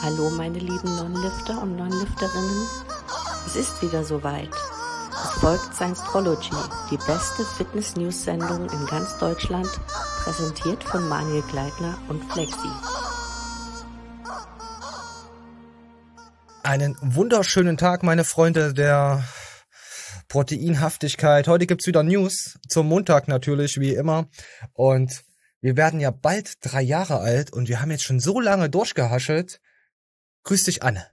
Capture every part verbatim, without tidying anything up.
Hallo meine lieben Non-Lifter und Non-Lifterinnen, es ist wieder soweit. Es folgt Science-Trology, die beste Fitness-News-Sendung in ganz Deutschland, präsentiert von Manuel Gleitner und Flexi. Einen wunderschönen Tag, meine Freunde der Proteinhaftigkeit. Heute gibt's wieder News, zum Montag natürlich, wie immer. Und wir werden ja bald drei Jahre alt und wir haben jetzt schon so lange durchgehaschelt. Grüß dich, Anne.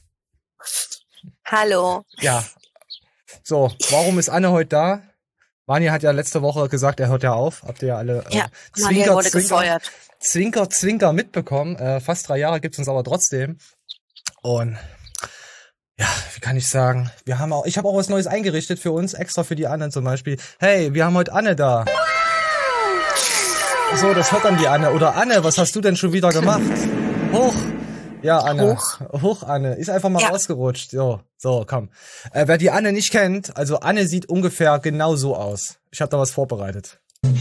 Hallo. Ja. So, warum ist Anne heute da? Manja hat ja letzte Woche gesagt, er hört ja auf. Habt ihr ja alle äh, ja, Zwinker, wurde Zwinker, gefeuert. Zwinker, Zwinker mitbekommen. Äh, fast drei Jahre gibt's uns aber trotzdem. Und ja, wie kann ich sagen? Wir haben auch, ich habe auch was Neues eingerichtet für uns, extra für die Anne zum Beispiel. Hey, wir haben heute Anne da. So, das hört dann die Anne. Oder Anne, was hast du denn schon wieder gemacht? Hoch. Ja, Anne. Hoch, Hoch Anne. Ist einfach mal ja. rausgerutscht. So, so, komm. Äh, wer die Anne nicht kennt, also Anne sieht ungefähr genau so aus. Ich habe da was vorbereitet.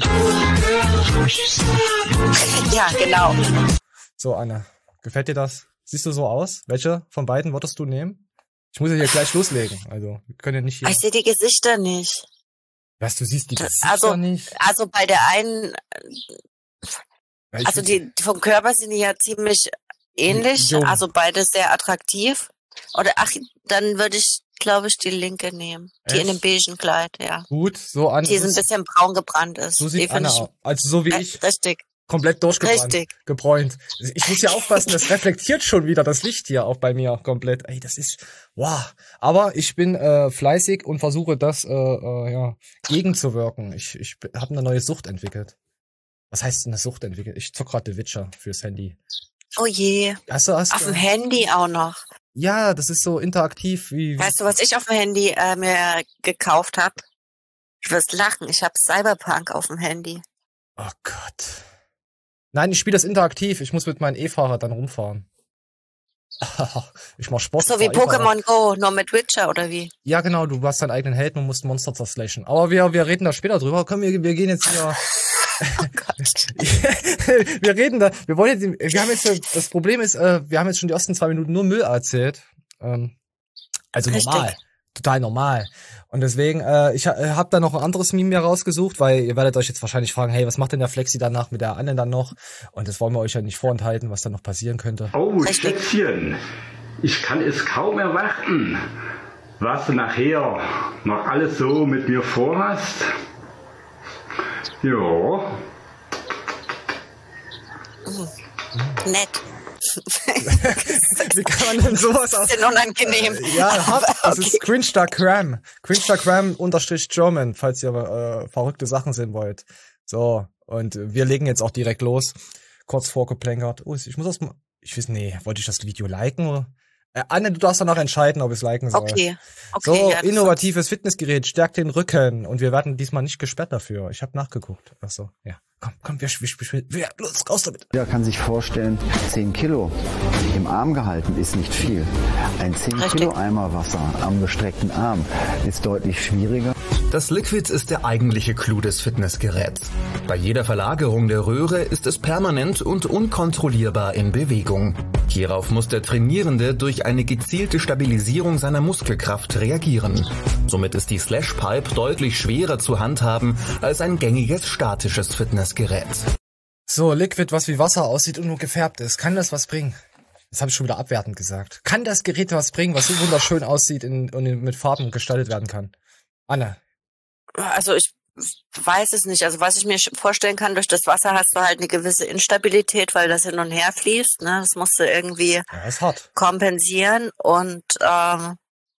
Ja, genau. So, Anne. Gefällt dir das? Siehst du so aus? Welche von beiden würdest du nehmen? Ich muss ja hier gleich loslegen. Also, wir können ja nicht hier... Ich sehe die Gesichter nicht. Was, du siehst die Gesichter also, nicht? Also bei der einen... Ja, also die vom Körper sind die ja ziemlich ähnlich. Jung. Also beide sehr attraktiv. Oder ach, dann würde ich, glaube ich, die linke nehmen. Die Echt? In dem beigen Kleid, ja. Gut, so an. Die so ein bisschen braun gebrannt ist. So sieht die Anna ich, aus. Also so wie ich. Richtig. Komplett durchgebrannt. Richtig. Gebräunt. Ich muss ja aufpassen, das reflektiert schon wieder das Licht hier auch bei mir komplett. Ey, das ist, wow. Aber ich bin äh, fleißig und versuche das, äh, äh, ja, gegenzuwirken. Ich, ich habe eine neue Sucht entwickelt. Was heißt eine Sucht entwickelt? Ich zock gerade The Witcher fürs Handy. Oh je. Hast du, hast auf dem Handy auch noch. Ja, das ist so interaktiv wie... Weißt du, was ich auf dem Handy äh, mir gekauft habe? Du wirst lachen, ich habe Cyberpunk auf dem Handy. Oh Gott. Nein, ich spiele das interaktiv. Ich muss mit meinem E-Fahrrad dann rumfahren. Ich mach Sport. So wie Pokémon Go, nur mit Witcher oder wie? Ja, genau, du hast deinen eigenen Helden und musst Monster zerslashen. Aber wir, wir reden da später drüber. Komm, wir, wir gehen jetzt hier... Oh Gott. wir reden da, wir wollen jetzt, wir haben jetzt, das Problem ist, äh, wir haben jetzt schon die ersten zwei Minuten nur Müll erzählt. Ähm, also Richtig. normal. Total normal. Und deswegen, äh, ich äh, habe da noch ein anderes Meme mir rausgesucht, weil ihr werdet euch jetzt wahrscheinlich fragen, hey, was macht denn der Flexi danach mit der Anne dann noch? Und das wollen wir euch ja nicht vorenthalten, was da noch passieren könnte. Oh, Schätzchen, ich kann es kaum erwarten, was du nachher noch alles so mit mir vorhast. Ja. Nett. Wie kann man denn sowas aus... Das ist unangenehm. Ja, hab, das okay. ist Cringe-Cram. Cringe-Cram unterstrich German, falls ihr äh, verrückte Sachen sehen wollt. So, und wir legen jetzt auch direkt los. Kurz vorgeplänkert. Oh, ich muss das mal... Ich weiß, nee, wollte ich das Video liken? Oder? Äh, Anne, du darfst danach entscheiden, ob ich es liken soll. Okay. okay so, ja, innovatives Fitnessgerät, stärkt den Rücken. Und wir werden diesmal nicht gesperrt dafür. Ich habe nachgeguckt. Ach so, ja. Komm, komm, wir, wir, wir, wir, los, raus damit. Jeder kann sich vorstellen, zehn Kilo im Arm gehalten ist nicht viel. Ein zehn Kilo Eimer Wasser am gestreckten Arm ist deutlich schwieriger. Das Liquid ist der eigentliche Clou des Fitnessgeräts. Bei jeder Verlagerung der Röhre ist es permanent und unkontrollierbar in Bewegung. Hierauf muss der Trainierende durch eine gezielte Stabilisierung seiner Muskelkraft reagieren. Somit ist die Slashpipe deutlich schwerer zu handhaben als ein gängiges statisches Fitnessgerät. So, Liquid, was wie Wasser aussieht und nur gefärbt ist. Kann das was bringen? Das habe ich schon wieder abwertend gesagt. Kann das Gerät was bringen, was so wunderschön aussieht und mit Farben gestaltet werden kann? Anne. Also ich weiß es nicht. Also was ich mir vorstellen kann, durch das Wasser hast du halt eine gewisse Instabilität, weil das hin und her fließt. Ne? Das musst du irgendwie ja, ist hart. kompensieren und ähm,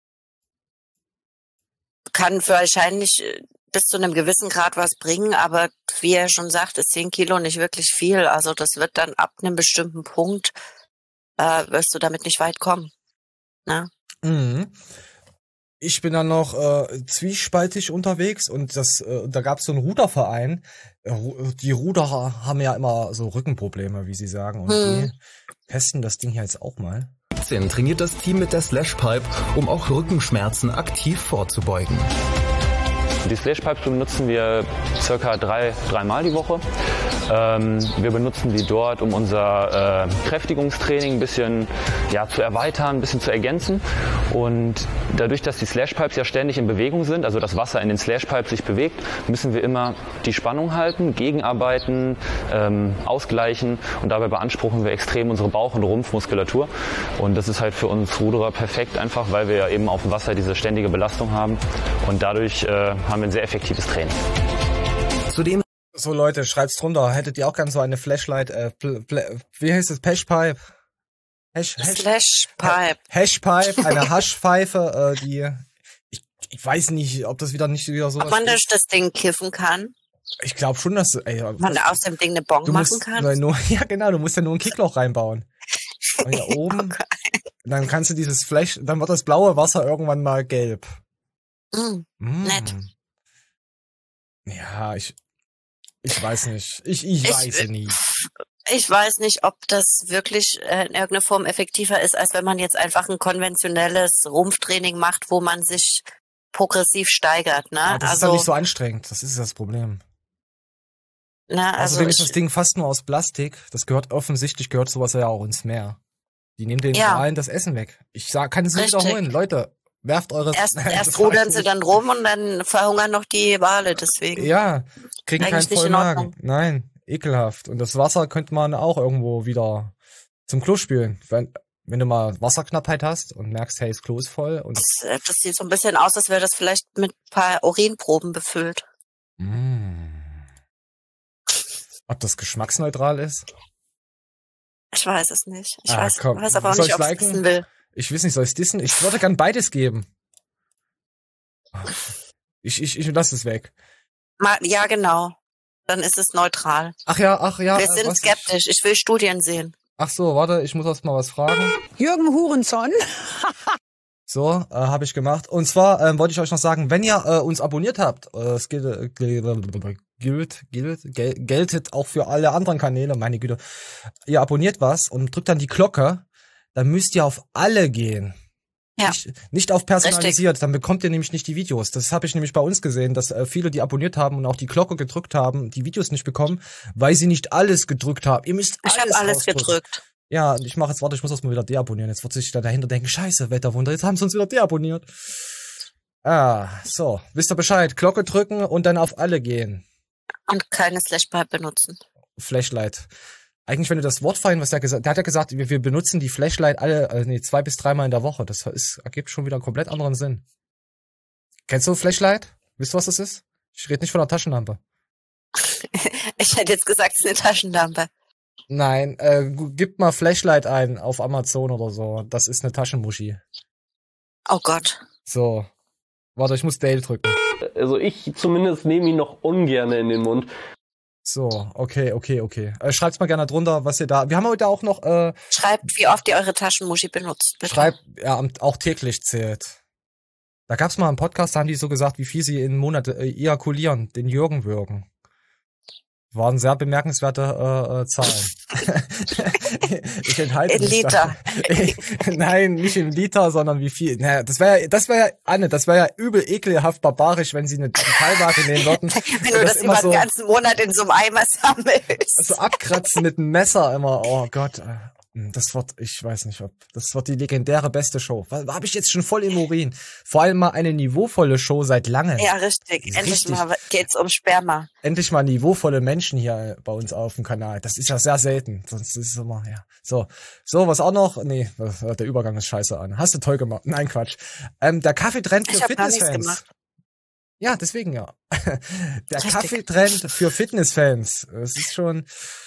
kann wahrscheinlich bis zu einem gewissen Grad was bringen, aber wie er schon sagt, ist zehn Kilo nicht wirklich viel. Also das wird dann ab einem bestimmten Punkt, äh, wirst du damit nicht weit kommen. Ne? Mhm. Ich bin dann noch äh, zwiespaltig unterwegs und das, äh, da gab es so einen Ruderverein. Die Ruderer haben ja immer so Rückenprobleme, wie sie sagen, und hm. die testen das Ding hier jetzt auch mal. Trainiert das Team mit der Slashpipe, um auch Rückenschmerzen aktiv vorzubeugen. Die Slashpipe benutzen wir circa drei, dreimal die Woche. Ähm, wir benutzen die dort, um unser äh, Kräftigungstraining ein bisschen ja, zu erweitern, ein bisschen zu ergänzen. Und dadurch, dass die Slashpipes ja ständig in Bewegung sind, also das Wasser in den Slashpipes sich bewegt, müssen wir immer die Spannung halten, gegenarbeiten, ähm, ausgleichen und dabei beanspruchen wir extrem unsere Bauch- und Rumpfmuskulatur. Und das ist halt für uns Ruderer perfekt einfach, weil wir ja eben auf dem Wasser diese ständige Belastung haben und dadurch äh, haben wir ein sehr effektives Training. Zudem So Leute, schreibt's drunter. Hättet ihr auch gern so eine Flashlight, äh, pl, pl, wie heißt es, Hashpipe? Hash, Hash, Slashpipe. Hashpipe, eine Haschpfeife, äh, die, ich, ich weiß nicht, ob das wieder nicht wieder so. Ob man durch das Ding kiffen kann? Ich glaube schon, dass ey, man was, aus dem Ding eine Bong du machen musst, kann? Nur, ja genau, du musst ja nur ein Kickloch reinbauen. Und hier oben, Okay. dann kannst du dieses Flash, dann wird das blaue Wasser irgendwann mal gelb. Mm, Mm. nett. Ja, ich, ich weiß nicht. Ich, ich, Ich- weiß nie. Ich weiß nicht, ob das wirklich äh, in irgendeiner Form effektiver ist, als wenn man jetzt einfach ein konventionelles Rumpftraining macht, wo man sich progressiv steigert. Ne? Ja, das ist also, ja nicht so anstrengend. Das ist das Problem. ne, also Außerdem ist ich, das Ding fast nur aus Plastik. Das gehört offensichtlich, gehört sowas ja auch ins Meer. Die nehmen den Ja. Walen das Essen weg. Ich sag, kann es nicht Richtig. wiederholen. Leute, werft eure... erst, Nein, erst das war rudern ich sie nicht. dann rum und dann verhungern noch die Wale deswegen. Ja, kriegen keinen Eigentlich nicht vollen in Magen. Ordnung. Nein, ekelhaft. Und das Wasser könnte man auch irgendwo wieder zum Klo spülen. Wenn, wenn du mal Wasserknappheit hast und merkst, hey, das Klo ist voll. Und Das, äh, das sieht so ein bisschen aus, als wäre das vielleicht mit ein paar Urinproben befüllt. mm. Ob das geschmacksneutral ist? Ich weiß es nicht. Ich Ah, weiß, komm. weiß aber auch Soll nicht, ich's ob ich liken? wissen will. Ich weiß nicht, soll ich dissen? Ich würde gern beides geben. Ich, ich, ich lass es weg. Ma, ja, genau. Dann ist es neutral. Ach ja, ach ja. Wir äh, sind was skeptisch. Ich will Studien sehen. Ach so, warte, ich muss erst mal was fragen. Jürgen Hurenson. So, äh, habe ich gemacht. Und zwar ähm, wollte ich euch noch sagen, wenn ihr äh, uns abonniert habt, äh, es gilt, äh, gilt, gilt, gel, geltet auch für alle anderen Kanäle, meine Güte. Ihr abonniert was und drückt dann die Glocke, dann müsst ihr auf alle gehen. Ja. Nicht, nicht auf personalisiert, dann bekommt ihr nämlich nicht die Videos. Das habe ich nämlich bei uns gesehen, dass äh, viele, die abonniert haben und auch die Glocke gedrückt haben, die Videos nicht bekommen, weil sie nicht alles gedrückt haben. Ihr müsst Ich alles habe alles rausdrücken. gedrückt. Ja, ich mache jetzt, warte, ich muss das mal wieder deabonnieren. Jetzt wird sich da dahinter denken, scheiße, Wetterwunder, jetzt haben sie uns wieder deabonniert. Ah, so, wisst ihr Bescheid, Glocke drücken und dann auf alle gehen. Und keine Slashpipe benutzen. Flashlight. Eigentlich, wenn du das Wort fallen, was der gesagt, der hat ja gesagt, wir, wir benutzen die Flashlight alle, äh, nee, zwei bis dreimal in der Woche. Das ist, ergibt schon wieder einen komplett anderen Sinn. Kennst du Flashlight? Wisst du, was das ist? Ich rede nicht von einer Taschenlampe. Ich hätte jetzt gesagt, es ist eine Taschenlampe. Nein, äh, gib mal Flashlight ein auf Amazon oder so. Das ist eine Taschenmuschi. Oh Gott. So. Warte, ich muss Dale drücken. Also ich zumindest nehme ihn noch ungern in den Mund. So, okay, okay, okay. Äh, schreibt's mal gerne drunter, was ihr da... Wir haben heute auch noch... Äh, Schreibt, wie oft ihr eure Taschenmuschi benutzt, bitte. Schreibt, ja, am- auch täglich zählt. Da gab's mal einen Podcast, da haben die so gesagt, wie viel sie in Monat äh, ejakulieren, den Jürgen würgen. Waren sehr bemerkenswerte äh, äh, Zahlen. Ich enthalte In mich Liter. Da. Nein, nicht in Liter, sondern wie viel. Naja, das wäre ja, das wäre ja, Anne, das wäre ja übel ekelhaft barbarisch, wenn sie eine Digitalwaage nehmen würden. Wenn du das, über den so, ganzen Monat in so einem Eimer sammelst. so abkratzen mit einem Messer immer. Oh Gott. äh, Das wird, ich weiß nicht, ob, das wird die legendäre beste Show. Habe ich jetzt schon voll im Urin. Vor allem mal eine niveauvolle Show seit langem. Ja, richtig. Endlich Richtig. mal geht's um Sperma. Endlich mal niveauvolle Menschen hier bei uns auf dem Kanal. Das ist ja sehr selten. Sonst ist es immer, ja. So. So, was auch noch? Nee, der Übergang ist scheiße an. Hast du toll gemacht. Nein, Quatsch. Ähm, der Kaffeetrend für Ich hab gar nichts Fitnessfans. gemacht. Ja, deswegen ja. Der Richtig. Kaffeetrend für Fitnessfans. Es ist schon,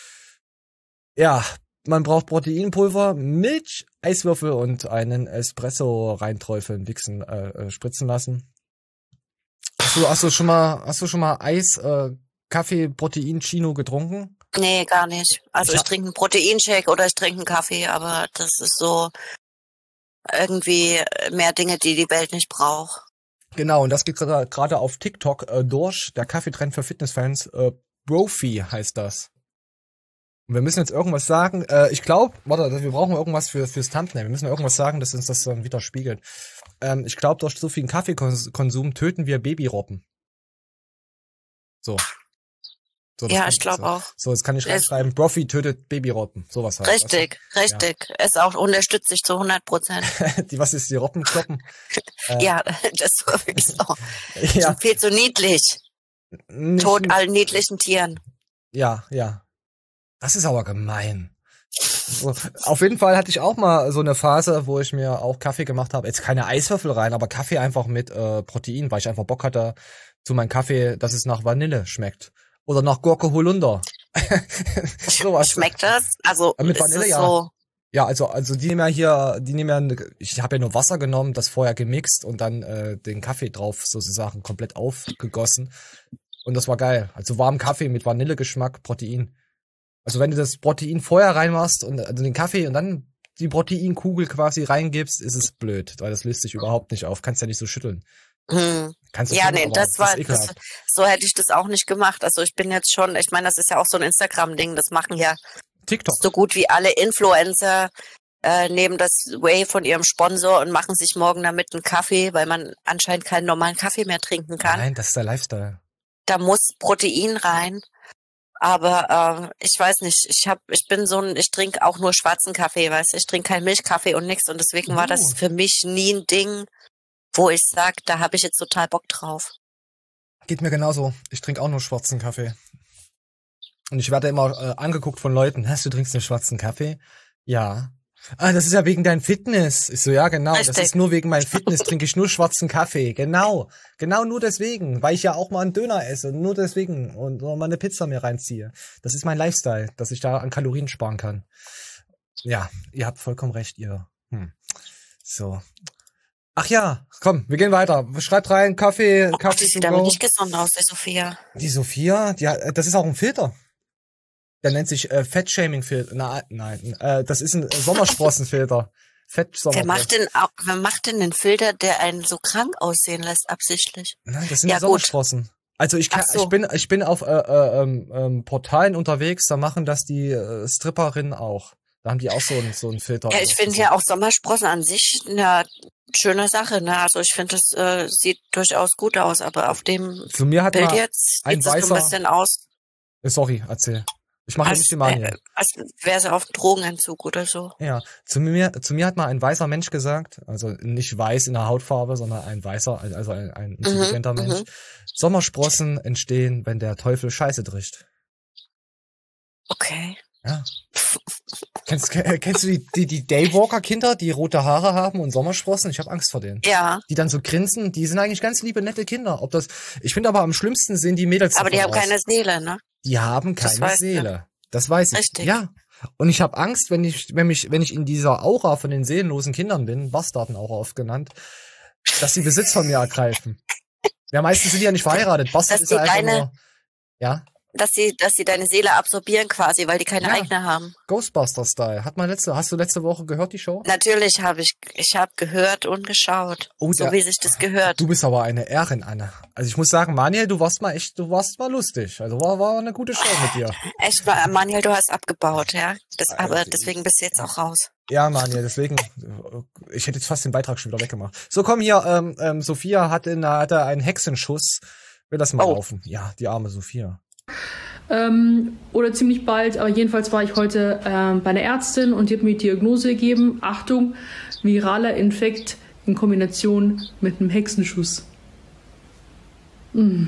ja, man braucht Proteinpulver, Milch, Eiswürfel und einen Espresso reinträufeln, wichsen, äh, äh, spritzen lassen. Hast du, hast du schon mal, hast du schon mal Eis, äh, Kaffee, Protein, Chino getrunken? Nee, gar nicht. Also Ich ich, hab- trinke einen Proteinshake oder ich trinke einen Kaffee, aber das ist so irgendwie mehr Dinge, die die Welt nicht braucht. Genau, und das geht gerade gerade auf TikTok äh, durch. Der Kaffeetrend für Fitnessfans, äh, Brophy heißt das. Und wir müssen jetzt irgendwas sagen. Äh, ich glaube, warte, wir brauchen irgendwas für fürs Thumbnail. Wir müssen irgendwas sagen, dass uns das dann widerspiegelt. Ähm, ich glaube, durch so viel Kaffeekonsum töten wir Babyrobben. So. So, ja, kann, ich glaube so. auch. So, jetzt kann ich reinschreiben, Profi tötet Babyrotten. Sowas halt. Richtig, weißt du? richtig. Ja. Es auch unterstütze ich zu hundert Prozent. Die, was ist die Robbenkloppen? äh, ja, das sowieso. ja. Viel zu niedlich. Nicht, Tod allen niedlichen Tieren. Ja, ja. Das ist aber gemein. So, auf jeden Fall hatte ich auch mal so eine Phase, wo ich mir auch Kaffee gemacht habe. Jetzt keine Eiswürfel rein, aber Kaffee einfach mit äh, Protein, weil ich einfach Bock hatte zu meinem Kaffee, dass es nach Vanille schmeckt. Oder nach Gurke Holunder. Sowas. Schmeckt das? Also mit Vanille, ja. So ja, also also die nehmen ja hier, die nehmen ja, ich habe ja nur Wasser genommen, das vorher gemixt und dann äh, den Kaffee drauf sozusagen komplett aufgegossen. Und das war geil. Also warmen Kaffee mit Vanillegeschmack, Protein. Also wenn du das Protein vorher reinmachst und also den Kaffee und dann die Proteinkugel quasi reingibst, ist es blöd, weil das löst sich überhaupt nicht auf. Kannst ja nicht so schütteln. Hm. Kannst du ja, schon, nee, das das war, das, so hätte ich das auch nicht gemacht. Also ich bin jetzt schon, ich meine, das ist ja auch so ein Instagram-Ding, das machen ja TikTok. So gut wie alle Influencer, äh, nehmen das Whey von ihrem Sponsor und machen sich morgen damit einen Kaffee, weil man anscheinend keinen normalen Kaffee mehr trinken kann. Nein, das ist der Lifestyle. Da muss Protein rein. Aber äh, ich weiß nicht, ich hab, ich bin so ein, ich trinke auch nur schwarzen Kaffee, weißt du, ich trinke keinen Milchkaffee und nichts und deswegen uh. war das für mich nie ein Ding, wo ich sag, da habe ich jetzt total Bock drauf. Geht mir genauso. Ich trinke auch nur schwarzen Kaffee. Und ich werde immer äh, angeguckt von Leuten, hast du trinkst einen schwarzen Kaffee? Ja. Ah, das ist ja wegen deinem Fitness. Ich so, ja, genau. Richtig. Das ist nur wegen meinem Fitness, trinke ich nur schwarzen Kaffee. Genau. Genau nur deswegen. Weil ich ja auch mal einen Döner esse. Nur deswegen. Und mal eine Pizza mir reinziehe. Das ist mein Lifestyle, dass ich da an Kalorien sparen kann. Ja, ihr habt vollkommen recht, ihr. Hm. So. Ach ja, komm, wir gehen weiter. Schreibt rein, Kaffee, oh, Kaffee die sieht aber nicht gesund aus, die Sophia. Die Sophia, die hat, das ist auch ein Filter. Der nennt sich äh, Fettshaming-Filter. Na, nein, äh, das ist ein Sommersprossenfilter. Fettsommersprossen. Wer macht denn auch, wer macht denn einen Filter, der einen so krank aussehen lässt, absichtlich? Nein, das sind ja, die Sommersprossen. Also ich kann, so. ich bin, ich bin auf äh, äh, ähm, Portalen unterwegs, da machen das die äh, Stripperinnen auch. Da haben die auch so einen so einen Filter. Ja, ich finde ja auch Sommersprossen an sich eine schöne Sache, ne? Also ich finde, das äh, sieht durchaus gut aus, aber auf dem Zu mir hat Bild mal jetzt ein sieht das so ein bisschen aus. Sorry, erzähl. Ich mache ja nicht die Manie. Äh, als wäre sie auf Drogenentzug oder so. Ja, zu mir, zu mir hat mal ein weißer Mensch gesagt, also nicht weiß in der Hautfarbe, sondern ein weißer, also ein, ein intelligenter mhm, Mensch. Mhm. Sommersprossen entstehen, wenn der Teufel Scheiße drischt. Okay. Ja. Kennst, kennst du die, die, die Daywalker-Kinder, die rote Haare haben und Sommersprossen? Ich habe Angst vor denen. Ja. Die dann so grinsen, die sind eigentlich ganz liebe, nette Kinder. Ob das, ich finde aber am schlimmsten sehen die Mädels. Aber die haben aus. keine Seele, ne? Die haben keine Seele. Ja. Das weiß ich. Richtig. Ja. Und ich habe Angst, wenn ich, wenn mich, wenn ich in dieser Aura von den seelenlosen Kindern bin, Bastarden-Aura oft genannt, dass sie Besitz von mir ergreifen. Ja, meistens sind die ja nicht verheiratet. Bastard ist ja einfach deine, nur, ja. Dass sie, dass sie deine Seele absorbieren quasi, weil die keine ja. eigene haben. Ghostbuster-Style. Hat man letzte, hast du letzte Woche gehört, die Show? Natürlich habe ich, ich habe gehört und geschaut. Oh, so der, wie sich das gehört. Du bist aber eine Ehrin, Anne. Also ich muss sagen, Manuel, du warst mal echt, du warst mal lustig. Also war, war eine gute Show mit dir. Echt mal, Manuel, du hast abgebaut, ja. Das, aber deswegen bist du jetzt auch raus. Ja, Manuel, deswegen, ich hätte jetzt fast den Beitrag schon wieder weggemacht. So, komm hier, ähm, ähm, Sophia hatte, in, hatte einen Hexenschuss. Will das mal oh. laufen? Ja, die arme Sophia. Ähm, oder ziemlich bald, aber jedenfalls war ich heute ähm, bei einer Ärztin und die hat mir die Diagnose gegeben, Achtung, viraler Infekt in Kombination mit einem Hexenschuss. Mm.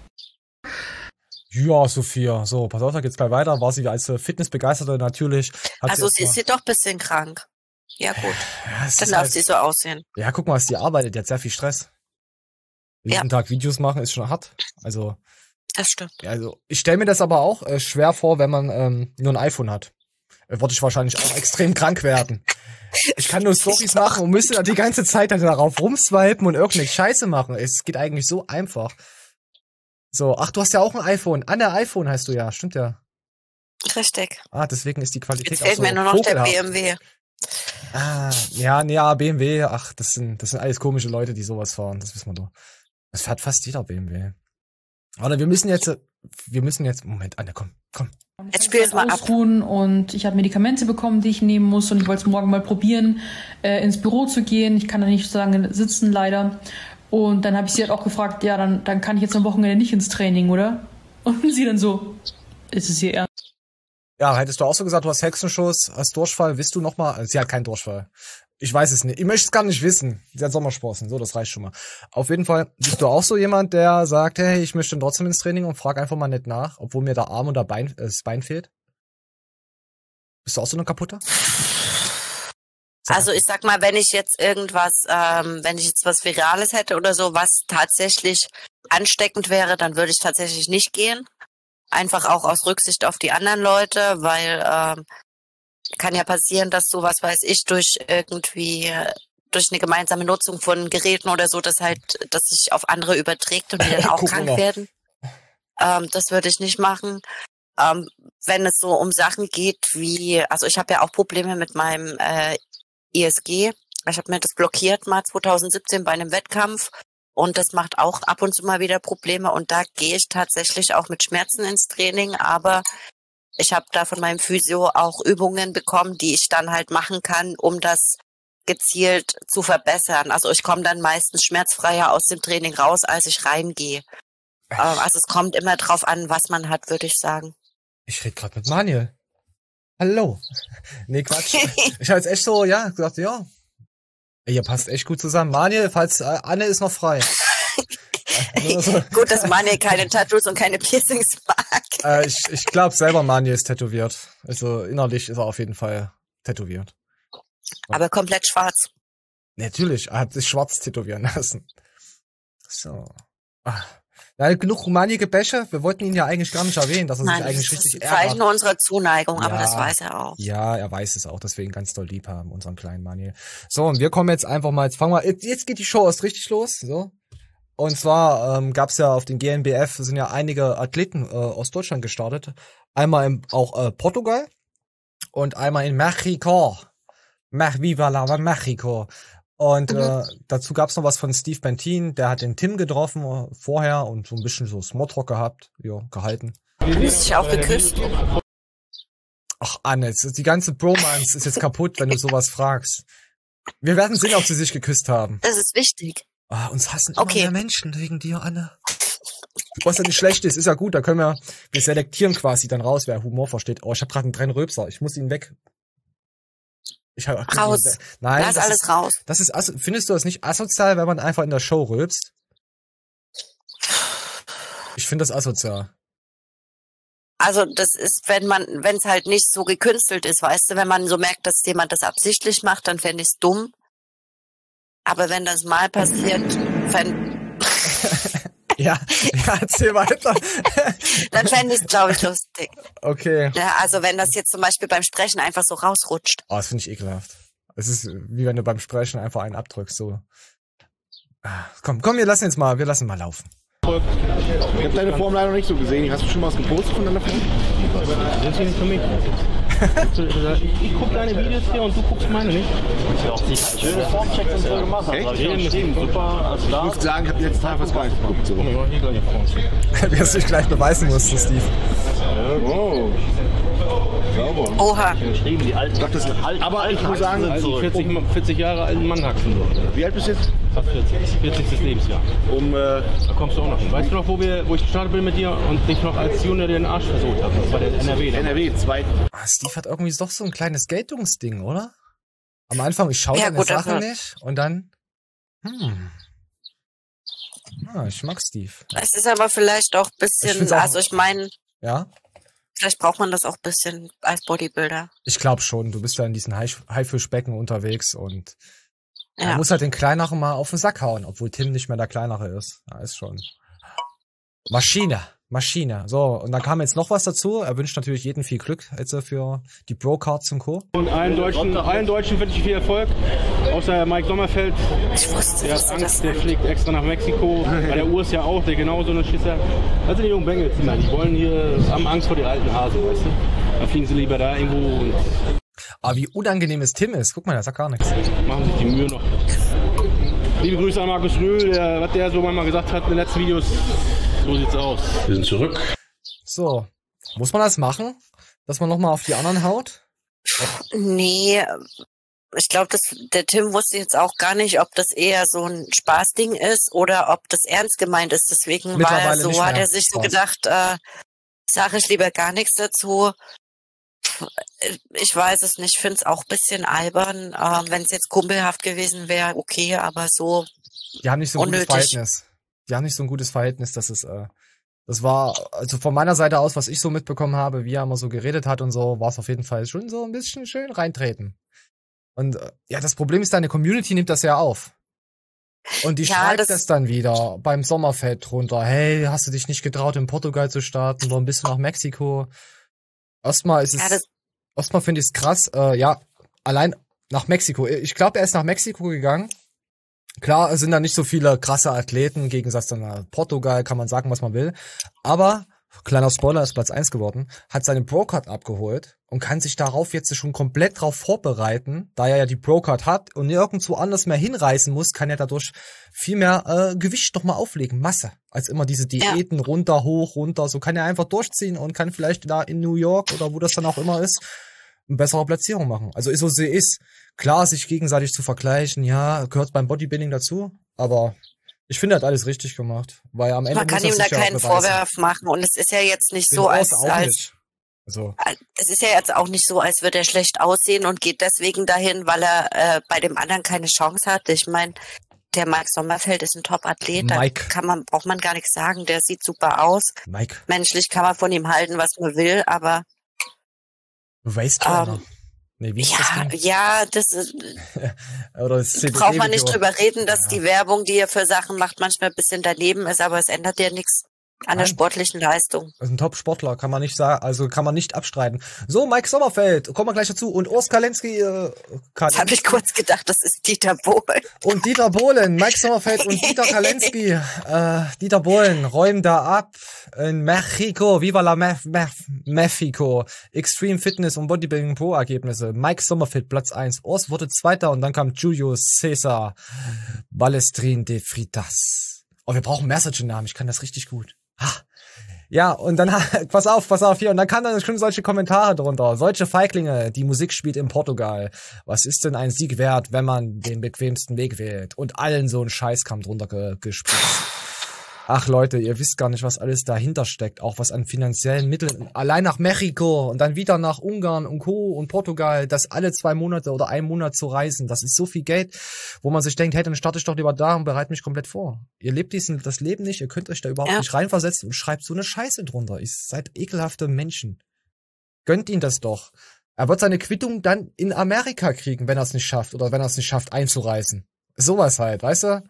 Ja, Sophia, so, pass auf, da geht's gleich weiter. War sie als Fitnessbegeisterte natürlich. Hat also sie ist sie doch ein bisschen krank. Ja gut, ja, dann darf halt, sie so aussehen. Ja, guck mal, sie arbeitet, die hat sehr viel Stress. Jeden ja. Tag Videos machen ist schon hart, also... Das stimmt. Also ich stelle mir das aber auch äh, schwer vor, wenn man ähm, nur ein iPhone hat. Äh, würde ich wahrscheinlich auch extrem krank werden. Ich kann nur Stories machen und müsste dann die ganze Zeit dann darauf rumswipen und irgendeine Scheiße machen. Es geht eigentlich so einfach. So, ach, du hast ja auch ein iPhone. Anne, iPhone heißt du ja, stimmt ja. Richtig. Ah, deswegen ist die Qualität Jetzt auch fehlt so mir nur noch vogelhaft. der B M W. Ah, ja, ja, B M W, ach, das sind, das sind alles komische Leute, die sowas fahren, das wissen wir doch. Das fährt fast jeder B M W. Aber wir müssen jetzt, wir müssen jetzt, Moment, Anne, komm, komm. Jetzt spiel es mal ausruhen ab. Und ich habe Medikamente bekommen, die ich nehmen muss und ich wollte es morgen mal probieren, äh, ins Büro zu gehen. Ich kann da nicht so lange sitzen, leider. Und dann habe ich sie halt auch gefragt, ja, dann, dann kann ich jetzt am Wochenende nicht ins Training, oder? Und sie dann so, ist es hier ernst? Ja, hättest du auch so gesagt, du hast Hexenschuss, hast Durchfall, wisst du nochmal? Sie hat keinen Durchfall. Ich weiß es nicht. Ich möchte es gar nicht wissen. Sie hat Sommersprossen. So, das reicht schon mal. Auf jeden Fall bist du auch so jemand, der sagt, hey, ich möchte trotzdem ins Training und frag einfach mal nicht nach, obwohl mir der Arm oder Bein, äh, das Bein fehlt? Bist du auch so eine kaputte? Also ich sag mal, wenn ich jetzt irgendwas, ähm, wenn ich jetzt was Virales hätte oder so, was tatsächlich ansteckend wäre, dann würde ich tatsächlich nicht gehen. Einfach auch aus Rücksicht auf die anderen Leute, weil ähm, kann ja passieren, dass so, was weiß ich, durch irgendwie, durch eine gemeinsame Nutzung von Geräten oder so, dass halt, dass sich auf andere überträgt und die dann auch krank werden. Ähm, das würde ich nicht machen. Ähm, wenn es so um Sachen geht wie, also ich habe ja auch Probleme mit meinem äh, I S G. Ich habe mir das blockiert mal zwanzig siebzehn bei einem Wettkampf. Und das macht auch ab und zu mal wieder Probleme. Und da gehe ich tatsächlich auch mit Schmerzen ins Training. Aber ich habe da von meinem Physio auch Übungen bekommen, die ich dann halt machen kann, um das gezielt zu verbessern. Also ich komme dann meistens schmerzfreier aus dem Training raus, als ich reingehe. Also es kommt immer drauf an, was man hat, würde ich sagen. Ich rede gerade mit Manuel. Hallo. Nee, Quatsch. Ich habe jetzt echt so, ja, gesagt, ja. Ihr passt echt gut zusammen. Manuel, falls äh, Anne ist noch frei. Gut, dass Manuel keine Tattoos und keine Piercings mag. Äh, ich ich glaube selber, Manuel ist tätowiert. Also innerlich ist er auf jeden Fall tätowiert. Aber komplett schwarz. Natürlich, er hat sich schwarz tätowieren lassen. So. Ach. Ja, genug Rumani-Gebäsche. Wir wollten ihn ja eigentlich gar nicht erwähnen, dass er Nein, sich eigentlich das richtig ist ein Zeichen ärgert. unserer Zuneigung, Ja, aber das weiß er auch. Ja, er weiß es auch, deswegen ganz doll lieb haben, unseren kleinen Manuel. So, und wir kommen jetzt einfach mal, jetzt fangen wir, jetzt, jetzt geht die Show erst richtig los, so. Und zwar ähm, gab es ja auf den G N B F, sind ja einige Athleten äh, aus Deutschland gestartet. Einmal in auch äh, Portugal und einmal in Mexiko. Mach, viva la Mexiko. Und mhm. äh, dazu gab's noch was von Steve Bentin, der hat den Tim getroffen äh, vorher und so ein bisschen so Smalltalk gehabt, ja, gehalten. Ist sich auch geküsst? Ach, Anne, die ganze Bromance ist jetzt kaputt, wenn du sowas fragst. Wir werden sehen, ob sie sich geküsst haben. Das ist wichtig. Ah, uns hassen okay. immer mehr Menschen wegen dir, Anne. Was ja nicht schlecht ist, ist ja gut, da können wir, wir selektieren quasi dann raus, wer Humor versteht. Oh, ich habe gerade einen kleinen Röpser, ich muss ihn weg. Ich hab, raus. Nein, Lass alles ist, raus. Das ist, findest du das nicht asozial, wenn man einfach in der Show rülpst? Ich finde das asozial. Also das ist, wenn man, wenn es halt nicht so gekünstelt ist, weißt du, wenn man so merkt, dass jemand das absichtlich macht, dann fände ich es dumm. Aber wenn das mal passiert, fände ja, ja, erzähl weiter. Dann fände ich es, glaube ich, lustig. Okay. Ja, also wenn das jetzt zum Beispiel beim Sprechen einfach so rausrutscht. Oh, das finde ich ekelhaft. Es ist wie wenn du beim Sprechen einfach einen abdrückst, so. Komm, komm, wir lassen jetzt mal, wir lassen mal laufen. Ich habe deine Form leider noch nicht so gesehen. Hast du schon mal was gepostet von deiner Form? Das ist für mich. Ich gucke deine Videos hier und du guckst meine nicht. Schöne Formchecks und so gemacht. Echt? Super. Ich muss sagen, ich habe jetzt Tag was gar nicht gemacht. So. Wie hast du dich gleich beweisen musst, Steve. Oh. Sauber. Oha. Geschrieben, die alten, Doch, das alt, aber ich muss sagen, also vierzig, vierzig Jahre alten Mann haxen so. Wie alt bist du jetzt? Fast vierzig. vierzigstes Lebensjahr. Um, äh, da kommst du auch noch hin. Weißt du noch, wo, wir, wo ich gestartet bin mit dir und dich noch als Junior den Arsch versucht habe? Das war der N R W. N R W, zwei. Ah, Steve hat irgendwie doch so ein kleines Geltungsding, oder? Am Anfang, ich schaue ja, deine gut, Sache aber nicht und dann, hm. Ah, ich mag Steve. Es ist aber vielleicht auch ein bisschen, Ich auch, also ich meine, ja? Vielleicht braucht man das auch ein bisschen als Bodybuilder. Ich glaube schon, du bist ja in diesen Haifischbecken unterwegs und ja. Man muss halt den Kleineren mal auf den Sack hauen, obwohl Tim nicht mehr der Kleinere ist. Ja, ist schon. Maschine, Maschine. So, und dann kam jetzt noch was dazu. Er wünscht natürlich jedem viel Glück jetzt für die Bro-Cards und Co. Und allen Deutschen, allen Deutschen wünsche ich viel Erfolg. Außer Mike Sommerfeld. Ich wusste, der hat Angst, der fliegt extra nach Mexiko. Bei der Urs ja auch, der genauso eine Schisser. Das sind die jungen Bengels, die wollen hier, haben Angst vor den alten Hasen, weißt du. Da fliegen sie lieber da irgendwo und... Aber wie unangenehm es Tim ist. Guck mal, der sagt gar nichts. Machen sich die Mühe noch. Liebe Grüße an Markus Rühl, der, was der so manchmal gesagt hat in den letzten Videos. So sieht's aus. Wir sind zurück. So. Muss man das machen? Dass man nochmal auf die anderen haut? Nee, ich glaube, der Tim wusste jetzt auch gar nicht, ob das eher so ein Spaßding ist oder ob das ernst gemeint ist. Deswegen war er so, hat er sich so gedacht, äh, sage ich lieber gar nichts dazu. Ich weiß es nicht, ich finde es auch ein bisschen albern. Äh, wenn es jetzt kumpelhaft gewesen wäre, okay, aber so Die haben nicht so ein unnötig. gutes Verhältnis. Die haben nicht so ein gutes Verhältnis, dass es, äh, das war, also von meiner Seite aus, was ich so mitbekommen habe, wie er immer so geredet hat und so, war es auf jeden Fall schon so ein bisschen schön reintreten. Und äh, ja, das Problem ist, deine Community nimmt das ja auf. Und die Ja, schreibt das- das dann wieder beim Sommerfeld drunter. Hey, hast du dich nicht getraut, in Portugal zu starten? Warum bist du nach Mexiko? Erstmal ist es, Ja, das- erstmal finde ich es krass, äh, ja, allein nach Mexiko. Ich glaube, er ist nach Mexiko gegangen. Klar, es sind da nicht so viele krasse Athleten, im Gegensatz zu Portugal, kann man sagen, was man will. Aber, kleiner Spoiler, ist Platz eins geworden, hat seine Pro-Card abgeholt und kann sich darauf jetzt schon komplett drauf vorbereiten, da er ja die Pro-Card hat und nirgendwo anders mehr hinreisen muss, kann er dadurch viel mehr äh, Gewicht nochmal auflegen, Masse, als immer diese Diäten, runter, hoch, runter, so kann er einfach durchziehen und kann vielleicht da in New York oder wo das dann auch immer ist, eine bessere Platzierung machen. Also so sie ist, klar, sich gegenseitig zu vergleichen, ja, gehört beim Bodybuilding dazu, aber ich finde, er hat alles richtig gemacht, weil am Ende Man kann muss er ihm da sich ja auch keinen beweisen. Vorwurf machen und es ist ja jetzt nicht Den so, als, Urs auch als nicht. Also, es ist ja jetzt auch nicht so, als würde er schlecht aussehen und geht deswegen dahin, weil er äh, bei dem anderen keine Chance hat. Ich meine, der Mike Sommerfeld ist ein Top-Athlet, da Mike. kann man, braucht man gar nichts sagen, der sieht super aus. Mike, Menschlich kann man von ihm halten, was man will, aber Waist Trainer. Ähm, Nee, wie ist das ja, Ding? ja, das ist, Oder das C D braucht man nicht Video. drüber reden, dass die Werbung, die er für Sachen macht, manchmal ein bisschen daneben ist, aber es ändert ja nichts an der Nein. sportlichen Leistung. Das ist ein Top-Sportler, kann man nicht sagen, also kann man nicht abstreiten. So, Mike Sommerfeld, kommen wir gleich dazu. Und Urs Kalenski, äh, Jetzt habe ich kurz gedacht, das ist Dieter Bohlen. und Dieter Bohlen, Mike Sommerfeld und Dieter Kalenski. Äh, Dieter Bohlen räumen da ab in Mexiko. Viva la Mef Mef Mexico. Extreme Fitness und Bodybuilding Pro Ergebnisse. Mike Sommerfeld Platz eins. Urs wurde Zweiter und dann kam Julio Cesar Balestrin de Fritas. Oh, wir brauchen mehr solche Namen. Ich kann das richtig gut. Ha. Ja, und dann, pass auf, pass auf hier, und dann kamen dann schon solche Kommentare drunter. Solche Feiglinge, die Musik spielt in Portugal. Was ist denn ein Sieg wert, wenn man den bequemsten Weg wählt? Und allen so ein Scheiß kam drunter ge gespritzt. Ach Leute, ihr wisst gar nicht, was alles dahinter steckt. Auch was an finanziellen Mitteln. Allein nach Mexiko und dann wieder nach Ungarn und Co. und Portugal, das alle zwei Monate oder einen Monat zu reisen. Das ist so viel Geld, wo man sich denkt, hey, dann starte ich doch lieber da und bereite mich komplett vor. Ihr lebt diesen, das Leben nicht, ihr könnt euch da überhaupt Ja. nicht reinversetzen und schreibt so eine Scheiße drunter. Ihr seid ekelhafte Menschen. Gönnt ihn das doch. Er wird seine Quittung dann in Amerika kriegen, wenn er es nicht schafft oder wenn er es nicht schafft, einzureisen. Sowas halt, weißt du?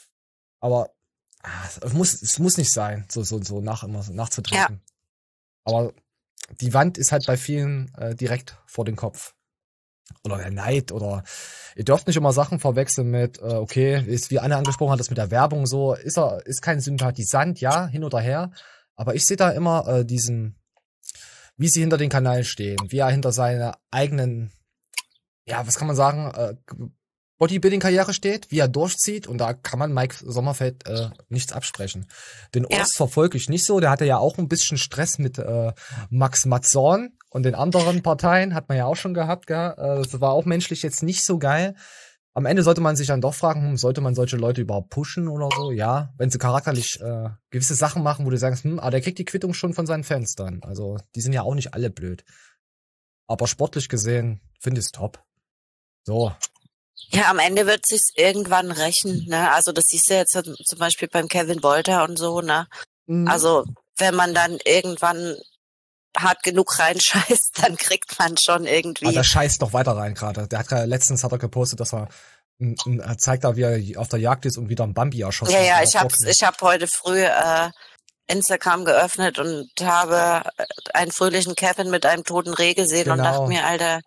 Aber ah, es muss, es muss nicht sein, so, so, so nach, immer so nachzutreten. Aber die Wand ist halt bei vielen äh, direkt vor den Kopf. Oder der Neid oder ihr dürft nicht immer Sachen verwechseln mit, äh, okay, ist wie Anna angesprochen hat, das mit der Werbung so, ist er, ist kein Sympathisant, ja, hin oder her. Aber ich sehe da immer äh, diesen, wie sie hinter den Kanal stehen, wie er hinter seiner eigenen, ja, was kann man sagen, äh, Bodybuilding-Karriere steht, wie er durchzieht, und da kann man Mike Sommerfeld äh, nichts absprechen. Den Ja. Urs verfolge ich nicht so, der hatte ja auch ein bisschen Stress mit äh, Max Matzorn und den anderen Parteien, hat man ja auch schon gehabt, gell? Äh, das war auch menschlich jetzt nicht so geil. Am Ende sollte man sich dann doch fragen, hm, sollte man solche Leute überhaupt pushen oder so? Ja, wenn sie charakterlich äh, gewisse Sachen machen, wo du sagst, hm, ah, der kriegt die Quittung schon von seinen Fans dann. Also die sind ja auch nicht alle blöd. Aber sportlich gesehen finde ich es top. So. Ja, am Ende wird sich's irgendwann rächen, ne? Also das siehst du jetzt zum Beispiel beim Kevin Wolter und so, ne? Mhm. Also wenn man dann irgendwann hart genug reinscheißt, dann kriegt man schon irgendwie. Aber der scheißt noch weiter rein gerade. Der hat gerade letztens hat er gepostet, dass er, m, m, er zeigt da, wie er auf der Jagd ist und wieder einen Bambi erschossen Ja, hat. ja, Auf ich habe Boxen. ich hab heute früh äh, Instagram geöffnet und habe einen fröhlichen Kevin mit einem toten Reh gesehen und Genau. dachte mir, Alter,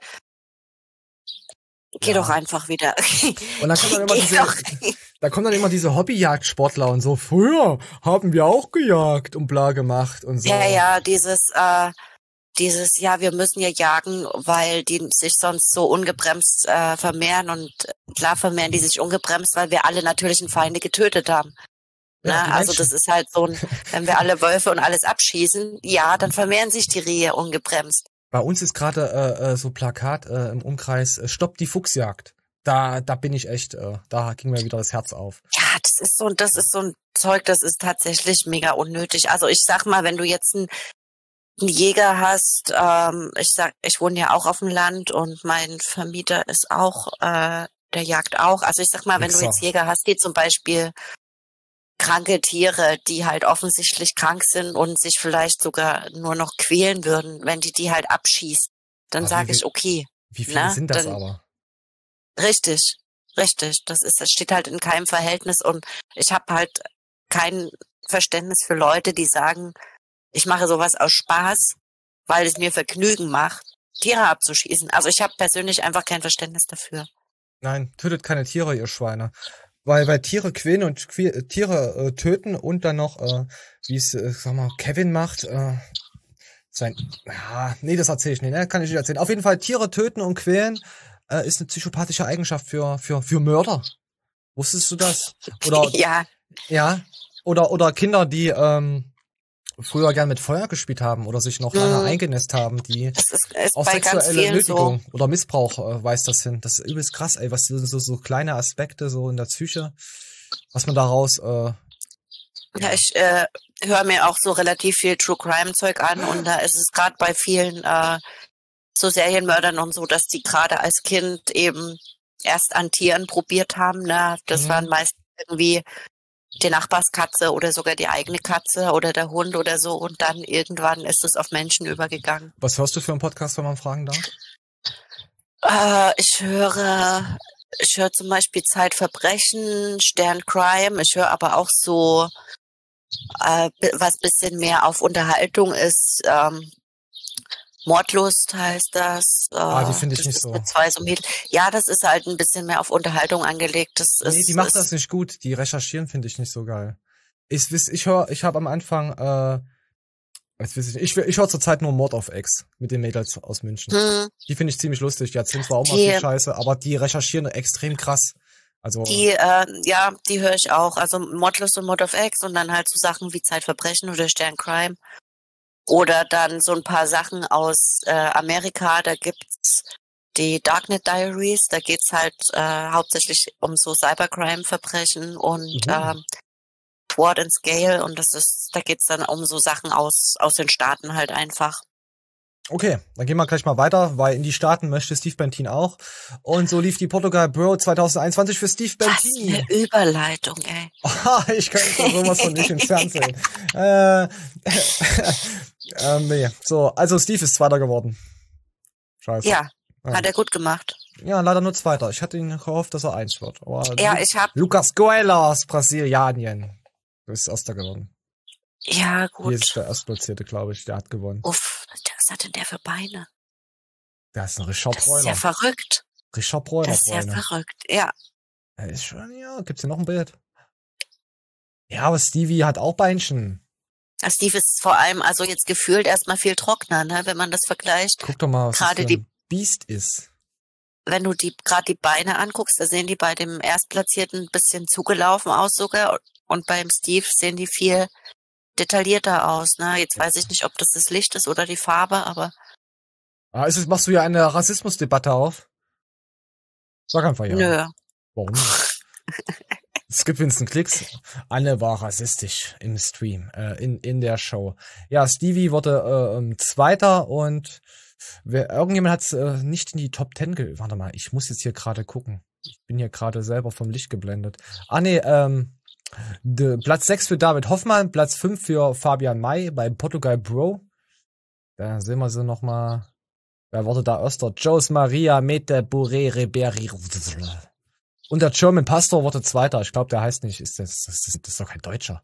geh Ja. doch einfach wieder. Und dann kommt dann immer Geh diese, doch. da kommen dann immer diese Hobbyjagdsportler und so, früher haben wir auch gejagt und bla gemacht und so. Ja, ja, dieses, äh, dieses, ja, wir müssen ja jagen, weil die sich sonst so ungebremst äh, vermehren, und klar vermehren die sich ungebremst, weil wir alle natürlichen Feinde getötet haben. Ja, Ne? die Also Menschen. das ist halt so ein, wenn wir alle Wölfe und alles abschießen, ja, dann vermehren sich die Rehe ungebremst. Bei uns ist gerade äh, so Plakat äh, im Umkreis, äh, Stopp die Fuchsjagd. Da, da bin ich echt, äh, da ging mir wieder das Herz auf. Ja, das ist so, das ist so ein Zeug, das ist tatsächlich mega unnötig. Also ich sag mal, wenn du jetzt einen, einen Jäger hast, ähm, ich sag, ich wohne ja auch auf dem Land und mein Vermieter ist auch, äh, der jagt auch. Also ich sag mal, wenn Exakt. du jetzt Jäger hast, die zum Beispiel kranke Tiere, die halt offensichtlich krank sind und sich vielleicht sogar nur noch quälen würden, wenn die die halt abschießt, dann sage ich, okay. Wie viele ne? sind das dann, aber? Richtig, richtig. Das ist, das steht halt in keinem Verhältnis und ich habe halt kein Verständnis für Leute, die sagen, ich mache sowas aus Spaß, weil es mir Vergnügen macht, Tiere abzuschießen. Also ich habe persönlich einfach kein Verständnis dafür. Nein, tötet keine Tiere, ihr Schweine. Weil bei Tiere quälen und que- Tiere äh, töten und dann noch, äh, wie es, äh, sag mal, Kevin macht, äh, sein, ja, nee, das erzähle ich nicht, ne? Kann ich nicht erzählen. Auf jeden Fall, Tiere töten und quälen äh, ist eine psychopathische Eigenschaft für, für, für Mörder. Wusstest du das? Oder, ja. Ja. Oder, oder Kinder, die, ähm, früher gern mit Feuer gespielt haben oder sich noch lange Mhm. eingenässt haben, die Das ist, ist auch bei ganz sexuelle vielen Nötigung so. oder Missbrauch äh, weist das hin. Das ist übelst krass, ey, was so, so, so kleine Aspekte so in der Psyche, was man daraus, äh, Ja, ich äh, höre mir auch so relativ viel True Crime Zeug an und da ist es gerade bei vielen äh, so Serienmördern und so, dass die gerade als Kind eben erst an Tieren probiert haben. Ne? Das Mhm. waren meist irgendwie die Nachbarskatze oder sogar die eigene Katze oder der Hund oder so und dann irgendwann ist es auf Menschen übergegangen. was hörst du für einen Podcast, wenn man fragen darf? Äh, ich höre, ich höre zum Beispiel Zeitverbrechen, Stern Crime. Ich höre aber auch so, äh, bi- was bisschen mehr auf Unterhaltung ist. Ähm, Mordlust heißt das. Äh, Ah, die finde ich das nicht ist so. mit zwei so Mädels. Ja, das ist halt ein bisschen mehr auf Unterhaltung angelegt. Das Nee, ist, die macht ist, das nicht gut. Die recherchieren finde ich nicht so geil. Ich wiss, ich höre, ich habe am Anfang, äh, jetzt weiß ich nicht, ich, ich höre zurzeit nur Mord auf Ex mit den Mädels aus München. Hm, Die finde ich ziemlich lustig. Die erzählen zwar auch mal Die- viel Scheiße, aber die recherchieren extrem krass. Also, die, äh, ja, die höre ich auch. Also Mordlust und Mord of X und dann halt so Sachen wie Zeitverbrechen oder Stern Crime. Oder dann so ein paar Sachen aus äh, Amerika, da gibt's die Darknet Diaries, da geht's halt äh, hauptsächlich um so Cybercrime-Verbrechen und Mhm. ähm, Sword and Scale und das ist, da geht's dann um so Sachen aus aus den Staaten halt einfach. okay, dann gehen wir gleich mal weiter, weil in die Staaten möchte Steve Bentin auch. Und so lief die Portugal Bro zwanzig einundzwanzig für Steve Was Bentin. eine Überleitung, ey. Ich könnte sowas von nicht ins Fernsehen. äh, ähm, nee. So, also Steve ist Zweiter geworden. Scheiße. Ja, Ja. hat er gut gemacht. Ja, leider nur Zweiter. Ich hatte ihn gehofft, dass er eins wird. Aber Ja, Lu- ich hab, Lucas Coelho aus Brasilianien. Du bist Erster geworden. ja Hier gut. ist der Erstplatzierte, glaube ich. Der hat gewonnen. Uff, was hat denn der für Beine? Der ist ein Richard Das ist ja Bräuner. verrückt. Richard Bräuner. Das ist ja Freunde. verrückt. Ja. Er ist schon, ja. Gibt's hier noch ein Bild? Ja, aber Stevie hat auch Beinchen. Der Steve ist vor allem, also jetzt gefühlt erstmal viel trockener, ne, wenn man das vergleicht. Guck doch mal, was das Gerade für die- ein Biest ist. Wenn du die gerade die Beine anguckst, da sehen die bei dem Erstplatzierten ein bisschen zugelaufen aus sogar. Und beim Steve sehen die viel detaillierter aus. Ne? Jetzt weiß ich nicht, ob das das Licht ist oder die Farbe, aber Ah, ist es, machst du ja eine Rassismusdebatte auf? Sag einfach ja. nö. Warum nicht? Es gibt wenigstens Klicks. Anne war rassistisch im Stream, äh, in, in der Show. Ja, Stevie wurde äh, Zweiter und wer, irgendjemand hat es äh, nicht in die Top Ten ge... Warte mal, ich muss jetzt hier gerade gucken. Ich bin hier gerade selber vom Licht geblendet. Ah nee, ähm, de, Platz sechs für David Hoffmann, Platz fünf für Fabian May bei Portugal Bro. Da sehen wir sie nochmal. Wer wurde da Erster? Jose Maria Mete Bourré Ribéry. Und der German Pastor wurde Zweiter. Ich glaube, der heißt nicht. Ist das, das, das, das ist doch kein Deutscher.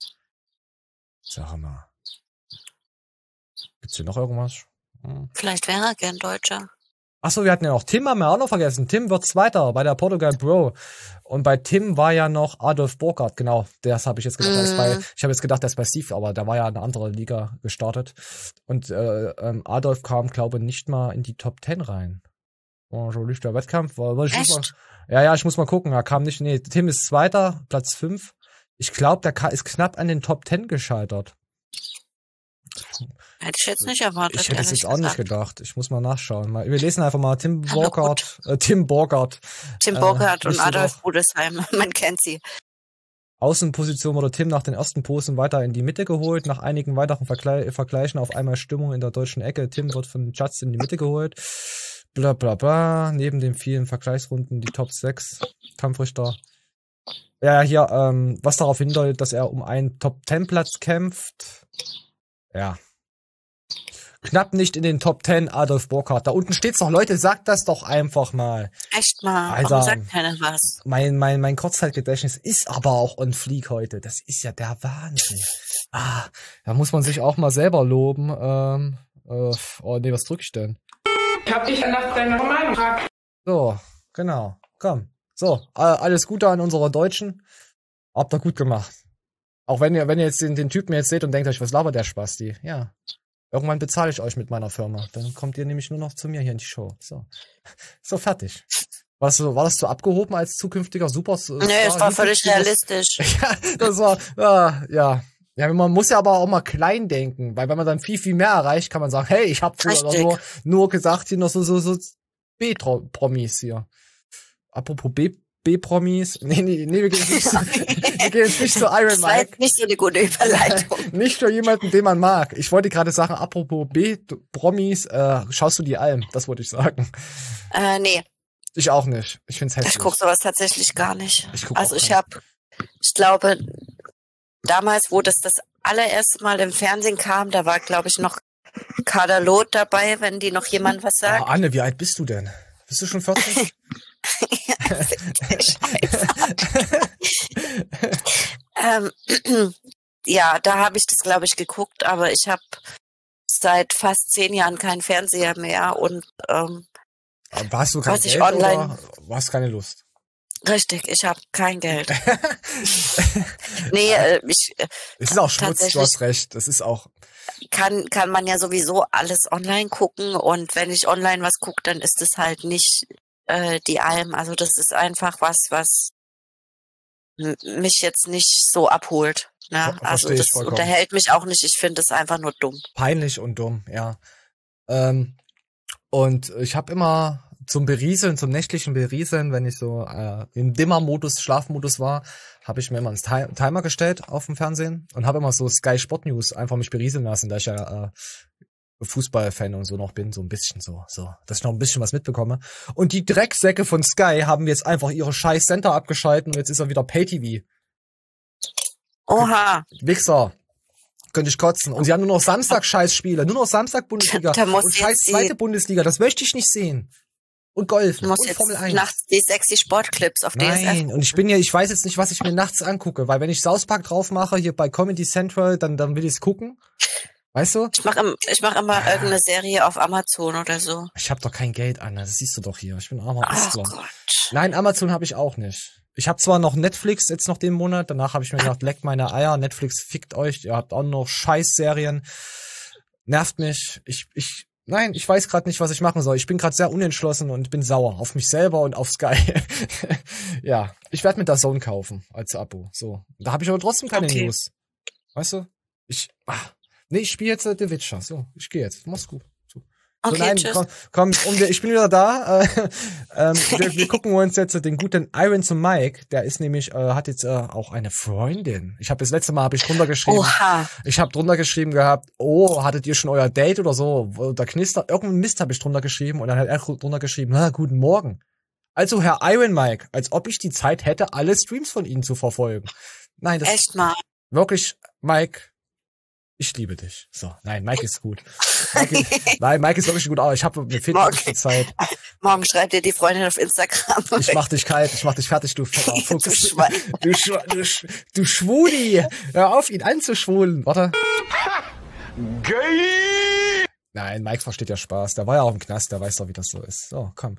Sag mal. Gibt's hier noch irgendwas? Hm. Vielleicht wäre er gern Deutscher. Achso, wir hatten ja noch Tim, haben wir auch noch vergessen. Tim wird Zweiter bei der Portugal Bro. Und bei Tim war ja noch Adolf Burkhardt, genau. Das habe ich jetzt gedacht. der ist bei, ich habe jetzt gedacht, der ist bei Steve, aber der war ja in eine andere Liga gestartet. Und äh, ähm, Adolf kam, glaube ich, nicht mal in die Top Ten rein. Oh, so lief der Wettkampf. War, ich muss mal, ja, ja, ich muss mal gucken. Er kam nicht. Nee, Tim ist Zweiter, Platz fünf. Ich glaube, der ist knapp an den Top Ten gescheitert. Hätte ich jetzt nicht erwartet. Ich hätte es jetzt auch nicht gedacht. Ich muss mal nachschauen. Mal, wir lesen einfach mal Tim Ja, Borgert. Äh, Tim Borgert. Tim Borgert äh, und nicht so Adolf doch. Rudesheim, man kennt sie. Außenposition wurde Tim nach den ersten Posen weiter in die Mitte geholt. Nach einigen weiteren Vergle Vergleichen auf einmal Stimmung in der deutschen Ecke. Tim wird von Judge in die Mitte geholt. Bla bla bla. Neben den vielen Vergleichsrunden die Top sechs Kampfrichter. Ja, hier, ähm, was darauf hindeutet, dass er um einen Top zehn Platz kämpft. Ja. Knapp nicht in den Top zehn Adolf Borgert. Da unten steht's noch. Leute, sagt das doch einfach mal. Echt mal, Alter, warum sagt keiner was? Mein, mein, mein Kurzzeitgedächtnis ist aber auch on fleek heute. Das ist ja der Wahnsinn. Ah, da muss man sich auch mal selber loben. Ähm, äh, oh nee, was drück ich denn? Ich hab dich nach deiner Meinung gefragt. So, genau. Komm. So, äh, alles Gute an unsere Deutschen. Habt ihr gut gemacht. Auch wenn ihr, wenn ihr jetzt den, den Typen jetzt seht und denkt euch, was labert der Spasti? Ja. Irgendwann bezahle ich euch mit meiner Firma. Dann kommt ihr nämlich nur noch zu mir hier in die Show. So. So, fertig. Warst du, war das so abgehoben als zukünftiger Superstar? Nee, es war völlig realistisch. Ja, das war, ja, ja. Ja, man muss ja aber auch mal klein denken, weil wenn man dann viel, viel mehr erreicht, kann man sagen, hey, ich hab früher nur, nur gesagt, hier noch so, so, so B-Promis hier. Apropos B, B-Promis. Nee, nee, nee, wir gehen jetzt nicht zu, wir gehen jetzt nicht zu Iron Das war Mike. jetzt nicht so eine gute Überleitung. Nicht für jemanden, den man mag. Ich wollte gerade sagen, apropos B-Promis, äh, schaust du die Alm? Das wollte ich sagen. Äh, nee. Ich auch nicht. Ich find's hässlich. Ich gucke sowas tatsächlich gar nicht. Ich guck also auch ich keinen. habe, ich glaube, damals, wo das das allererste Mal im Fernsehen kam, da war, glaube ich, noch Kader Loth dabei, wenn die noch jemand was sagt. Oh, Anne, wie alt bist du denn? Bist du schon vierzig? ähm, ja, da habe ich das, glaube ich, geguckt, aber ich habe seit fast zehn Jahren keinen Fernseher mehr und ähm, Warst du kein was ich Geld online- oder hast keine Lust? richtig, ich habe kein Geld. nee, äh, ich äh, Es ist auch Schmutz, du tatsächlich hast recht. Das ist auch. kann kann man ja sowieso alles online gucken und wenn ich online was gucke, dann ist es halt nicht äh, die Alm. Also das ist einfach was, was m- mich jetzt nicht so abholt. Ne? Ver- Also verstehe ich das vollkommen. unterhält mich auch nicht. Ich finde es einfach nur dumm. Peinlich und dumm, ja. Ähm, und ich habe immer zum Berieseln, zum nächtlichen Berieseln, wenn ich so äh, im Dimmer-Modus, Schlafmodus war, habe ich mir immer einen Ti- Timer gestellt auf dem Fernsehen und habe immer so Sky Sport News einfach mich berieseln lassen, da ich ja äh, Fußballfan und so noch bin, so ein bisschen so, so, dass ich noch ein bisschen was mitbekomme. Und die Drecksäcke von Sky haben jetzt einfach ihre scheiß Center abgeschalten und jetzt ist er wieder Pay-T V. Oha. Wichser. Könnte ich kotzen. Und sie haben nur noch Samstag-Scheißspiele. Nur noch Samstag-Bundesliga. Da muss Und jetzt scheiß die- zweite Bundesliga. Das möchte ich nicht sehen. Und Golf. Du musst und jetzt Formel eins. nachts die sexy Sportclips auf D S F. Nein, und ich bin ja, ich weiß jetzt nicht, was ich mir nachts angucke, weil wenn ich South Park drauf mache, hier bei Comedy Central, dann, dann will ich es gucken. Weißt du? Ich mache im, ich mach immer irgendeine Serie auf Amazon oder so. Ich habe doch kein Geld, Anna. Das siehst du doch hier. Ich bin armer Ach Bastler. Gott. Nein, Amazon habe ich auch nicht. Ich habe zwar noch Netflix jetzt noch den Monat, danach habe ich mir gedacht, leckt meine Eier, Netflix fickt euch, ihr habt auch noch Scheißserien. Nervt mich. Ich, ich, nein, ich weiß gerade nicht, was ich machen soll. Ich bin gerade sehr unentschlossen und bin sauer auf mich selber und auf Sky. Ja, ich werde mir das Zone kaufen als Abo. So, da habe ich aber trotzdem keine Okay. News. Weißt du? Ich, ah, nee, ich spiele jetzt äh, The Witcher. So, ich gehe jetzt. Mach's gut. So. So, Okay, nein, tschüss. komm, komm um, ich bin wieder da. Äh, ähm, wir, wir gucken uns jetzt den guten Iron zum Mike. Der ist nämlich, äh, hat jetzt äh, auch eine Freundin. Ich habe das letzte Mal habe ich drunter geschrieben. Oha. Ich habe drunter geschrieben gehabt, oh, hattet ihr schon euer Date oder so? Oder Knister, irgendein Mist habe ich drunter geschrieben und dann hat er drunter geschrieben, na, guten Morgen. Also Herr Iron Mike, als ob ich die Zeit hätte, alle Streams von Ihnen zu verfolgen. Nein, das Echt mal. wirklich, Mike, ich liebe dich. So, nein, Mike ist gut. Mike, nein, Mike ist wirklich gut, aber ich habe mir fehlt Morgen. wirklich die Zeit. Morgen schreibt dir die Freundin auf Instagram. Ich mach dich kalt, ich mach dich fertig, du fetter Fuchs. Du Schwein. Du, Schw du, Sch du Schwuli. Hör auf, ihn anzuschwulen. Warte. Gay! Nein, Mike versteht ja Spaß. Der war ja auch im Knast, der weiß doch, wie das so ist. So, komm.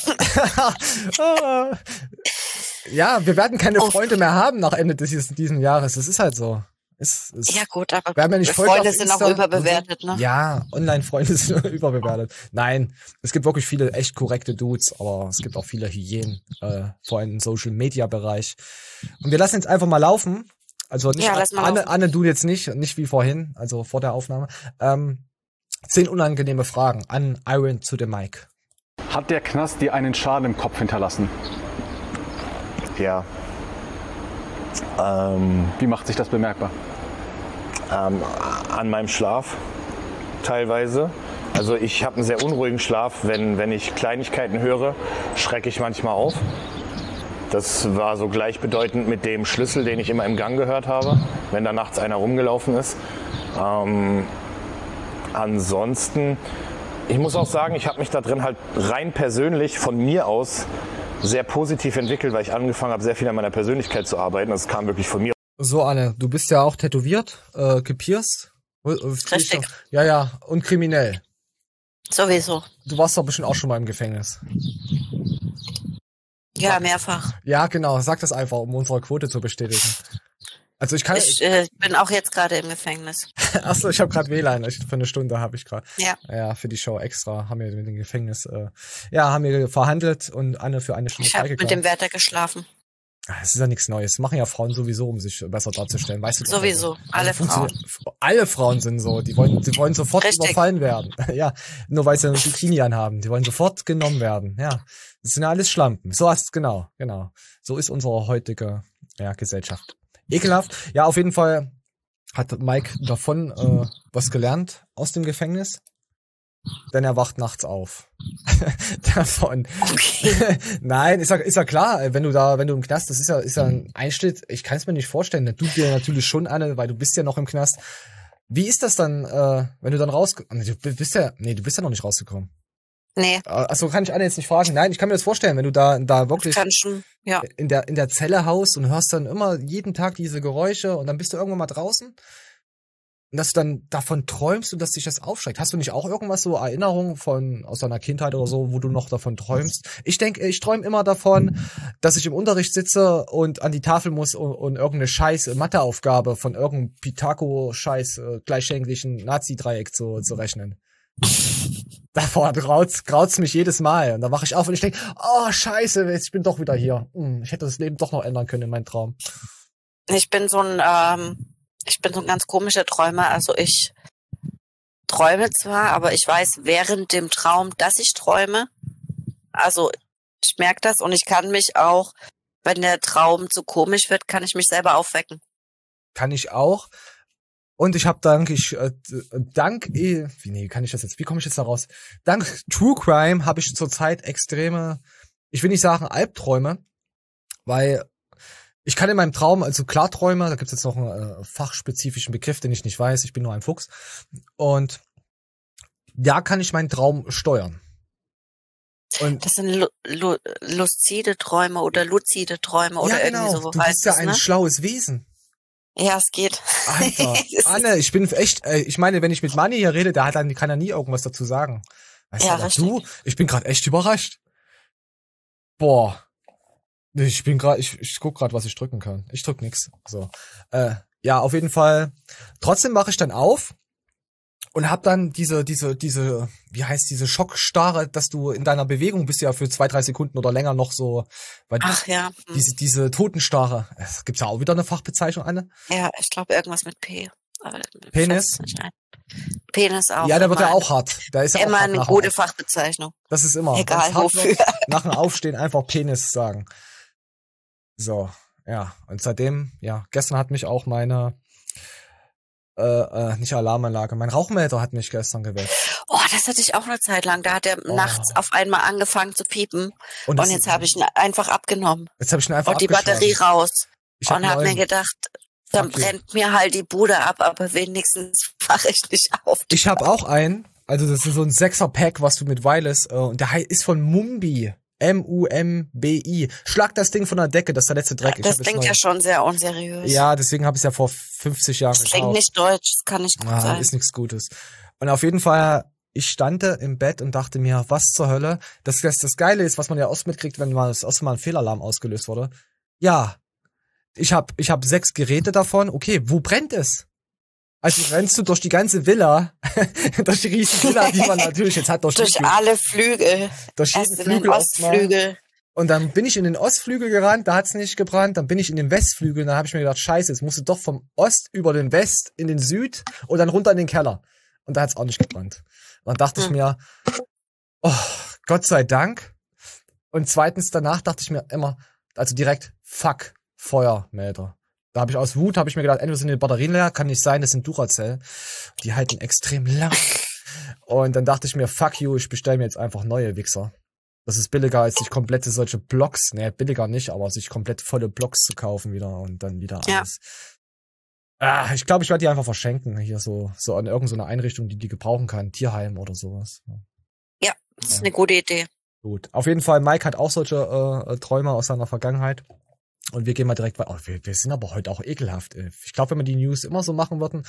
Ja, wir werden keine Oh. Freunde mehr haben nach Ende dieses diesen Jahres. Das ist halt so. Es, es, Ja gut, aber wir haben ja nicht folgt Freunde auf sind auch Insta. überbewertet, ne? Ja, Online-Freunde sind überbewertet. Nein, es gibt wirklich viele echt korrekte Dudes, aber es gibt auch viele Hyänen, äh, vor allem im Social-Media-Bereich. Und wir lassen jetzt einfach mal laufen. Also nicht Ja, lass mal Anne, laufen. Anne, du jetzt nicht, nicht wie vorhin, also vor der Aufnahme. Ähm, zehn unangenehme Fragen an Iron to the Mic. Hat der Knast dir einen Schaden im Kopf hinterlassen? Ja. Ähm, Wie macht sich das bemerkbar? ähm, an meinem Schlaf teilweise. Also ich habe einen sehr unruhigen Schlaf. Wenn, wenn ich Kleinigkeiten höre, schrecke ich manchmal auf. Das war so gleichbedeutend mit dem Schlüssel, den ich immer im Gang gehört habe, wenn da nachts einer rumgelaufen ist. Ähm, ansonsten, ich muss auch sagen, ich habe mich da drin halt rein persönlich von mir aus sehr positiv entwickelt, weil ich angefangen habe, sehr viel an meiner Persönlichkeit zu arbeiten. Das kam wirklich von mir. So, Anne, du bist ja auch tätowiert, äh, gepierst. Richtig. Ja, ja, und kriminell. Sowieso. Du warst doch bestimmt auch schon mal im Gefängnis. Ja, mehrfach. Ja, genau, sag das einfach, um unsere Quote zu bestätigen. Also ich kann. Ich äh, bin auch jetzt gerade im Gefängnis. Achso, ich habe gerade W L A N. Ich, für eine Stunde habe ich gerade. Ja. Ja, für die Show extra haben wir mit dem Gefängnis. Äh, ja, haben wir verhandelt und Anne für eine Stunde Ich habe mit dem Wärter geschlafen. Das ist ja nichts Neues. Machen ja Frauen sowieso, um sich besser darzustellen. Weißt du? Sowieso. Alle Frauen. Alle Frauen sind so. Die wollen, die wollen sofort Richtig. überfallen werden. Ja, nur weil sie ein Bikini anhaben. Die wollen sofort genommen werden. Ja, das sind ja alles Schlampen. So hast genau, genau. So ist unsere heutige ja, Gesellschaft. Ekelhaft. Ja, auf jeden Fall hat Mike davon äh, was gelernt aus dem Gefängnis. Denn er wacht nachts auf. Davon. Okay. Nein, ist ja, ist ja klar, wenn du da, wenn du im Knast, das ist ja, ist ja ein Einschnitt, ich kann es mir nicht vorstellen, du dir natürlich schon, Anne, weil du bist ja noch im Knast. Wie ist das dann, äh, wenn du dann raus, du bist ja, nee, du bist ja noch nicht rausgekommen. Nee. Achso, kann ich Anne jetzt nicht fragen? Nein, ich kann mir das vorstellen, wenn du da, da wirklich kann schon, ja. in der, in der Zelle haust und hörst dann immer jeden Tag diese Geräusche und dann bist du irgendwann mal draußen. Und dass du dann davon träumst und dass dich das aufschreckt. Hast du nicht auch irgendwas so Erinnerungen von aus deiner Kindheit oder so, wo du noch davon träumst? Ich denke, ich träume immer davon, dass ich im Unterricht sitze und an die Tafel muss und, und irgendeine scheiß Matheaufgabe von irgendeinem Pythago-Scheiß äh, gleichschenklichen Nazi-Dreieck zu, zu rechnen. Davor graut's, graut's mich jedes Mal. Und dann wache ich auf und ich denke, oh scheiße, ich bin doch wieder hier. Hm, ich hätte das Leben doch noch ändern können in meinem Traum. Ich bin so ein, ähm, ich bin so ein ganz komischer Träumer. Also ich träume zwar, aber ich weiß während dem Traum, dass ich träume. Also ich merke das und ich kann mich auch, wenn der Traum zu komisch wird, kann ich mich selber aufwecken. Kann ich auch. Und ich habe dank ich äh, dank eh, wie nee, kann ich das jetzt? Wie komme ich jetzt da raus? Dank True Crime habe ich zurzeit extreme, ich will nicht sagen Albträume, weil ich kann in meinem Traum, also Klarträume, da gibt's jetzt noch einen äh, fachspezifischen Begriff, den ich nicht weiß, ich bin nur ein Fuchs. Und da kann ich meinen Traum steuern. Und das sind lu lu luzide Träume oder luzide Träume oder ja, genau. irgendwie so. Du bist ja ein ne? schlaues Wesen. Ja, es geht. Alter, Anne, ich bin echt, äh, ich meine, wenn ich mit Manni hier rede, der hat dann, kann er nie irgendwas dazu sagen. Weißt ja, du, aber du, ich bin gerade echt überrascht. Boah. Ich bin gerade, ich, ich guck gerade, was ich drücken kann. Ich drück nix. So. Äh, ja, auf jeden Fall. Trotzdem wache ich dann auf und hab dann diese, diese, diese, wie heißt diese Schockstarre, dass du in deiner Bewegung bist ja für zwei, drei Sekunden oder länger noch so. Weil Ach ja. Hm. Diese, diese Totenstarre. Es gibt's ja auch wieder eine Fachbezeichnung, Anne? Ja, ich glaube irgendwas mit P. Aber Penis? Penis auch. Ja, da wird er auch hart. Da ist er immer auch hart eine nachher gute auf. Fachbezeichnung. Das ist immer. Egal wofür. Wird, nach dem Aufstehen einfach Penis sagen. So, ja. Und seitdem, ja, gestern hat mich auch meine, äh, äh, nicht Alarmanlage, mein Rauchmelder hat mich gestern geweckt. Oh, das hatte ich auch eine Zeit lang. Da hat er Oh. nachts auf einmal angefangen zu piepen. Und Und, das- jetzt habe ich ihn einfach abgenommen. Jetzt habe ich ihn einfach Und die abgeschlossen. Batterie raus. Ich hab Und habe einen mir neuen- gedacht, dann Fuck you. brennt mir halt die Bude ab, aber wenigstens wache ich nicht auf. Ich habe auch einen, also das ist so ein Sechser-Pack, was du mit Wireless, äh, und der ist von Mumbi. M U M B I. Schlag das Ding von der Decke, das ist der letzte Dreck. Ich Das hab jetzt klingt neu- ja schon sehr unseriös. Ja, deswegen habe ich es ja vor fünfzig Jahren Das klingt gekauft. nicht deutsch, das kann nicht gut Ah, sein. ist nichts Gutes. Und auf jeden Fall, ich stand im Bett und dachte mir, was zur Hölle? Das, das, das Geile ist, was man ja oft mitkriegt, wenn mal das erste Mal ein Fehlalarm ausgelöst wurde. Ja, ich habe ich hab sechs Geräte davon. Okay, wo brennt es? Also rennst du durch die ganze Villa, durch die riesen Villa, die man natürlich jetzt hat, durch, Durch jeden- alle Flügel. durch Erst jeden in den Flügel erstmal. Ostflügel. Und dann bin ich in den Ostflügel gerannt, da hat's nicht gebrannt. Dann bin ich in den Westflügel, dann habe ich mir gedacht, scheiße, jetzt musst du doch vom Ost über den West in den Süd und dann runter in den Keller. Und da hat's auch nicht gebrannt. Und dann dachte hm. ich mir, oh, Gott sei Dank. Und zweitens danach dachte ich mir immer, also direkt, fuck, Feuermelder. Da habe ich aus Wut, habe ich mir gedacht, entweder sind die Batterien leer, kann nicht sein, das sind Duracell. Die halten extrem lang. Und dann dachte ich mir, fuck you, ich bestelle mir jetzt einfach neue Wichser. Das ist billiger, als sich komplette solche Blocks, ne, billiger nicht, aber sich komplett volle Blocks zu kaufen wieder und dann wieder alles. Ja. Ah, ich glaube, ich werde die einfach verschenken, hier so, so an irgendeine Einrichtung, die die gebrauchen kann, Tierheim oder sowas. Ja, das ist ja. eine gute Idee. Gut. Auf jeden Fall, Mike hat auch solche äh, Träume aus seiner Vergangenheit. Und wir gehen mal direkt weiter. Oh, wir, wir sind aber heute auch ekelhaft. Ey. Ich glaube, wenn wir die News immer so machen würden,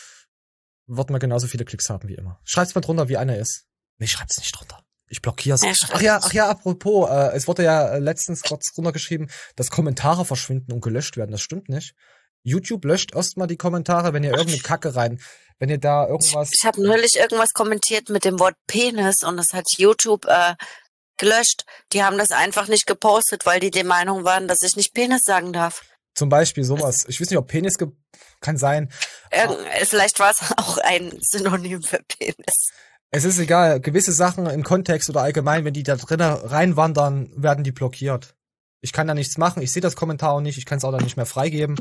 würden wir genauso viele Klicks haben wie immer. Schreibt's mal drunter, wie einer ist. Nee, schreib's nicht drunter. Ich blockier's. Ja, ach ja, ach ja, apropos, äh, es wurde ja letztens kurz runtergeschrieben, dass Kommentare verschwinden und gelöscht werden. Das stimmt nicht. YouTube löscht erstmal die Kommentare, wenn ihr irgendeine Kacke rein, wenn ihr da irgendwas... Ich habe neulich irgendwas kommentiert mit dem Wort Penis und das hat YouTube äh, gelöscht. Die haben das einfach nicht gepostet, weil die der Meinung waren, dass ich nicht Penis sagen darf. Zum Beispiel sowas. Ich weiß nicht, ob Penis ge- kann sein. Irgend- Vielleicht war es auch ein Synonym für Penis. Es ist egal, gewisse Sachen im Kontext oder allgemein, wenn die da drinnen reinwandern, werden die blockiert. Ich kann da nichts machen, ich sehe das Kommentar auch nicht, ich kann es auch dann nicht mehr freigeben.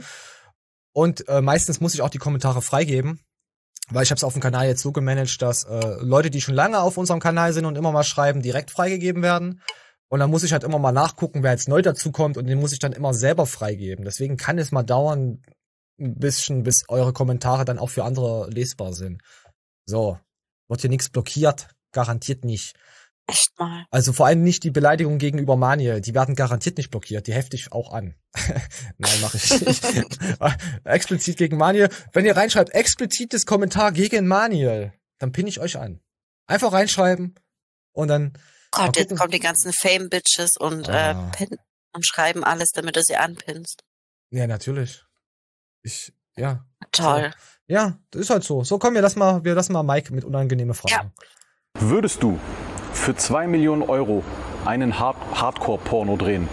Und äh, meistens muss ich auch die Kommentare freigeben, weil ich habe es auf dem Kanal jetzt so gemanagt, dass äh, Leute, die schon lange auf unserem Kanal sind und immer mal schreiben, direkt freigegeben werden. Und dann muss ich halt immer mal nachgucken, wer jetzt neu dazukommt und den muss ich dann immer selber freigeben. Deswegen kann es mal dauern, ein bisschen, bis eure Kommentare dann auch für andere lesbar sind. So. Wird hier nichts blockiert, garantiert nicht. Echt mal. Also vor allem nicht die Beleidigung gegenüber Maniel, die werden garantiert nicht blockiert, die hefte ich auch an. Nein, mache ich nicht. Explizit gegen Maniel. Wenn ihr reinschreibt, explizites Kommentar gegen Maniel, dann pinne ich euch an. Einfach reinschreiben und dann... Gott, jetzt kommen die ganzen Fame-Bitches und, ah. äh, pin- und schreiben alles, damit du sie anpinnst. Ja, natürlich. Ich, ja. Toll. So. Ja, das ist halt so. So, kommen wir das mal, wir lassen mal Mike mit unangenehme Fragen. Ja. Würdest du für zwei Millionen Euro einen Hard- Hardcore-Porno drehen?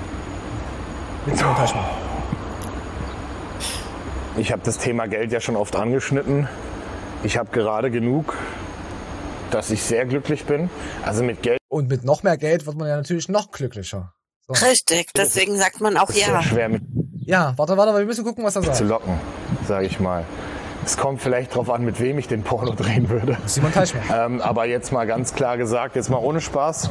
Ich habe das Thema Geld ja schon oft angeschnitten. Ich habe gerade genug, dass ich sehr glücklich bin. Also mit Geld. Und mit noch mehr Geld wird man ja natürlich noch glücklicher. So. Richtig, deswegen sagt man auch das ist ja. Sehr schwer mit ja, warte, warte, wir müssen gucken, was er sagt. Zu locken, sage ich mal. Es kommt vielleicht drauf an, mit wem ich den Porno drehen würde. Simon Teichmann. Ähm, aber jetzt mal ganz klar gesagt, jetzt mal ohne Spaß.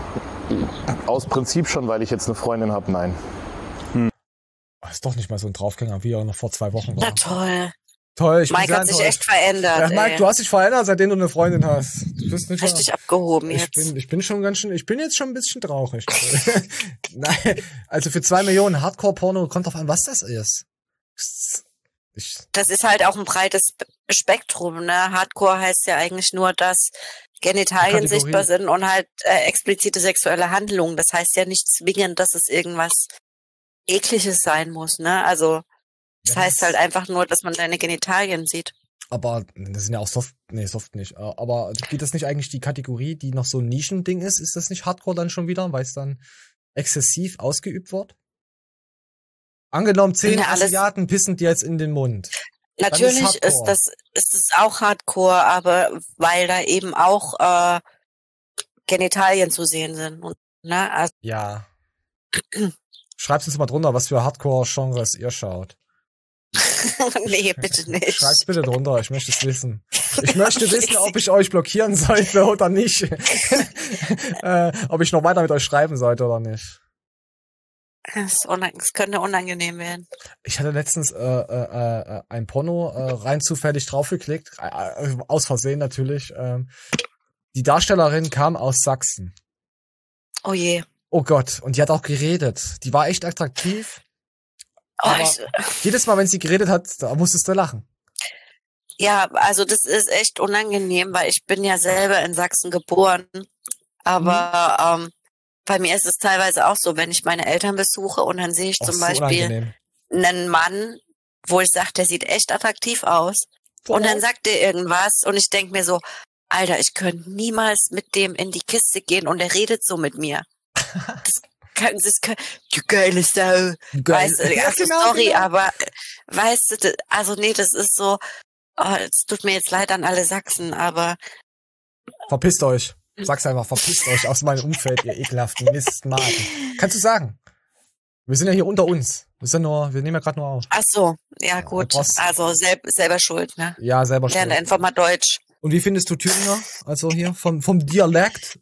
Aus Prinzip schon, weil ich jetzt eine Freundin habe, nein. Hm. Ist doch nicht mal so ein Draufgänger, wie er noch vor zwei Wochen war. Na toll. Toll, ich Mike bin hat sich enttäuscht. echt verändert. Ja, Mike, ey. du hast dich verändert, seitdem du eine Freundin hast. Du bist nicht Richtig mehr, abgehoben ich jetzt. Bin, ich bin schon ganz schön, ich bin jetzt schon ein bisschen traurig. Nein, also für zwei Millionen Hardcore-Porno kommt drauf an, was das ist. Ich, das ist halt auch ein breites Spektrum, ne? Hardcore heißt ja eigentlich nur, dass Genitalien Kategorie. sichtbar sind und halt äh, explizite sexuelle Handlungen. Das heißt ja nicht zwingend, dass es irgendwas Ekliges sein muss, ne? Also das ja, heißt halt einfach nur, dass man deine Genitalien sieht. Aber das sind ja auch Soft, nee, Soft nicht. Aber geht das nicht eigentlich die Kategorie, die noch so ein Nischending ist? Ist das nicht Hardcore dann schon wieder, weil es dann exzessiv ausgeübt wird? Angenommen, zehn Ja, alles- Asiaten pissen dir jetzt in den Mund. Dann Natürlich ist ist, Hardcore. das ist es auch Hardcore, aber weil da eben auch äh, Genitalien zu sehen sind. Und, ne? Also, Ja. Schreib's uns mal drunter, was für Hardcore-Genres ihr schaut. nee, bitte nicht. Schreib's bitte drunter, ich möchte es wissen. Ich möchte wissen, ob ich euch blockieren sollte oder nicht. äh, ob ich noch weiter mit euch schreiben sollte oder nicht. Es ist unang- es könnte unangenehm werden. Ich hatte letztens äh, äh, äh, ein Porno äh, rein zufällig draufgeklickt, äh, äh, aus Versehen natürlich. Ähm, die Darstellerin kam aus Sachsen. Oh je. Oh Gott, und die hat auch geredet. Die war echt attraktiv. Oh, Aber ich, jedes Mal, wenn sie geredet hat, da musstest du lachen. ja, also das ist echt unangenehm, weil ich bin ja selber in Sachsen geboren. Aber ähm, bei mir ist es teilweise auch so, wenn ich meine Eltern besuche und dann sehe ich Oh, zum so Beispiel unangenehm. einen Mann, wo ich sage, der sieht echt attraktiv aus. Und dann sagt er irgendwas und ich denke mir so, Alter, ich könnte niemals mit dem in die Kiste gehen und er redet so mit mir. Das, können Sie es, du geile Sau. Geil. Weißt du, Ja, also genau, sorry, genau. aber, weißt du, das- also nee, das ist so, oh, es tut mir jetzt leid an alle Sachsen, aber Verpisst euch. Sag's einfach, verpisst euch aus meinem Umfeld, ihr ekelhaften Mistmagen. Kannst du sagen? Wir sind ja hier unter uns. Wir sind nur, wir nehmen ja gerade nur auf. ach so, ja gut, was- also selb, selber schuld, ne? Ja, selber Lerne schuld. einfach mal Deutsch. Und wie findest du Thüringer? Also hier vom, vom Dialekt?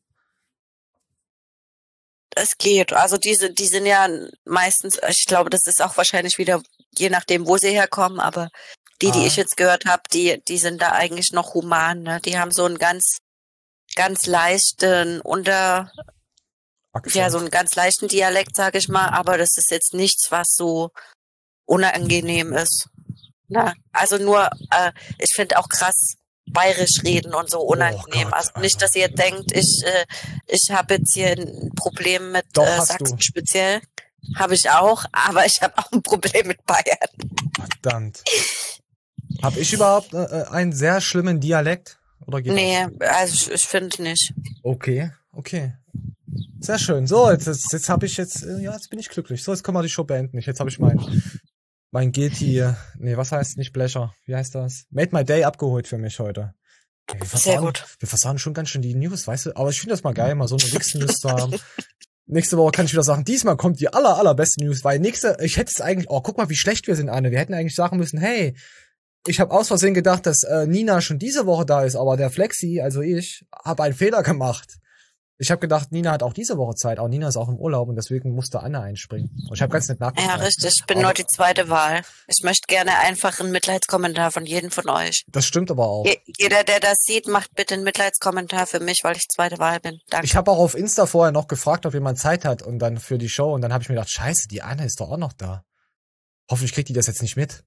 Es geht, also diese, die sind ja meistens, ich glaube, das ist auch wahrscheinlich wieder, je nachdem, wo sie herkommen, aber die, die Ah. ich jetzt gehört habe, die, die sind da eigentlich noch human, ne? Die haben so einen ganz, ganz leichten Unter, Akzent. ja, so einen ganz leichten Dialekt, sag ich mal, aber das ist jetzt nichts, was so unangenehm ist. Ne? Also nur, äh, ich finde auch krass bayerisch reden und so unangenehm. Gott, also nicht, dass ihr denkt, ich, äh, ich habe jetzt hier ein Problem mit Doch, äh, hast Sachsen du. speziell. Habe ich auch, aber ich habe auch ein Problem mit Bayern. Verdammt. Hab ich überhaupt äh, einen sehr schlimmen Dialekt? Oder geht Nee, das? also ich, ich finde nicht. Okay, okay. Sehr schön. So, jetzt, jetzt, jetzt habe ich jetzt, äh, ja, jetzt bin ich glücklich. So, jetzt können wir die Show beenden. Jetzt habe ich mein, mein Guilty, nee, was heißt nicht Blecher? Wie heißt das? Made my day abgeholt für mich heute. Okay, wir Sehr versauen, gut. Wir versauen schon ganz schön die News, weißt du? Aber ich finde das mal geil, mal so eine Wix-News zu haben. Nächste Woche kann ich wieder sagen, diesmal kommt die aller, allerbeste News, weil nächste, ich hätte es eigentlich, oh, guck mal, wie schlecht wir sind, Anne. Wir hätten eigentlich sagen müssen, hey, ich habe aus Versehen gedacht, dass äh, Nina schon diese Woche da ist, aber der Flexi, also ich, habe einen Fehler gemacht. Ich habe gedacht, Nina hat auch diese Woche Zeit, aber Nina ist auch im Urlaub und deswegen musste Anne einspringen. Und ich habe ganz nett nachgefragt. Ja, richtig. Ich bin Aber nur die zweite Wahl. Ich möchte gerne einfach einen Mitleidskommentar von jedem von euch. Das stimmt aber auch. Je, jeder, der das sieht, macht bitte einen Mitleidskommentar für mich, weil ich zweite Wahl bin. Danke. Ich habe auch auf Insta vorher noch gefragt, ob jemand Zeit hat und dann für die Show und dann habe ich mir gedacht, scheiße, die Anne ist doch auch noch da. Hoffentlich kriegt die das jetzt nicht mit.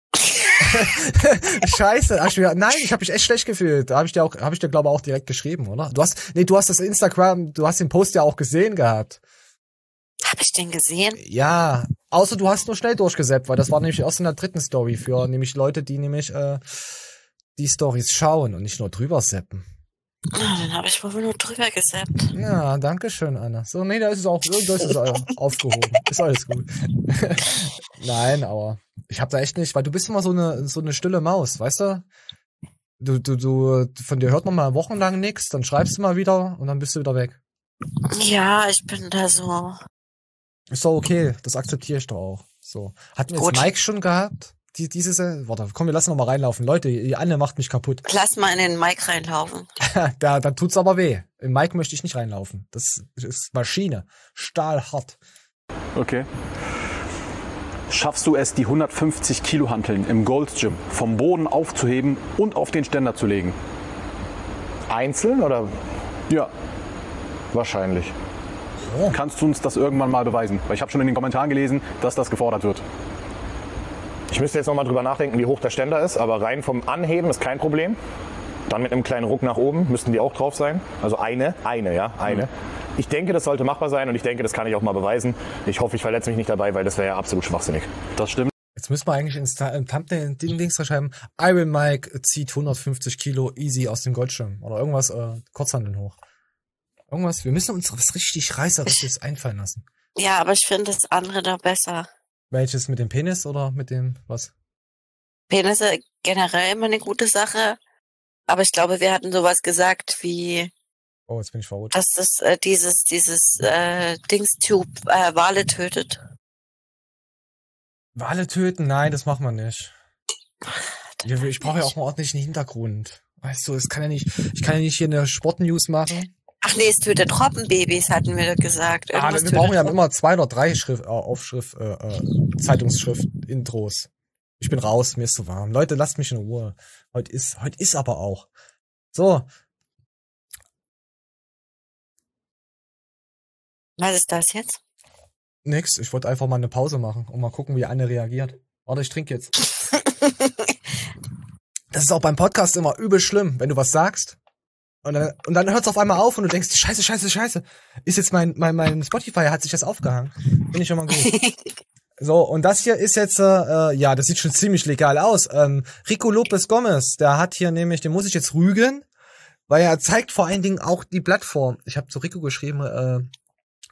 Scheiße, hab ich mir, nein, ich habe mich echt schlecht gefühlt. Da habe ich dir auch, habe ich dir glaube auch direkt geschrieben, oder? Du hast, nee, du hast das Instagram, du hast den Post ja auch gesehen gehabt. Hab ich den gesehen? Ja, außer du hast nur schnell durchgesäppt, weil das war nämlich erst in der dritten Story für nämlich Leute, die nämlich äh, die Stories schauen und nicht nur drüber zappen. Ah, dann habe ich wohl nur drüber gesappt. Ja, danke schön, Anna. So, nee, da ist es auch, da ist es aufgehoben. Ist alles gut. Nein, aber ich hab da echt nicht, weil du bist immer so eine so eine stille Maus, weißt du? Du, du, du, von dir hört man mal wochenlang nichts, dann schreibst du mal wieder und dann bist du wieder weg. Ja, ich bin da so. Ist doch okay, das akzeptiere ich doch auch. So. Hatten wir Gut. jetzt Mike schon gehabt? Die, diese, warte, komm, wir lassen noch mal reinlaufen. Leute, die Anne macht mich kaputt. Lass mal in den Mic reinlaufen. da, da tut's aber weh. Im Mike möchte ich nicht reinlaufen. Das ist Maschine. Stahlhart. Okay. Schaffst du es, die hundertfünfzig Kilo Hanteln im Gold's Gym vom Boden aufzuheben und auf den Ständer zu legen? Einzeln oder? Ja. Wahrscheinlich. Oh. Kannst du uns das irgendwann mal beweisen? Weil ich habe schon in den Kommentaren gelesen, dass das gefordert wird. Ich müsste jetzt noch mal drüber nachdenken, wie hoch der Ständer ist, aber rein vom Anheben ist kein Problem. Dann mit einem kleinen Ruck nach oben müssten die auch drauf sein. Also eine, eine, ja, eine. Mhm. Ich denke, das sollte machbar sein und ich denke, das kann ich auch mal beweisen. Ich hoffe, ich verletze mich nicht dabei, weil das wäre ja absolut schwachsinnig. Das stimmt. Jetzt müssen wir eigentlich ins im Thumbnail Ding Dings schreiben. Iron Mike zieht hundertfünfzig Kilo easy aus dem Goldschirm. Oder irgendwas, äh, Kurzhanteln hoch. Irgendwas, wir müssen uns was richtig Reißerisches einfallen lassen. Ja, aber ich finde das andere da besser. Welches, mit dem Penis oder mit dem, was? Penisse generell immer eine gute Sache. Aber ich glaube, wir hatten sowas gesagt wie, Oh, jetzt bin ich verrückt. dass das äh, dieses dieses äh, Dingstube äh, Wale tötet. Wale töten? Nein, das macht man nicht. Ich, ich brauche ja auch einen ordentlichen Hintergrund. Weißt du, es kann ja nicht, ich kann ja nicht hier eine Sportnews machen. Ach nee, es tötet Robbenbabys, hatten wir gesagt. Ah, Irgendwas wir brauchen ja tötet immer zwei oder drei Schrift, äh, Aufschrift, äh, äh, Zeitungsschrift, Intros. Ich bin raus, mir ist zu warm. Leute, lasst mich in Ruhe. Heute ist, heute ist aber auch. So. Was ist das jetzt? Nix, ich wollte einfach mal eine Pause machen und mal gucken, wie Anne reagiert. Warte, ich trinke jetzt. Das ist auch beim Podcast immer übel schlimm, wenn du was sagst und dann, und dann hört es auf einmal auf und du denkst, scheiße, scheiße, scheiße. Ist jetzt mein, mein, mein Spotify, hat sich das aufgehangen. Finde ich schon mal gut. So, und das hier ist jetzt, äh, ja, das sieht schon ziemlich legal aus. Ähm, Rico Lopez Gomez, der hat hier nämlich, den muss ich jetzt rügen, weil er zeigt vor allen Dingen auch die Plattform. Ich habe zu Rico geschrieben, äh,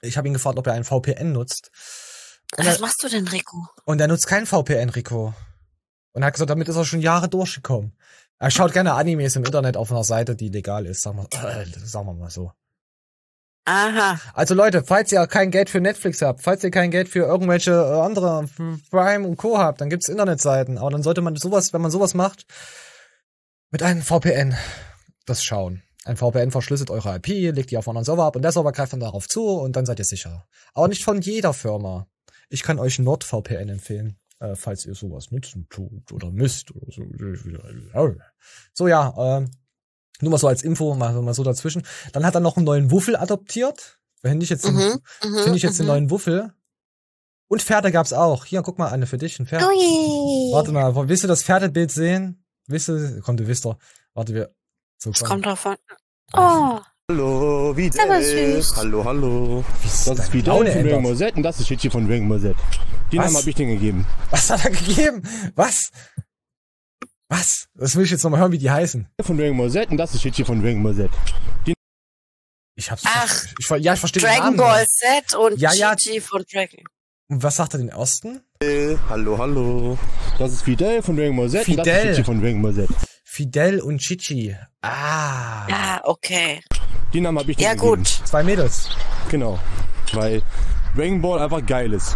Ich habe ihn gefragt, ob er ein V P N nutzt. Und Was er, machst du denn, Rico? und er nutzt kein V P N, Rico. Und er hat gesagt, damit ist er schon Jahre durchgekommen. Er schaut gerne Animes im Internet auf einer Seite, die legal ist, sagen wir, äh, sagen wir mal so. Aha. Also Leute, falls ihr kein Geld für Netflix habt, falls ihr kein Geld für irgendwelche äh, andere Prime und Co. habt, dann gibt's Internetseiten. Aber dann sollte man sowas, wenn man sowas macht, mit einem V P N das schauen. Ein V P N verschlüsselt eure I P, legt die auf einen anderen Server ab und der Server greift dann darauf zu und dann seid ihr sicher. Aber nicht von jeder Firma. Ich kann euch NordVPN empfehlen, äh, falls ihr sowas nutzen tut oder müsst. Oder so. so ja, ähm, nur mal so als Info, mal, mal so dazwischen. Dann hat er noch einen neuen Wuffel adoptiert. Finde ich jetzt, den, Mhm, finde ich jetzt den mhm. neuen Wuffel. Und Pferde gab's auch. Hier, guck mal, Anne, für dich ein Pferd. Ui. Warte mal, willst du das Pferdebild sehen? Willst du? Komm, du wisst doch. Warte, wir. So, Es komm. kommt drauf an. Oh. Hallo, wie Aber süß. Hallo, hallo. Das ist deine Fidel Laune von ändert? Dragon Ball Z und das ist Shitchi von Dragon Ball Z. Den Was? Namen habe ich denen gegeben. Was hat er gegeben? Was? Was? Das will ich jetzt nochmal hören, wie die heißen. Von Dragon Ball Z und das ist Shitchi von Dragon Ball Z. Den Ich hab's. Ach, ich, ver- ja, ich verstehe den Dragon Namen. Ball Z und Ja, ja. Chi-Chi von Dragon. Und was sagt er den ersten? Hallo, hallo. Das ist Fidel von Dragon Ball Z und das ist Fidel. Shitchi von Dragon Ball Z. Fidel und Chichi. Ah. Ah, okay. Den Namen habe ich denen Ja, gegeben. gut. Zwei Mädels. Genau. Weil Dragon Ball einfach geil ist.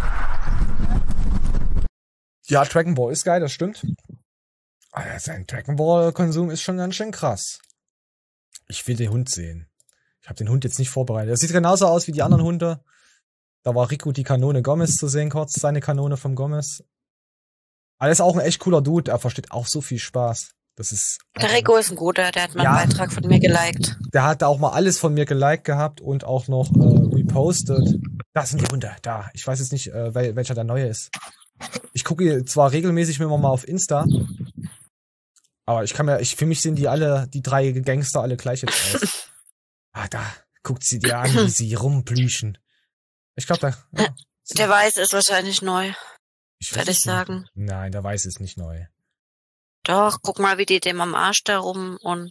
Ja, Dragon Ball ist geil, das stimmt. Aber sein Dragon Ball Konsum ist schon ganz schön krass. Ich will den Hund sehen. Ich habe den Hund jetzt nicht vorbereitet. Er sieht genauso aus wie die anderen Hunde. Da war Rico die Kanone Gomez zu sehen, kurz seine Kanone vom Gomez. Aber er ist auch ein echt cooler Dude. Er versteht auch so viel Spaß. Das ist. Der Rico ist ein guter, der hat meinen Ja. Beitrag von mir geliked. Der hat auch mal alles von mir geliked gehabt und auch noch äh, repostet. Da sind die Hunde, da. Ich weiß jetzt nicht, äh, wel welcher der neue ist. Ich gucke zwar regelmäßig immer mal auf Insta, aber ich kann mir, ich für mich sehen die alle, die drei Gangster alle gleich jetzt aus. Ah, da guckt sie dir an, wie sie rumplüschen. Ich glaube, da. Ja, Der Weiß ist wahrscheinlich neu, ich weiß würde ich es nicht. sagen. Nein, der Weiß ist nicht neu. Doch, guck mal, wie die dem am Arsch da rum und...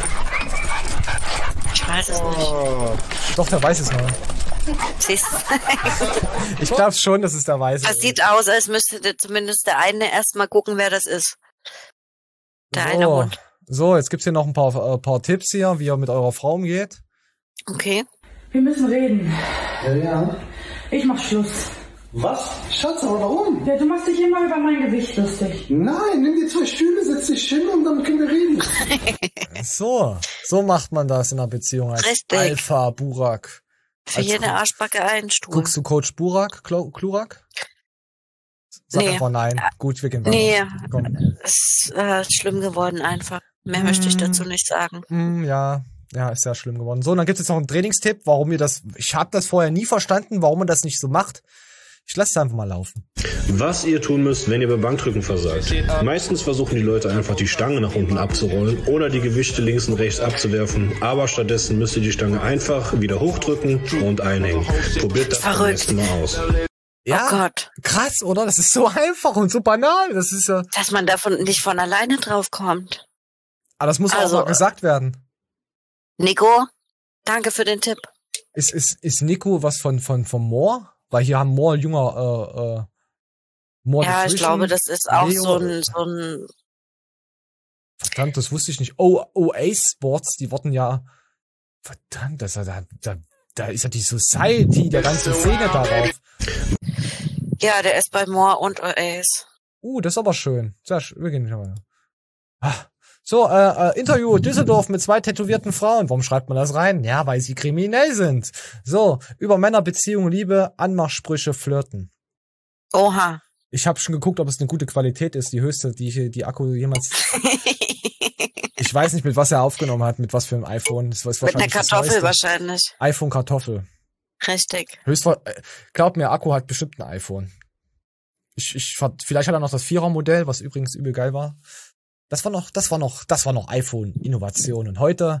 Ich weiß es nicht. Doch, der Weiß ist neu. Siehst du? Ich glaube schon, dass es der Weiß Das ist. sieht aus, als müsste der- zumindest der eine erstmal gucken, wer das ist. Der eine So, Hund. so, jetzt gibt's hier noch ein paar, äh, paar Tipps hier, wie ihr mit eurer Frau umgeht. Okay. Wir müssen reden. Ja, ja. Ich mach Schluss. Was? Schatz, aber warum? Ja, du machst dich immer über mein Gewicht lustig. Nein, nimm dir zwei Stühle, setz dich hin und dann können wir reden. So, so macht man das in einer Beziehung als Richtig. Alpha Burak. Für Als- jede Arschbacke einen Stuhl. Guckst du Coach Burak, Klo Klurak? Sag Nee. einfach nein. Gut, wir gehen weiter. Nee, Komm. ist äh, schlimm geworden einfach. Mehr möchte ich dazu nicht sagen. Hm, ja, ja, ist sehr schlimm geworden. So, und dann gibt's jetzt noch einen Trainingstipp, warum ihr das, ich habe das vorher nie verstanden, warum man das nicht so macht. Ich lasse es einfach mal laufen. Was ihr tun müsst, wenn ihr beim Bankdrücken versagt. Meistens versuchen die Leute einfach die Stange nach unten abzurollen oder die Gewichte links und rechts abzuwerfen, aber stattdessen müsst ihr die Stange einfach wieder hochdrücken und einhängen. Probiert das beim nächsten Mal aus. Ja, Oh Gott. krass, oder? Das ist so einfach und so banal. Das ist ja, Dass man davon nicht von alleine drauf kommt. aber das muss Also, auch mal gesagt werden. Nico, danke für den Tipp. Ist, ist, ist Nico was von, von, von Moore? Weil hier haben Moore jünger, äh, äh, Moore Ja, ich Nutrition, glaube, das ist auch Leo. so ein, so ein, Verdammt, das wusste ich nicht. Oh, O A Sports, die wurden ja, verdammt, das, da, da, da ist ja die Society, der ganze Szene darauf. ja, der ist bei Moore und Ace. Uh, das ist aber schön. Sehr schön. Wir gehen nicht weiter. Ah. So, äh, äh, Interview Düsseldorf mit zwei tätowierten Frauen. Warum schreibt man das rein? Ja, weil sie kriminell sind. So, über Männerbeziehungen, Liebe, Anmachsprüche, Flirten. Oha. Ich habe schon geguckt, ob es eine gute Qualität ist, die höchste, die ich- die Akku jemals. Ich weiß nicht, mit was er aufgenommen hat, mit was für einem iPhone. Das ist Mit einer wahrscheinlich das Kartoffel Neueste. wahrscheinlich. iPhone Kartoffel. Richtig. Höchstwahr, äh, glaub mir, Akku hat bestimmt ein iPhone. Ich, ich, vielleicht hat er noch das Vierer-Modell, was übrigens übel geil war. Das war noch, das war noch, das war noch iPhone-Innovation. Und heute,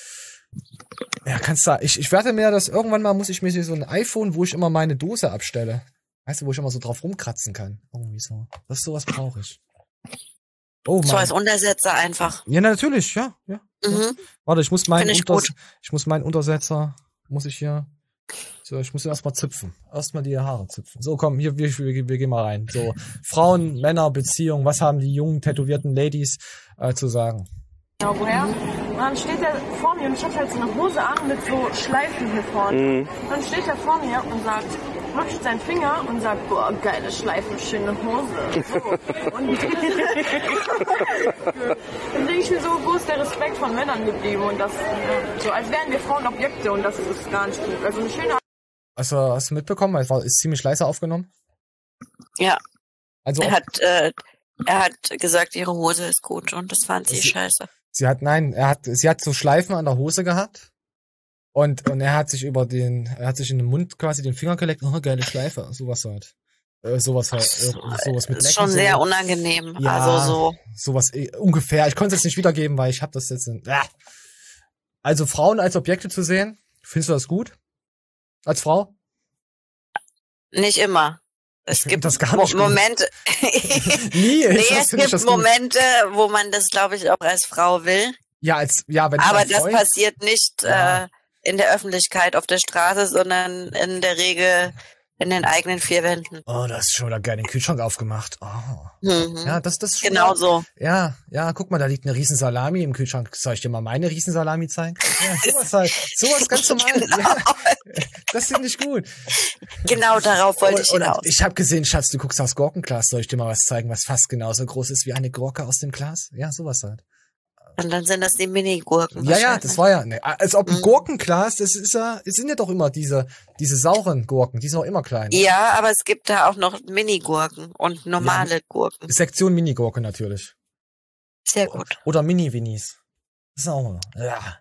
ja, kannst du, ich, ich werde mir das, irgendwann mal muss ich mir so ein iPhone, wo ich immer meine Dose abstelle. Weißt du, wo ich immer so drauf rumkratzen kann. Irgendwie so. Das, sowas brauche ich. Oh, So Mann. als Untersetzer einfach. Ja, natürlich, ja, ja. Mhm. Warte, ich muss meinen Find ich Unters gut. ich muss meinen Untersetzer, muss ich hier, So, ich muss erstmal züpfen. Erstmal die Haare züpfen. So, komm, hier, wir, wir, wir gehen mal rein. So, Frauen, Männer, Beziehung, was haben die jungen, tätowierten Ladies äh, zu sagen? Genau, woher? Und dann steht er vor mir und ich hatte halt so eine Hose an mit so Schleifen hier vorne. Mhm. Dann steht er vor mir und sagt, lutscht seinen Finger und sagt, boah, geile Schleifen, schöne Hose. So. Und dann denke ich mir so, wo ist der Respekt von Männern geblieben? Und das, so als wären wir Frauen Objekte und das ist gar nicht gut. Also eine schöne... Also, hast du mitbekommen? Es war, ist ziemlich leise aufgenommen. Ja. Also, er hat, äh, er hat gesagt, ihre Hose ist gut und das fand sie, sie scheiße. Sie hat, nein, er hat, sie hat so Schleifen an der Hose gehabt. Und, und er hat sich über den, er hat sich in den Mund quasi den Finger geleckt. Oh, geile Schleife. Sowas halt. Äh, sowas halt. Äh, sowas mit ist Lecken, schon sehr so. unangenehm. Ja, also so. Sowas äh, ungefähr. Ich konnte es jetzt nicht wiedergeben, weil ich habe das jetzt in, äh. Also Frauen als Objekte zu sehen, findest du das gut? Als Frau? Nicht immer. Es ich gibt das gar nicht Mo Momente. Nie. Nee, ich es gibt das Momente, gut. wo man das, glaube ich, auch als Frau will. Ja, als ja, wenn aber das Freund, passiert nicht ja. äh, in der Öffentlichkeit auf der Straße, sondern in der Regel in den eigenen vier Wänden. Oh, das ist schon wieder geil den Kühlschrank aufgemacht. Oh. Mhm. Ja, das das ist schon genau so. Ja, ja, guck mal, da liegt eine riesen Salami im Kühlschrank. Soll ich dir mal meine riesen Salami zeigen? Ja, sowas halt. Sowas ganz normal. Genau. Ja, das finde ich gut. Genau darauf wollte ich hinaus. Ich habe gesehen, Schatz, du guckst aufs Gurkenglas. Soll ich dir mal was zeigen, was fast genauso groß ist wie eine Gurke aus dem Glas? Ja, sowas halt. Und dann sind das die Mini-Gurken. Ja, ja, das war ja, ne, als ob ein mhm. Gurkenglas, das ist ja, es sind ja doch immer diese, diese sauren Gurken, die sind auch immer klein. Ja, aber es gibt da auch noch Mini-Gurken und normale ja, Gurken. Sektion Mini-Gurke natürlich. Sehr gut. Oder Mini-Winnies. Das ist auch, ja.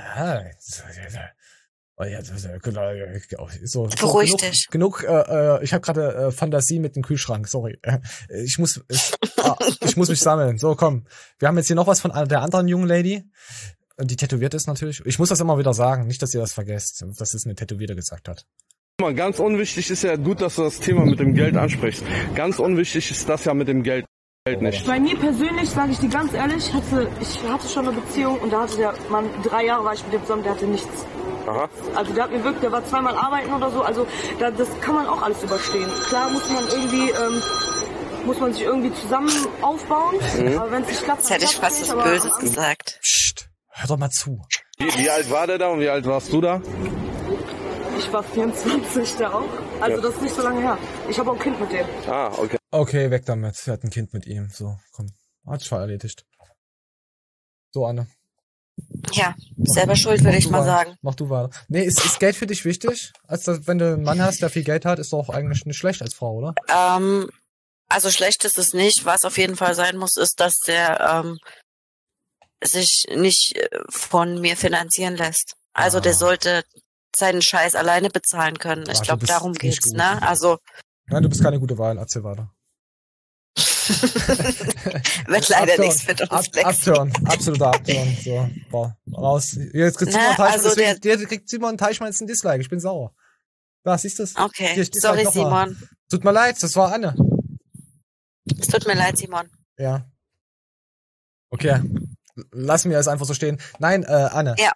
So, Beruhig genug, dich. Genug, äh, ich habe gerade äh, Fantasie mit dem Kühlschrank, sorry. Ich muss, ich, ah, ich muss mich sammeln. So, komm. Wir haben jetzt hier noch was von der anderen jungen Lady, die tätowiert ist natürlich. Ich muss das immer wieder sagen, nicht, dass ihr das vergesst, dass es eine Tätowierte gesagt hat. Ganz unwichtig ist ja gut, dass du das Thema mit dem Geld ansprichst. Ganz unwichtig ist das ja mit dem Geld. Nicht. Bei mir persönlich, sage ich dir ganz ehrlich, hatte, ich hatte schon eine Beziehung und da hatte der Mann, drei Jahre war ich mit dem zusammen, der hatte nichts. Aha. Also der hat mir wirklich, der war zweimal arbeiten oder so, also da, das kann man auch alles überstehen. Klar muss man irgendwie, ähm, muss man sich irgendwie zusammen aufbauen, mhm. aber wenn es nicht klappt, das hätte ich fast was Böses gesagt. Psst, hör doch mal zu. Wie, wie alt war der da und wie alt warst du da? Ich war vierundzwanzig da auch. Also ja. Das ist nicht so lange her. Ich habe auch ein Kind mit dem. Ah, okay. Okay, weg damit. Sie hat ein Kind mit ihm. So, komm. Hat's schon erledigt. So, Anne. Ja, selber schuld, würde ich mal weiter. sagen. Mach du weiter. Nee, ist, ist Geld für dich wichtig? Also, wenn du einen Mann hast, der viel Geld hat, ist doch eigentlich nicht schlecht als Frau, oder? Ähm, also schlecht ist es nicht. Was auf jeden Fall sein muss, ist, dass der ähm, sich nicht von mir finanzieren lässt. Also ah. der sollte seinen Scheiß alleine bezahlen können. Ich glaube, darum geht's, gut. ne? Also. Nein, du bist keine gute Wahl. Erzähl weiter. Wird leider nichts mit uns. Ab, Abturn, absoluter Abturn. So, boah, raus. Jetzt kriegt Simon, Na, also der, der kriegt Simon Teichmann jetzt ein Dislike. Ich bin sauer. Da, siehst du es? Okay, Hier, sorry Simon. Mal. Tut mir leid, das war Anne. Es tut mir leid, Simon. Ja. Okay, lassen wir es einfach so stehen. Nein, äh, Anne. Ja.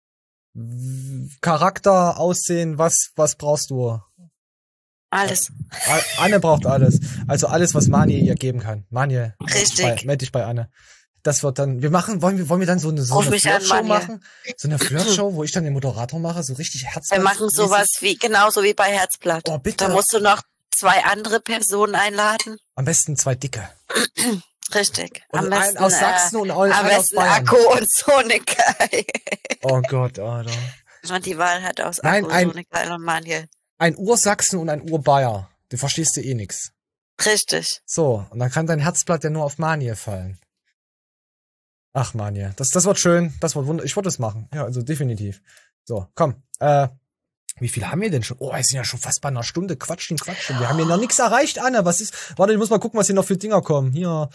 Charakter, Aussehen, was, was brauchst du? Alles. Anne braucht alles. Also alles, was Manje ihr geben kann. Manje, richtig. Meld dich bei Anne. Das wird dann, wir machen, wollen wir, wollen wir dann so eine, so eine Flirtshow machen? So eine Flirtshow, wo ich dann den Moderator mache, so richtig Herzblatt. Wir machen sowas wie, genauso wie bei Herzblatt. Oh, bitte. Da musst du noch zwei andere Personen einladen. Am besten zwei Dicke. Richtig. Und am besten, ein aus Sachsen äh, und ein am aus Bayern. Akku und Sonika. Oh Gott, Alter. Und die Wahl hat aus Nein, Akku, ein, Sonika und Manje. Ein Ursachsen und ein Urbayer. Du verstehst du eh nix. Richtig. So, und dann kann dein Herzblatt ja nur auf Manje fallen. Ach, Manje. Das, das wird schön. Das wird wunderbar. Ich würde es machen. Ja, also definitiv. So, komm. Äh, wie viel haben wir denn schon? Oh, wir sind ja schon fast bei einer Stunde. Quatschen, quatschen. Wir haben hier noch nichts erreicht, Anne. Was ist? Warte, ich muss mal gucken, was hier noch für Dinger kommen. Hier.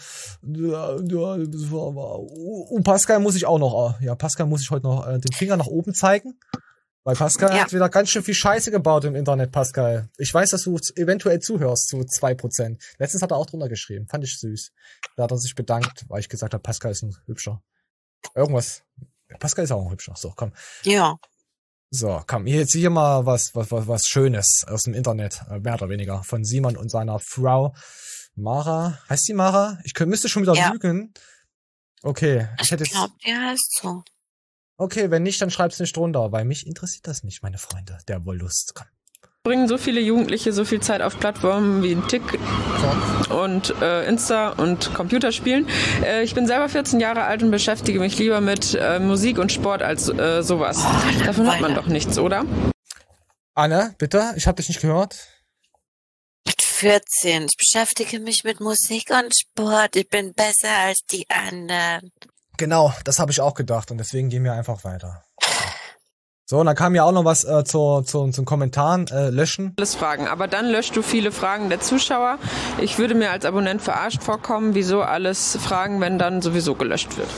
Und Pascal muss ich auch noch. Ja, Pascal muss ich heute noch äh, den Finger nach oben zeigen. Weil Pascal ja. hat wieder ganz schön viel Scheiße gebaut im Internet, Pascal. Ich weiß, dass du eventuell zuhörst zu zwei Prozent. Letztens hat er auch drunter geschrieben. Fand ich süß. Da hat er sich bedankt, weil ich gesagt habe, Pascal ist ein Hübscher. Irgendwas. Pascal ist auch ein Hübscher. So, komm. Ja. So, komm, hier jetzt hier mal was, was, was, was Schönes aus dem Internet, mehr oder weniger, von Simon und seiner Frau Mara. Heißt die Mara? Ich könnte, müsste schon wieder ja. lügen. Okay. Ich, ich glaube, die heißt so. Okay, wenn nicht, dann schreib's nicht drunter, weil mich interessiert das nicht, meine Freunde, der Wollust. Komm. Bringen so viele Jugendliche so viel Zeit auf Plattformen wie TikTok und äh, Insta und Computerspielen. Äh, ich bin selber vierzehn Jahre alt und beschäftige mich lieber mit äh, Musik und Sport als äh, sowas. Oh, Davon hat man doch nichts, oder? Anne, bitte, ich habe dich nicht gehört. Mit vierzehn. Ich beschäftige mich mit Musik und Sport. Ich bin besser als die anderen. Genau, das habe ich auch gedacht und deswegen gehen wir einfach weiter. So, und dann kam ja auch noch was äh, zu, zu, zum Kommentaren, äh, löschen. Alles Fragen, aber dann löscht du viele Fragen der Zuschauer. Ich würde mir als Abonnent verarscht vorkommen, wieso alles Fragen, wenn dann sowieso gelöscht wird.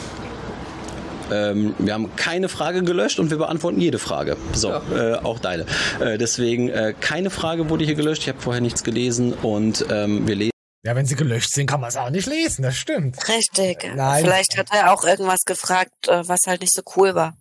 Ähm, wir haben keine Frage gelöscht und wir beantworten jede Frage. So, ja. äh, auch deine. Äh, deswegen, äh, keine Frage wurde hier gelöscht. Ich habe vorher nichts gelesen und ähm, wir lesen. Ja, wenn sie gelöscht sind, kann man es auch nicht lesen, das stimmt. Richtig. Äh, nein. Vielleicht hat er auch irgendwas gefragt, was halt nicht so cool war.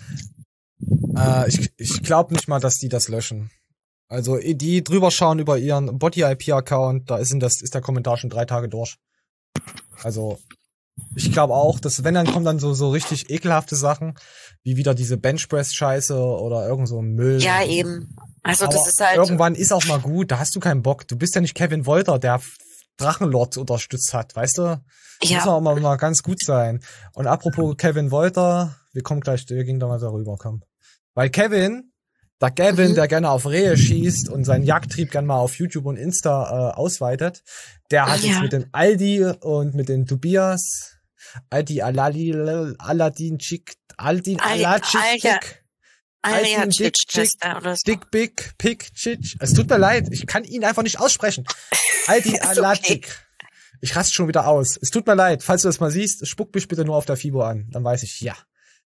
Äh, ich ich glaube nicht mal, dass die das löschen. Also die drüber schauen über ihren Body-I P-Account, da ist, in das, ist der Kommentar schon drei Tage durch. Also ich glaube auch, dass wenn, dann kommen dann so so richtig ekelhafte Sachen, wie wieder diese Benchpress-Scheiße oder irgend so Müll. Ja, eben. Also aber das ist halt... irgendwann ist auch mal gut, da hast du keinen Bock. Du bist ja nicht Kevin Wolter, der Drachenlord unterstützt hat, weißt du? Ja. Muss auch mal, mal ganz gut sein. Und apropos Kevin Wolter, wir kommen gleich, wir gehen da mal darüber, komm. Weil Kevin, der Gavin, mhm. der gerne auf Rehe schießt und seinen Jagdtrieb gerne mal auf YouTube und Insta äh, ausweitet, der hat ja. jetzt mit dem Aldi und mit den Tobias, Aldi Alali, Aladin Chick, Aldin Alachik, Aldin Dick Chick, Dick Big Pick Chick. Es tut mir leid, ich kann ihn einfach nicht aussprechen. Aldi Alachik. Okay. Ich raste schon wieder aus. Es tut mir leid, falls du das mal siehst, spuck mich bitte nur auf der Fibo an, dann weiß ich, ja.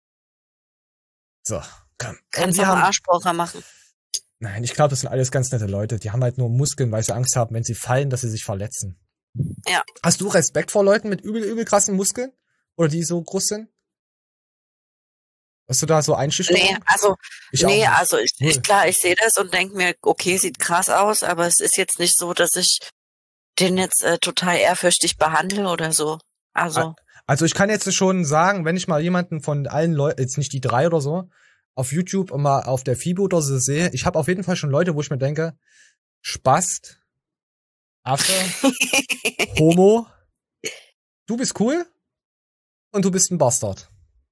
So. Komm. Kannst du auch Arschbaucher machen. Nein, ich glaube, das sind alles ganz nette Leute. Die haben halt nur Muskeln, weil sie Angst haben, wenn sie fallen, dass sie sich verletzen. Ja. Hast du Respekt vor Leuten mit übel, übel krassen Muskeln? Oder die so groß sind? Hast du da so Einschüchterung? Nee, also, ich nee, also ich, ich, klar, ich sehe das und denke mir, okay, sieht krass aus, aber es ist jetzt nicht so, dass ich den jetzt äh, total ehrfürchtig behandle oder so. Also. Also ich kann jetzt schon sagen, wenn ich mal jemanden von allen Leuten, jetzt nicht die drei oder so, auf YouTube und mal auf der Fibo oder so sehe, ich habe auf jeden Fall schon Leute, wo ich mir denke, Spast, Affe, Homo, du bist cool und du bist ein Bastard.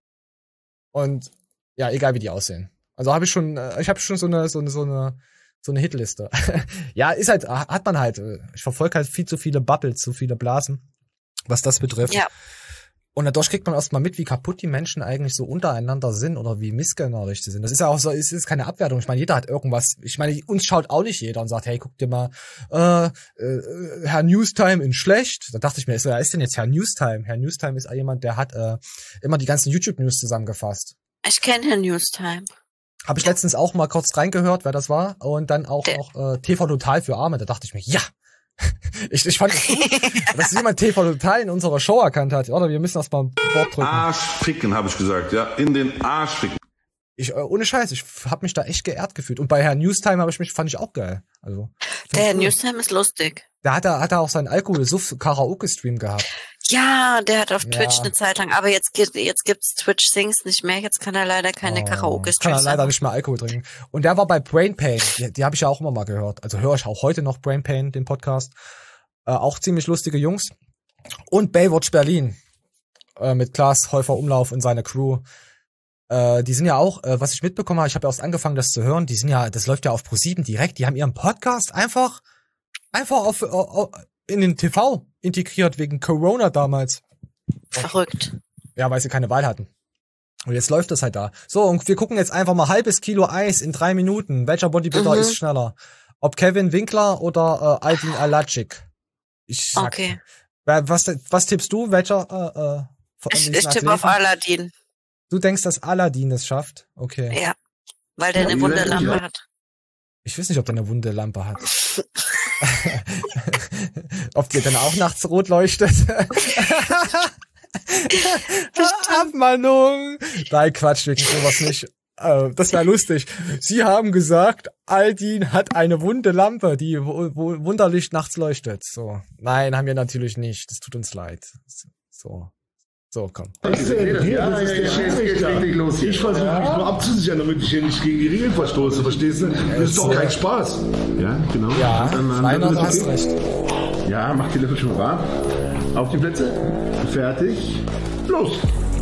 Und ja, egal wie die aussehen. Also habe ich schon, ich habe schon so eine, so eine, so eine, so eine Hitliste. Ja, ist halt, hat man halt. Ich verfolge halt viel zu viele Bubbles, zu viele Blasen, was das betrifft. Ja. Und dadurch kriegt man erstmal mit, wie kaputt die Menschen eigentlich so untereinander sind oder wie missgönnerisch sie sind. Das ist ja auch so, es ist keine Abwertung. Ich meine, jeder hat irgendwas. Ich meine, uns schaut auch nicht jeder und sagt, hey, guck dir mal, äh, äh, Herr Newstime in schlecht. Da dachte ich mir, wer ist denn jetzt Herr Newstime? Herr Newstime ist jemand, der hat äh, immer die ganzen YouTube-News zusammengefasst. Ich kenne Herrn Newstime. Habe ich letztens auch mal kurz reingehört, wer das war. Und dann auch noch äh, T V Total für Arme. Da dachte ich mir, ja. Ich, ich fand es gut, dass jemand T V Total in unserer Show erkannt hat. Oder wir müssen erst mal ein Wort drücken. Arsch ficken, habe ich gesagt, ja. In den Arsch ficken. Ich, äh, ohne Scheiß, ich habe mich da echt geehrt gefühlt. Und bei Herrn Newstime habe ich mich, fand ich auch geil. Also, der Herr Newstime ist lustig. Da hat er, hat er auch seinen Alkohol-Suff-Karaoke-Stream gehabt. Ja, der hat auf Twitch ja. eine Zeit lang, aber jetzt, jetzt gibt's Twitch Sings nicht mehr, jetzt kann er leider keine oh, Karaoke-Streams kann er leider nicht mehr Alkohol trinken. Und der war bei Brain Pain, die, die habe ich ja auch immer mal gehört. Also höre ich auch heute noch Brain Pain, den Podcast. Äh, auch ziemlich lustige Jungs. Und Baywatch Berlin äh, mit Klaas Häufer Umlauf und seine Crew. Äh, die sind ja auch, äh, was ich mitbekommen habe, ich habe ja erst angefangen, das zu hören, die sind ja, das läuft ja auf ProSieben direkt, die haben ihren Podcast einfach, einfach auf, auf in den T V integriert, wegen Corona damals. Verrückt. Ja, weil sie keine Wahl hatten. Und jetzt läuft das halt da. So, und wir gucken jetzt einfach mal halbes Kilo Eis in drei Minuten. Welcher Bodybuilder mhm. ist schneller? Ob Kevin Winkler oder äh, Aldin Alachik? Ich sag, okay. Was, was tippst du? Welcher? Äh, äh, ich ich tippe auf Aladdin. Du denkst, dass Aladdin es schafft? Okay. Ja, weil der eine wunde Lampe hat. Ich weiß nicht, ob der eine wunde Lampe hat. Ob die dann auch nachts rot leuchtet? Abmahnung! Nein, Quatsch, wegen sowas nicht. äh, das wäre lustig. Sie haben gesagt, Aldin hat eine bunte Lampe, die wo, wo wunderlich nachts leuchtet. So. Nein, haben wir natürlich nicht. Das tut uns leid. So. So, komm. Ich versuche mich nur abzusichern, damit ich hier nicht gegen die Regeln verstoße, verstehst du? Das ist doch kein Spaß. Ja, genau. Ja, Rainer, du hast recht. Ja, mach die Löffel schon warm. Auf die Plätze. Fertig. Los.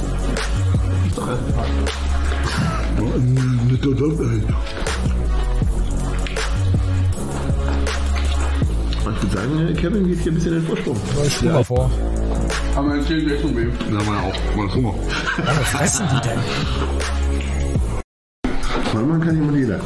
Ich würde sagen, Kevin geht hier ein bisschen in den Vorsprung. Ich spur mal vor. Aber jetzt geht gleich schon weh. Ja, mal auch. Mal Hunger. Was fressen die denn? Manchmal kann jemand jeder.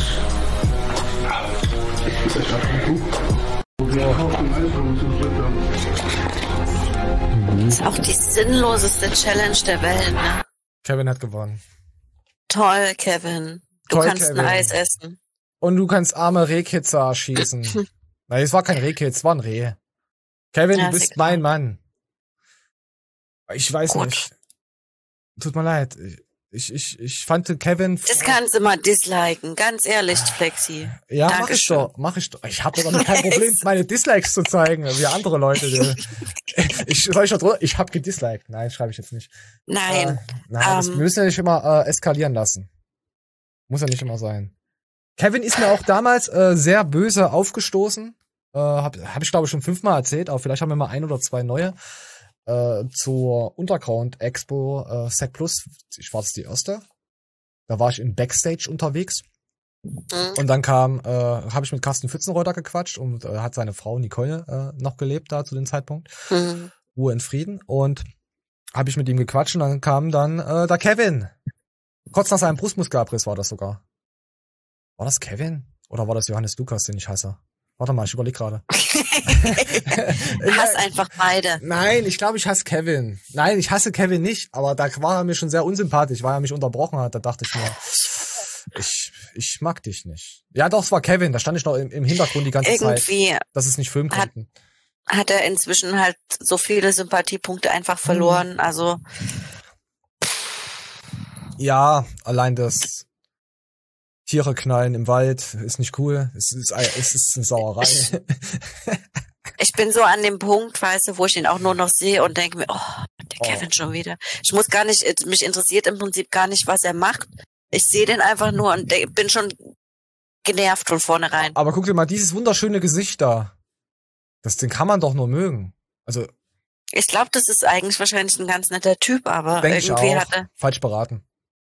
Das ist auch die sinnloseste Challenge der Welt, ne? Kevin hat gewonnen. Toll, Kevin. Du Toll, kannst Kevin. ein Eis essen. Und du kannst arme Rehkitzer schießen. Nein, es war kein Rehkitz, es war ein Reh. Kevin, Ja, du bist egal. mein Mann. Ich weiß Gut. nicht. Tut mir leid. Ich, ich, ich fand Kevin... Das kannst du mal disliken, ganz ehrlich, Flexi. Ja, mach ich Dankeschön. doch, mach ich doch. Ich habe doch kein Problem, meine Dislikes zu zeigen, wie andere Leute. Die, ich soll ich da drunter? Ich habe gedisliked. Nein, schreibe ich jetzt nicht. Nein. Äh, nein, das, ähm, wir müssen ja nicht immer äh, eskalieren lassen. Muss ja nicht immer sein. Kevin ist mir auch damals äh, sehr böse aufgestoßen. Äh, hab, hab ich glaube ich schon fünfmal erzählt, aber vielleicht haben wir mal ein oder zwei neue. Äh, zur Underground Expo äh, Sec Plus. Ich war das die erste. Da war ich im Backstage unterwegs. Und dann kam, äh, habe ich mit Carsten Pfützenreuter gequatscht und äh, hat seine Frau Nicole äh, noch gelebt da zu dem Zeitpunkt. Mhm. Ruhe in Frieden. Und habe ich mit ihm gequatscht und dann kam dann äh, der Kevin. Kurz nach seinem Brustmuskelabriss war das sogar. War das Kevin? Oder war das Johannes Lukas, den ich hasse? Warte mal, ich überleg gerade. Ich hasse einfach beide. Nein, ich glaube, ich hasse Kevin. Nein, ich hasse Kevin nicht, aber da war er mir schon sehr unsympathisch, weil er mich unterbrochen hat. Da dachte ich mir, ich, ich mag dich nicht. Ja, doch, es war Kevin. Da stand ich noch im, im Hintergrund die ganze Irgendwie Zeit, dass es nicht filmen hat, konnten. hat er inzwischen halt so viele Sympathiepunkte einfach verloren. Mhm. Also Ja, allein das Tiere knallen im Wald ist nicht cool. Es ist, es ist eine Sauerei. ich bin so an dem Punkt, weißt du, wo ich ihn auch nur noch sehe und denke mir, oh, der Kevin schon wieder. Ich muss gar nicht, mich interessiert im Prinzip gar nicht, was er macht. Ich sehe den einfach nur und de- bin schon genervt von vornherein. Aber guck dir mal dieses wunderschöne Gesicht da. Das, den kann man doch nur mögen. Also, Ich glaube, das ist eigentlich wahrscheinlich ein ganz netter Typ, aber denke ich irgendwie auch. hat er, Falsch beraten.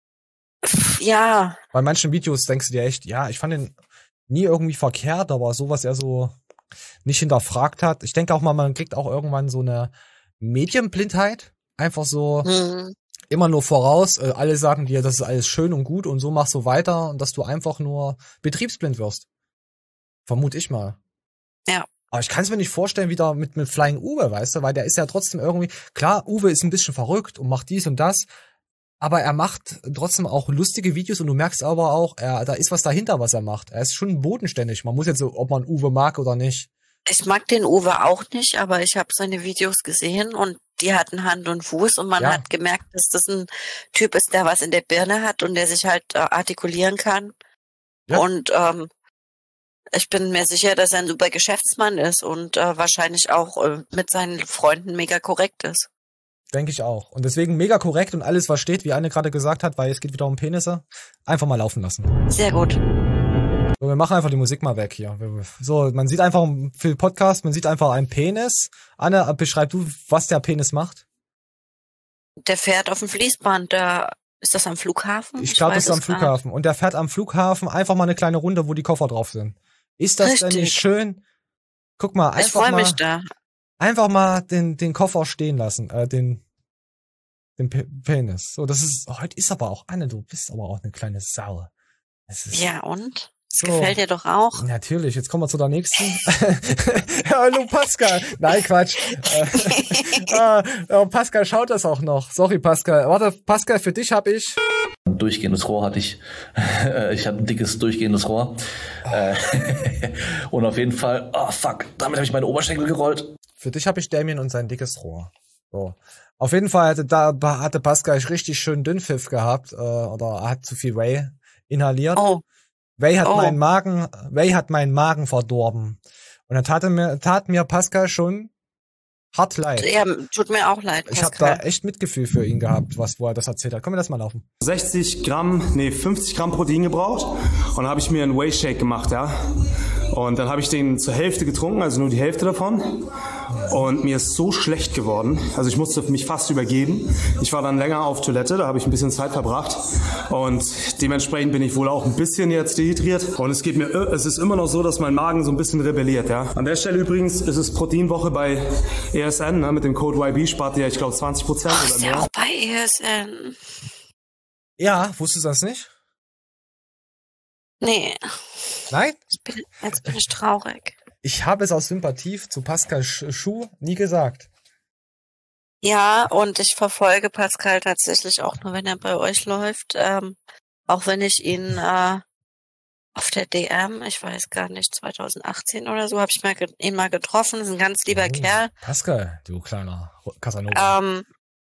ja, Bei manchen Videos denkst du dir echt, ja, ich fand den nie irgendwie verkehrt, aber so, was er so nicht hinterfragt hat. Ich denke auch mal, man kriegt auch irgendwann so eine Medienblindheit. Einfach so mhm. immer nur voraus. Äh, alle sagen dir, das ist alles schön und gut und so machst du weiter und dass du einfach nur betriebsblind wirst. Vermute ich mal. Ja. Aber ich kann es mir nicht vorstellen, wieder mit, mit Flying Uwe, weißt du, weil der ist ja trotzdem irgendwie, klar, Uwe ist ein bisschen verrückt und macht dies und das, aber er macht trotzdem auch lustige Videos und du merkst aber auch, er, da ist was dahinter, was er macht. Er ist schon bodenständig. Man muss jetzt so, ob man Uwe mag oder nicht. Ich mag den Uwe auch nicht, aber ich habe seine Videos gesehen und die hatten Hand und Fuß und man Ja. hat gemerkt, dass das ein Typ ist, der was in der Birne hat und der sich halt äh, artikulieren kann. Ja. Und ähm, ich bin mir sicher, dass er ein super Geschäftsmann ist und äh, wahrscheinlich auch äh, mit seinen Freunden mega korrekt ist. Denke ich auch. Und deswegen mega korrekt und alles, was steht, wie Anne gerade gesagt hat, weil es geht wieder um Penisse, einfach mal laufen lassen. Sehr gut. So, wir machen einfach die Musik mal weg hier. So, man sieht einfach für den Podcast, man sieht einfach einen Penis. Anne, beschreib du, was der Penis macht. Der fährt auf dem Fließband, da ist das am Flughafen? Ich glaube, das weiß ist am es gar Flughafen. Und der fährt am Flughafen einfach mal eine kleine Runde, wo die Koffer drauf sind. Ist das denn Richtig. nicht schön? Guck mal, Ich einfach freue mal, mich da. einfach mal den, den Koffer stehen lassen, äh, den, den Pe Penis. So, das ist, heute ist aber auch, Anne, du bist aber auch eine kleine Sau. Es ist, Ja, und? Das So. gefällt dir doch auch. Natürlich, jetzt kommen wir zu der nächsten. Hallo Pascal. Nein, Quatsch. Äh, ah, oh, Pascal schaut das auch noch. Sorry, Pascal. Warte, Pascal, für dich habe ich... Ein durchgehendes Rohr hatte ich. Ich hatte ein dickes, durchgehendes Rohr. Äh, Und auf jeden Fall, oh fuck, damit habe ich meine Oberschenkel gerollt. Für dich habe ich Damien und sein dickes Rohr. So. Auf jeden Fall hatte, da, hatte Pascal richtig schön Dünnpfiff gehabt, äh, oder hat zu viel Whey inhaliert. Oh. Whey hat Oh. meinen Magen, Whey hat meinen Magen verdorben. Und dann tat mir, tat mir Pascal schon hart leid. Ja, tut mir auch leid, Ich habe Pascal. da echt Mitgefühl für ihn gehabt, was, wo er das erzählt hat. Komm, wir das mal laufen. sechzig Gramm, nee, fünfzig Gramm Protein gebraucht und dann habe ich mir einen Whey Shake gemacht, ja. Und dann habe ich den zur Hälfte getrunken, also nur die Hälfte davon. Und mir ist so schlecht geworden, also ich musste mich fast übergeben. Ich war dann länger auf Toilette, da habe ich ein bisschen Zeit verbracht. Und dementsprechend bin ich wohl auch ein bisschen jetzt dehydriert. Und es geht mir, es ist immer noch so, dass mein Magen so ein bisschen rebelliert, ja. An der Stelle übrigens ist es Proteinwoche bei E S N, ne, mit dem Code Y B spart ihr, ich glaube, zwanzig Prozent Ach, oder ist ja mehr. auch bei E S N. Ja, wusstest du das nicht? Nee. Nein? Ich bin, jetzt bin ich traurig. Ich habe es aus Sympathie zu Pascal Sch- Schuh nie gesagt. Ja, und ich verfolge Pascal tatsächlich auch nur, wenn er bei euch läuft. Ähm, auch wenn ich ihn äh, auf der D M, ich weiß gar nicht, zwanzig achtzehn oder so, habe ich mal ge- ihn mal getroffen. Ist ein ganz lieber Oh, Kerl. Pascal, du kleiner Casanova. Ähm,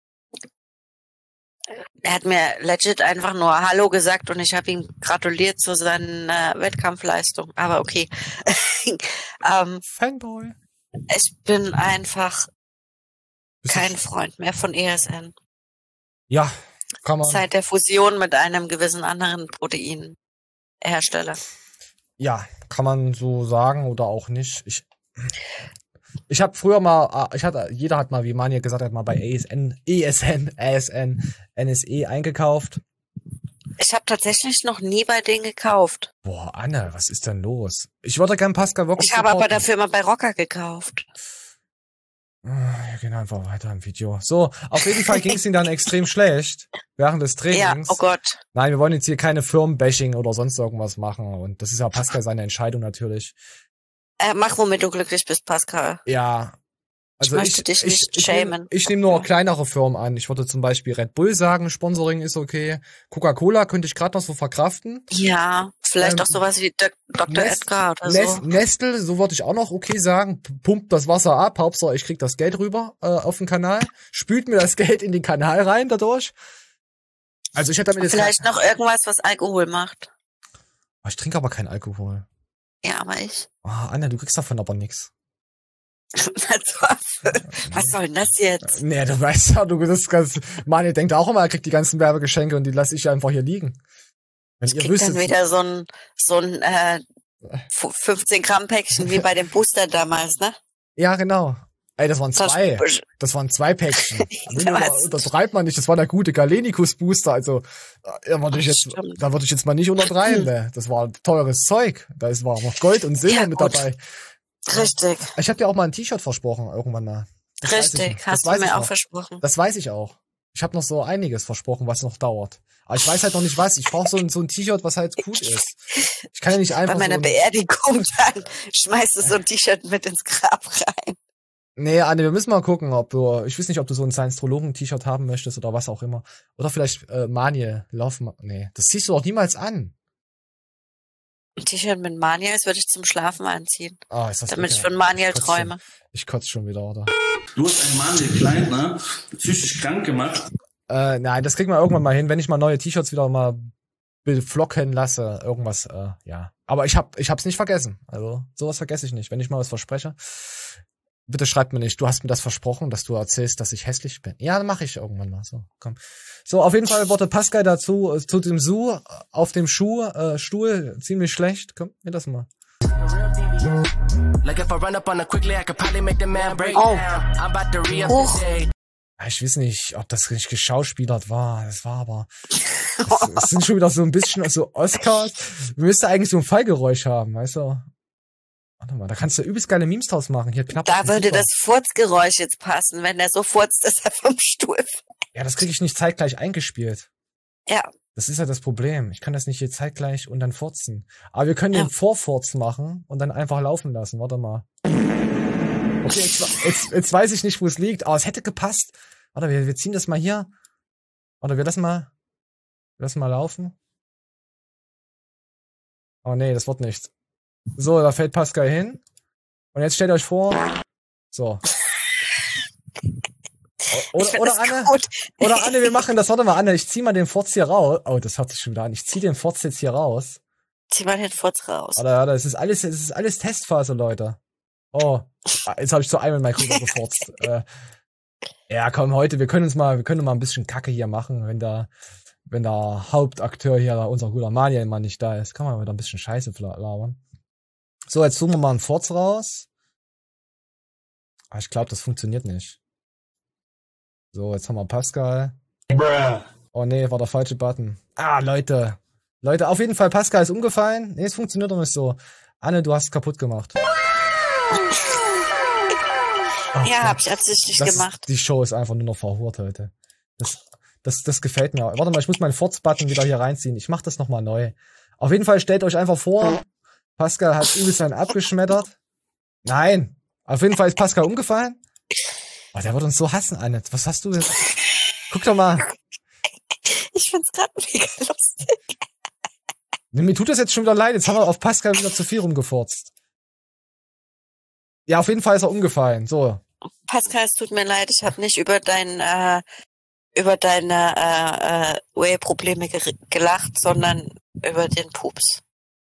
er hat mir legit einfach nur Hallo gesagt und ich habe ihm gratuliert zu seiner äh, Wettkampfleistung. Aber okay. ähm, Fanboy. Ich bin einfach kein Freund mehr von E S N. Ja, kann man. Seit der Fusion mit einem gewissen anderen Proteinhersteller. Ja, kann man so sagen oder auch nicht. Ich, ich habe früher mal, ich hatte, jeder hat mal, wie Manja gesagt hat, mal bei E S N, E S N, E S N, N S E eingekauft. Ich habe tatsächlich noch nie bei denen gekauft. Boah, Anne, was ist denn los? Ich würde gern Pascal wirklich Ich habe aber supporten. dafür immer bei Rocker gekauft. Wir gehen einfach weiter im Video. So, auf jeden Fall ging es ihm dann extrem schlecht während des Trainings. Ja, oh Gott. Nein, wir wollen jetzt hier keine Firmenbashing oder sonst irgendwas machen. Und das ist ja Pascal seine Entscheidung natürlich. Äh, mach, womit du glücklich bist, Pascal. Ja. Also ich möchte dich nicht ich, schämen. nehm, ich nehme nur kleinere Firmen an. Ich würde zum Beispiel Red Bull sagen, Sponsoring ist okay. Coca-Cola könnte ich gerade noch so verkraften. Ja, vielleicht Ähm, auch sowas wie Dok- Doktor Nest- Edgar oder Nest- so. Nestle, so würde ich auch noch okay sagen. P- Pumpt das Wasser ab, Hauptsache ich krieg das Geld rüber äh, auf den Kanal. Spült mir das Geld in den Kanal rein dadurch. Also ich hätte damit jetzt... Vielleicht noch irgendwas, was Alkohol macht. Oh, ich trinke aber keinen Alkohol. Ja, aber ich. Oh, Anna, du kriegst davon aber nix. Was soll denn das jetzt? Nee, du weißt ja, du das ganz. Mani denkt auch immer, er kriegt die ganzen Werbegeschenke und die lasse ich einfach hier liegen. Wenn Ich ihr krieg wüsstet. dann wieder so ein, so ein äh, fünfzehn Gramm Päckchen wie bei dem Booster damals, ne? Ja, genau. Ey, das waren Das- zwei. Das waren zwei Päckchen. Was? Untertreibt man nicht, das war der gute Galenicus Booster, also da würde ich jetzt, Stimmt. da würde ich jetzt mal nicht untertreiben, ne? Das war teures Zeug. Da ist war noch Gold und Silber Ja, mit gut. dabei. Richtig. Ich habe dir auch mal ein T-Shirt versprochen, irgendwann mal. Das weiß ich Richtig, noch. hast Das du weiß mir ich auch noch. versprochen. Das weiß ich auch. Ich habe noch so einiges versprochen, was noch dauert. Aber ich weiß halt noch nicht was. Ich brauche so ein, so ein T-Shirt, was halt gut ist. Ich kann ja nicht einfach Bei meiner so ein, Beerdigung dann schmeißt du so ein T-Shirt mit ins Grab rein. Nee, Anne, wir müssen mal gucken, ob du, ich weiß nicht, ob du so ein Science-Trologen-T-Shirt haben möchtest oder was auch immer. Oder vielleicht äh, Manje, lauf mal. Nee, das ziehst du doch niemals an. Ein T-Shirt mit Maniels würde ich zum Schlafen anziehen. Ah, ist das damit ich ekelhaft. von Maniel Ich kotz träume. Schon, ich kotze schon wieder, oder? Du hast einen Manuel Kleintner psychisch krank gemacht. Äh, nein, das kriegen wir irgendwann mal hin, wenn ich mal neue T-Shirts wieder mal beflocken lasse, irgendwas, äh, ja. Aber ich hab, ich hab's nicht vergessen. Also, sowas vergesse ich nicht. Wenn ich mal was verspreche, bitte schreib mir nicht, du hast mir das versprochen, dass du erzählst, dass ich hässlich bin. Ja, dann mache ich irgendwann mal. So, komm. So, auf jeden Fall wurde Pascal dazu, äh, zu dem Su auf dem Schuh, äh, Stuhl, ziemlich schlecht. Komm, mir das mal. Oh. Ich weiß nicht, ob das nicht geschauspielert war. Das war aber. Es, es sind schon wieder so ein bisschen so Oscars. Wir müssten eigentlich so ein Fallgeräusch haben, weißt du? Warte mal, da kannst du übelst geile Memes draus machen. Hier knapp. Da würde das Furzgeräusch jetzt passen, wenn der so furzt, dass er vom Stuhl fällt. Ja, das kriege ich nicht zeitgleich eingespielt. Ja. Das ist ja das Problem. Ich kann das nicht hier zeitgleich und dann furzen. Aber wir können den Vorfurz machen und dann einfach laufen lassen. Warte mal. Okay, jetzt, jetzt, jetzt weiß ich nicht, wo es liegt. Aber es hätte gepasst. Warte, wir, wir ziehen das mal hier. Warte, wir lassen mal, wir lassen mal laufen. Oh nee, das wird nichts. So, da fällt Pascal hin. Und jetzt stellt euch vor. So. Oder, oder Anne, oder Anne, wir machen das, warte mal, Anne, ich zieh mal den Furz hier raus. Oh, das hört sich schon wieder an. Ich zieh den Furz jetzt hier raus. Zieh mal den Furz raus. Oder, das ist alles, das ist alles Testphase, Leute. Oh, jetzt habe ich zu einem in meinen Krüger gefurzt. äh, ja, komm, heute, wir können uns mal, wir können mal ein bisschen Kacke hier machen, wenn da, wenn der Hauptakteur hier, unser guter Maniel mal nicht da ist. Kann man wieder ein bisschen Scheiße labern. So, jetzt suchen wir mal einen Furz raus. Aber ich glaube, das funktioniert nicht. So, jetzt haben wir Pascal. Bruh. Oh nee, war der falsche Button. Ah, Leute. Leute, auf jeden Fall, Pascal ist umgefallen. Nee, es funktioniert doch nicht so. Anne, du hast es kaputt gemacht. Oh, ja, hab ich absichtlich das gemacht. Ist, die Show ist einfach nur noch verhurt heute. Das, das, das gefällt mir. Warte mal, ich muss meinen Furz-Button wieder hier reinziehen. Ich mach das nochmal neu. Auf jeden Fall stellt euch einfach vor, Pascal hat übelst einen abgeschmettert. Nein. Auf jeden Fall ist Pascal umgefallen. Oh, der wird uns so hassen, Anne. Was hast du jetzt? Guck doch mal. Ich find's grad mega lustig. Mir tut das jetzt schon wieder leid. Jetzt haben wir auf Pascal wieder zu viel rumgefurzt. Ja, auf jeden Fall ist er umgefallen. So. Pascal, es tut mir leid. Ich habe nicht über dein, äh, über deine äh, äh, Whey-Probleme ge gelacht, sondern über den Pups.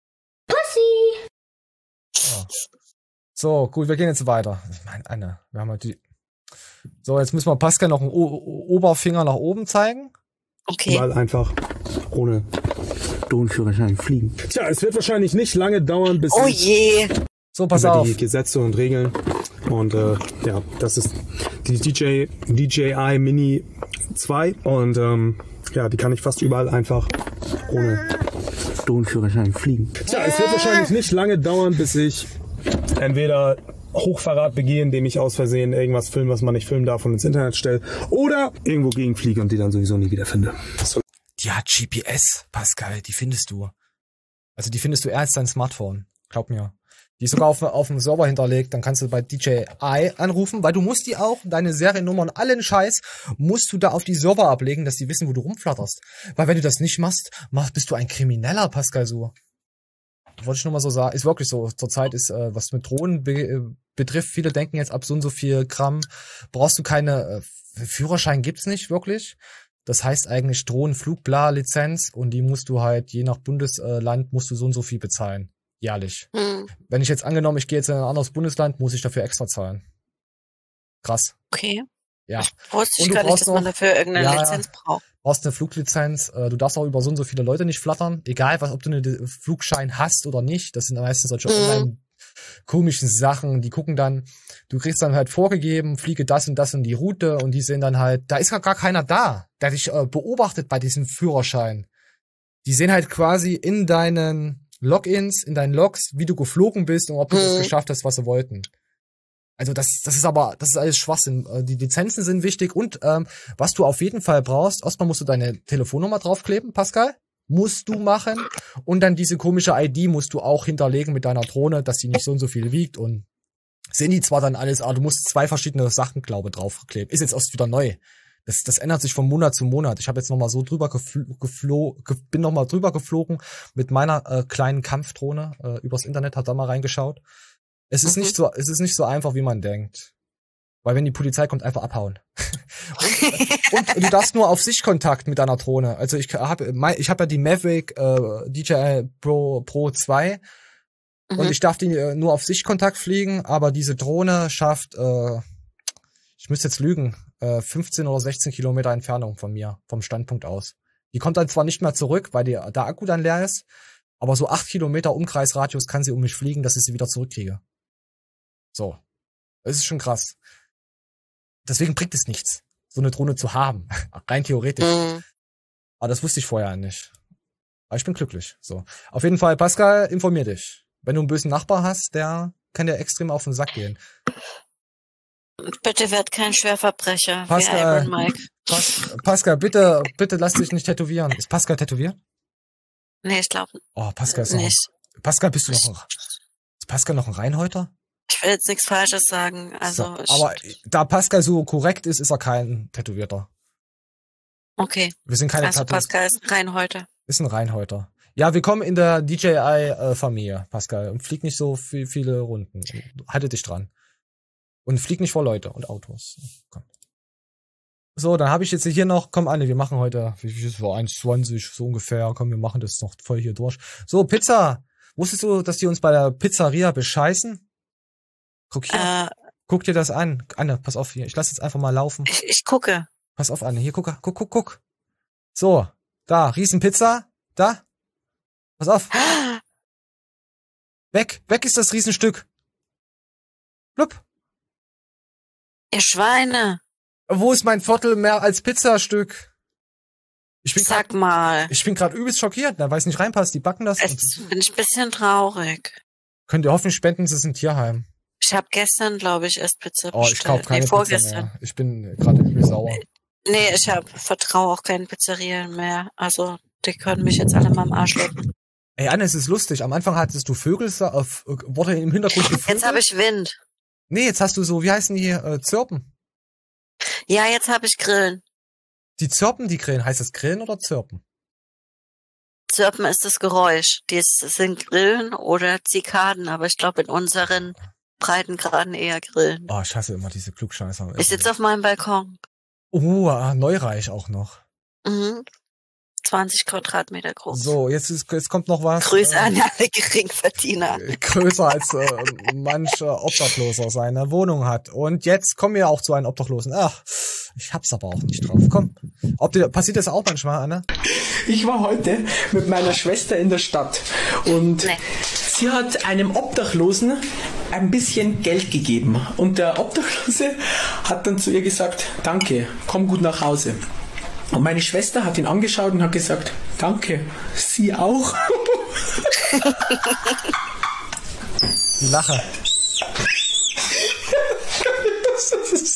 Pussy! Oh. So, gut, wir gehen jetzt weiter. Ich meine, Anne, wir haben halt die. So, jetzt müssen wir Pascal noch einen o o Oberfinger nach oben zeigen. Okay. Mal einfach ohne Drohnenführerschein fliegen. Tja, es wird wahrscheinlich nicht lange dauern, bis oh je. So, pass über auf. die Gesetze und Regeln. Und äh, ja, das ist die D J, D J I Mini zwei. Und ähm, ja, die kann ich fast überall einfach ohne Drohnenführerschein fliegen. Tja, es wird wahrscheinlich nicht lange dauern, bis ich entweder Hochverrat begehe, indem ich aus Versehen irgendwas filme, was man nicht filmen darf und ins Internet stelle, oder irgendwo gegenfliege und die dann sowieso nie wieder finde. Die hat G P S, Pascal, die findest du. Also die findest du eher als dein Smartphone, glaub mir. Die ist sogar auf, auf dem Server hinterlegt, dann kannst du bei D J I anrufen, weil du musst die auch, deine Seriennummer und allen Scheiß, musst du da auf die Server ablegen, dass die wissen, wo du rumflatterst. Weil wenn du das nicht machst, machst bist du ein Krimineller, Pascal, so. Wollte ich nur mal so sagen, ist wirklich so. Zurzeit ist, äh, was mit Drohnen be äh, betrifft, viele denken jetzt, ab so und so viel Gramm brauchst du keine, äh, Führerschein gibt's nicht wirklich. Das heißt eigentlich Drohnenflugbla-Lizenz und die musst du halt, je nach Bundesland, musst du so und so viel bezahlen. Jährlich. Mhm. Wenn ich jetzt angenommen, ich gehe jetzt in ein anderes Bundesland, muss ich dafür extra zahlen. Krass. Okay. Ja. Ich wusste ich gar nicht, dass man dafür irgendeine ja, Lizenz braucht. Du brauchst eine Fluglizenz, du darfst auch über so und so viele Leute nicht flattern, egal was, ob du einen Flugschein hast oder nicht, das sind meistens solche mhm. online komischen Sachen, die gucken dann, du kriegst dann halt vorgegeben, fliege das und das in die Route und die sehen dann halt, da ist gar, gar keiner da, der dich äh, beobachtet bei diesem Führerschein. Die sehen halt quasi in deinen Logins, in deinen Logs, wie du geflogen bist und ob du mhm. das geschafft hast, was sie wollten. Also das, das ist aber, das ist alles Schwachsinn. Die Lizenzen sind wichtig und ähm, was du auf jeden Fall brauchst, erstmal musst du deine Telefonnummer draufkleben, Pascal. Musst du machen. Und dann diese komische I D musst du auch hinterlegen mit deiner Drohne, dass sie nicht so und so viel wiegt. Und sehen die zwar dann alles, aber du musst zwei verschiedene Sachen, glaube ich, draufkleben. Ist jetzt erst wieder neu. Das, das ändert sich von Monat zu Monat. Ich habe jetzt noch mal so drüber geflo geflo ge bin noch mal drüber geflogen mit meiner äh, kleinen Kampfdrohne äh, übers Internet, hab da mal reingeschaut. Es ist mhm. nicht so, es ist nicht so einfach, wie man denkt. Weil wenn die Polizei kommt, einfach abhauen. und, und du darfst nur auf Sichtkontakt mit deiner Drohne. Also ich habe ich habe ja die Maverick äh, D J I Pro Pro zwei mhm. und ich darf die äh, nur auf Sichtkontakt fliegen, aber diese Drohne schafft, äh, ich müsste jetzt lügen, äh, fünfzehn oder sechzehn Kilometer Entfernung von mir, vom Standpunkt aus. Die kommt dann zwar nicht mehr zurück, weil die, der Akku dann leer ist, aber so acht Kilometer Umkreisradius kann sie um mich fliegen, dass ich sie wieder zurückkriege. So. Das ist schon krass. Deswegen bringt es nichts, so eine Drohne zu haben. Rein theoretisch. Mhm. Aber das wusste ich vorher nicht. Aber ich bin glücklich. So. Auf jeden Fall, Pascal, informier dich. Wenn du einen bösen Nachbar hast, der kann dir extrem auf den Sack gehen. Bitte werd kein Schwerverbrecher. Pascal, Mike. Pas Pascal, bitte, bitte lass dich nicht tätowieren. Ist Pascal tätowiert? Nee, ich glaube Oh, Pascal ist noch nicht. Ein, Pascal, bist du noch ein, ist Pascal noch ein Reinhäuter? Ich will jetzt nichts Falsches sagen. Also so, aber da Pascal so korrekt ist, ist er kein Tätowierter. Okay. Wir sind keine also Tattoos. Pascal ist ein Reinhäuter. Ist ein Reinhäuter. Ja, wir kommen in der D J I-Familie, Pascal. Und flieg nicht so viel, viele Runden. Halte dich dran. Und flieg nicht vor Leute und Autos. Komm. So, dann habe ich jetzt hier noch, komm Anne, wir machen heute, wie viel ist es, eins zwanzig, so ungefähr, komm, wir machen das noch voll hier durch. So, Pizza. Wusstest du, dass die uns bei der Pizzeria bescheißen? Guck hier. Äh, guck dir das an. Anne, pass auf hier. Ich lass jetzt einfach mal laufen. Ich, ich gucke. Pass auf, Anne. Hier, guck, guck, guck, guck. So, da, Riesenpizza. Da. Pass auf. Weg, weg ist das Riesenstück. Blub. Ihr Schweine. Wo ist mein Viertel mehr als Pizzastück? Ich bin Sag grad, mal. Ich bin gerade übelst schockiert, da weiß nicht reinpasst. Die backen das. Jetzt bin ich ein bisschen traurig. Könnt ihr hoffentlich spenden, sie ist ein Tierheim. Ich habe gestern, glaube ich, erst Pizza bestellt. Oh, ich kauf keine nee, Pizza mehr. Ich bin gerade übel sauer. Nee, ich hab, vertraue auch keinen Pizzerien mehr. Also, die können mich jetzt alle mal am Arsch lecken. Ey, Anne, es ist lustig. Am Anfang hattest du Vögel, auf, wurde im Hintergrund geflogen. Jetzt habe ich Wind. Nee, jetzt hast du so, wie heißen die hier, äh, Zirpen? Ja, jetzt habe ich Grillen. Die Zirpen, die Grillen. Heißt das Grillen oder Zirpen? Zirpen ist das Geräusch. Die sind Grillen oder Zikaden, aber ich glaube in unseren Breitengraden eher Grillen. Oh, ich hasse immer diese Klugscheißer. Ich sitze auf meinem Balkon. Uh, ah, Neureich auch noch. Mhm. zwanzig Quadratmeter groß. So, jetzt, ist, jetzt kommt noch was. Grüße äh, an alle Geringverdiener. Größer als äh, manch äh, Obdachloser seine Wohnung hat. Und jetzt kommen wir auch zu einem Obdachlosen. Ach, ich hab's aber auch nicht drauf. Komm. Ob dir, passiert das auch manchmal, Anne? Ich war heute mit meiner Schwester in der Stadt und nee. sie hat einem Obdachlosen ein bisschen Geld gegeben. Und der Obdachlose hat dann zu ihr gesagt, danke, komm gut nach Hause. Und meine Schwester hat ihn angeschaut und hat gesagt, danke, Sie auch. Die Lache. Das ist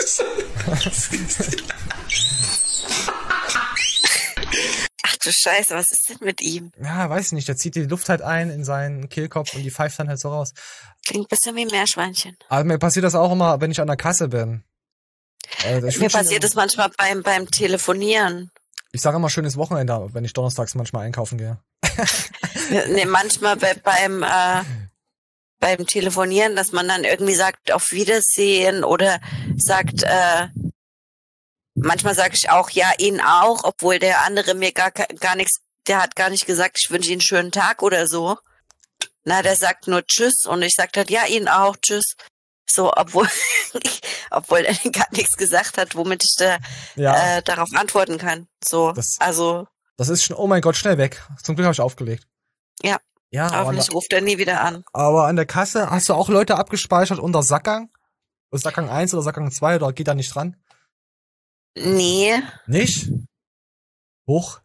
Ach du Scheiße, was ist denn mit ihm? Ja, weiß nicht, der zieht die Luft halt ein in seinen Kehlkopf und die pfeift dann halt so raus. Klingt ein bisschen wie Meerschweinchen. Aber mir passiert das auch immer, wenn ich an der Kasse bin. Mir passiert es manchmal beim, beim Telefonieren. Ich sage immer schönes Wochenende, wenn ich donnerstags manchmal einkaufen gehe. Nee, manchmal bei, beim, äh, beim Telefonieren, dass man dann irgendwie sagt, auf Wiedersehen oder sagt, äh, manchmal sage ich auch, ja, Ihnen auch, obwohl der andere mir gar, gar nichts, der hat gar nicht gesagt, ich wünsche Ihnen einen schönen Tag oder so. Na, der sagt nur Tschüss und ich sage halt, ja, Ihnen auch, Tschüss. So, obwohl, obwohl er gar nichts gesagt hat, womit ich da ja. äh, darauf antworten kann. So, das, also. Das ist schon, oh mein Gott, schnell weg. Zum Glück habe ich aufgelegt. Ja. Ja. Aber mich ruft er nie wieder an. Aber an der Kasse hast du auch Leute abgespeichert unter Sackgang? Sackgang eins oder Sackgang zwei oder geht da nicht dran? Nee. Nicht? Hoch?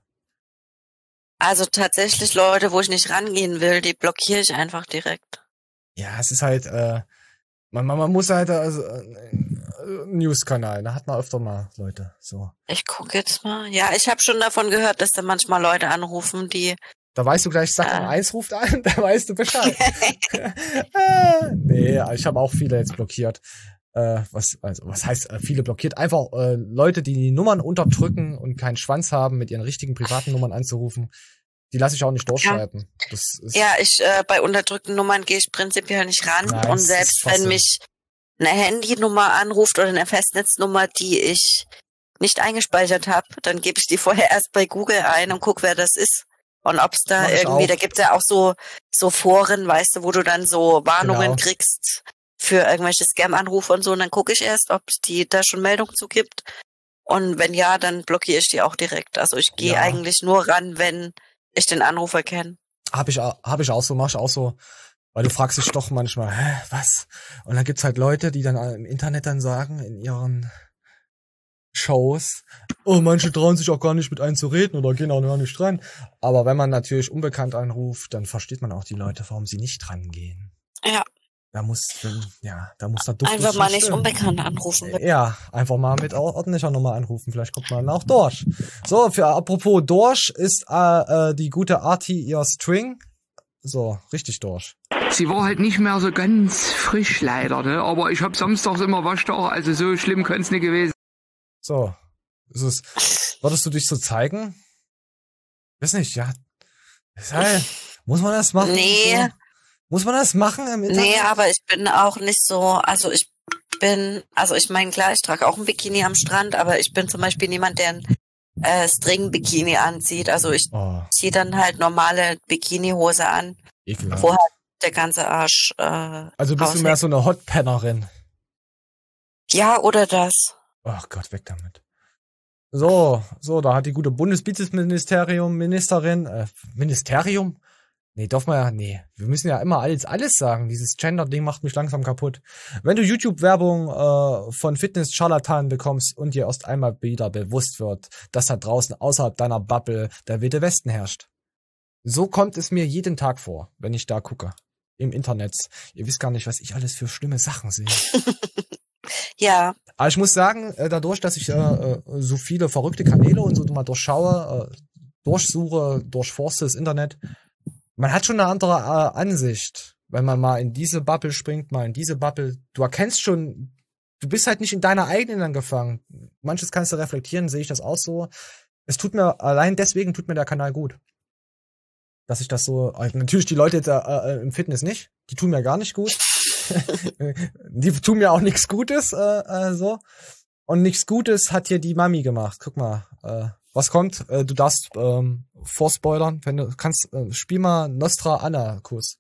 Also tatsächlich Leute, wo ich nicht rangehen will, die blockiere ich einfach direkt. Ja, es ist halt, äh, Man, man, man muss halt, also, äh, News-Kanal, da hat man öfter mal Leute, so. Ich gucke jetzt mal. Ja, ich habe schon davon gehört, dass da manchmal Leute anrufen, die... Da weißt du gleich, Sackgang äh. eins ruft an, da weißt du Bescheid. äh, nee, ich habe auch viele jetzt blockiert. Äh, was, also, was heißt äh, viele blockiert? Einfach äh, Leute, die die Nummern unterdrücken und keinen Schwanz haben, mit ihren richtigen privaten Nummern anzurufen. Die lasse ich auch nicht durchschreiben. Ja, das ist ja ich äh, bei unterdrückten Nummern gehe ich prinzipiell nicht ran. Nein, und selbst wenn mich eine Handynummer anruft oder eine Festnetznummer, die ich nicht eingespeichert habe, dann gebe ich die vorher erst bei Google ein und guck, wer das ist. Und ob es da irgendwie, auch. Da gibt es ja auch so so Foren, weißt du, wo du dann so Warnungen genau. kriegst für irgendwelche Scam-Anrufe und so. Und dann gucke ich erst, ob es die da schon Meldung zu gibt. Und wenn ja, dann blockiere ich die auch direkt. Also ich gehe ja. eigentlich nur ran, wenn ich den Anrufer kenne. Hab ich, hab ich auch so, mach ich auch so. Weil du fragst dich doch manchmal, hä, was? Und dann gibt's halt Leute, die dann im Internet dann sagen, in ihren Shows, oh, manche trauen sich auch gar nicht mit einem zu reden oder gehen auch gar nicht dran. Aber wenn man natürlich unbekannt anruft, dann versteht man auch die Leute, warum sie nicht rangehen. Ja. Da muss, ja, da muss der Duft einfach mal nicht stimmen. Unbekannt anrufen. Ja, einfach mal mit ordentlicher Nummer anrufen. Vielleicht kommt man auch durch. So, für apropos durch ist äh, äh, die gute Arti ihr String. So, richtig durch. Sie war halt nicht mehr so ganz frisch leider, ne? Aber ich hab samstags immer Waschtag, also so schlimm könnte es nicht gewesen. So, ist es, würdest du dich so zeigen? Weiß nicht, ja. Halt, muss man das machen? Nee. So? Muss man das machen im Internet? Nee, aber ich bin auch nicht so, also ich bin, also ich meine, klar, ich trage auch ein Bikini am Strand, aber ich bin zum Beispiel niemand, der ein äh, String-Bikini anzieht. Also ich Oh, ziehe dann halt normale Bikini-Hose an, ekelhaft. wo halt der ganze Arsch äh, Also bist du mehr raushängt. so eine Hotpennerin. Ja, oder das. Ach Gott, weg damit. So, so, da hat die gute Bundesbildungsministerium, Ministerin, äh, Ministerium? Nee, darf man ja, nee. Wir müssen ja immer alles, alles sagen. Dieses Gender-Ding macht mich langsam kaputt. Wenn du YouTube-Werbung äh, von Fitness-Charlatanen bekommst und dir erst einmal wieder bewusst wird, dass da draußen außerhalb deiner Bubble der Wilde Westen herrscht. So kommt es mir jeden Tag vor, wenn ich da gucke. Im Internet. Ihr wisst gar nicht, was ich alles für schlimme Sachen sehe. Ja. Aber ich muss sagen, äh, dadurch, dass ich äh, äh, so viele verrückte Kanäle und so mal durchschaue, äh, durchsuche, durchforste das Internet, man hat schon eine andere äh, Ansicht, wenn man mal in diese Bubble springt, mal in diese Bubble. Du erkennst schon, du bist halt nicht in deiner eigenen angefangen. Manches kannst du reflektieren, sehe ich das auch so. Es tut mir, allein deswegen tut mir der Kanal gut. Dass ich das so, also natürlich die Leute jetzt, äh, äh, im Fitness nicht, die tun mir gar nicht gut. Die tun mir auch nichts Gutes, äh, äh, so. Und nichts Gutes hat hier die Mami gemacht. Guck mal, äh, was kommt? Äh, du darfst ähm, vorspoilern, wenn du kannst. Äh, spiel mal Nostra Anna Kuss.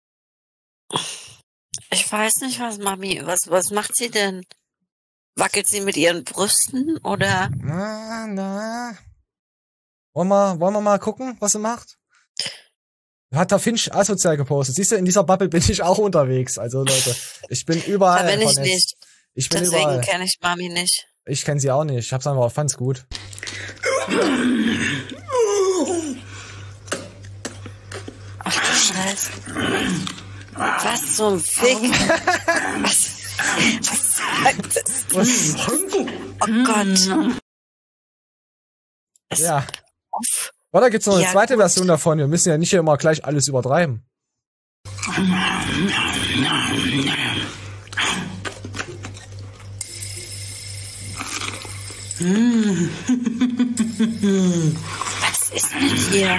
Ich weiß nicht, was Mami, was, was macht sie denn? Wackelt sie mit ihren Brüsten oder? Na, na. Wollen wir, wollen wir mal gucken, was sie macht? Hat der Finch asozial gepostet. Siehst du, in dieser Bubble bin ich auch unterwegs. Also Leute, ich bin überall. Da bin ich vernetzt. nicht. Ich bin Deswegen überall. kenne ich Mami nicht. Ich kenne sie auch nicht. Ich hab's einfach, fand's gut. Ach du Scheiße. Was zum Fick? Was? Was sagt das? Oh Gott. Ja. Oder gibt's noch eine Ja, zweite gut. Version davon? Wir müssen ja nicht immer gleich alles übertreiben. Was ist mit dir?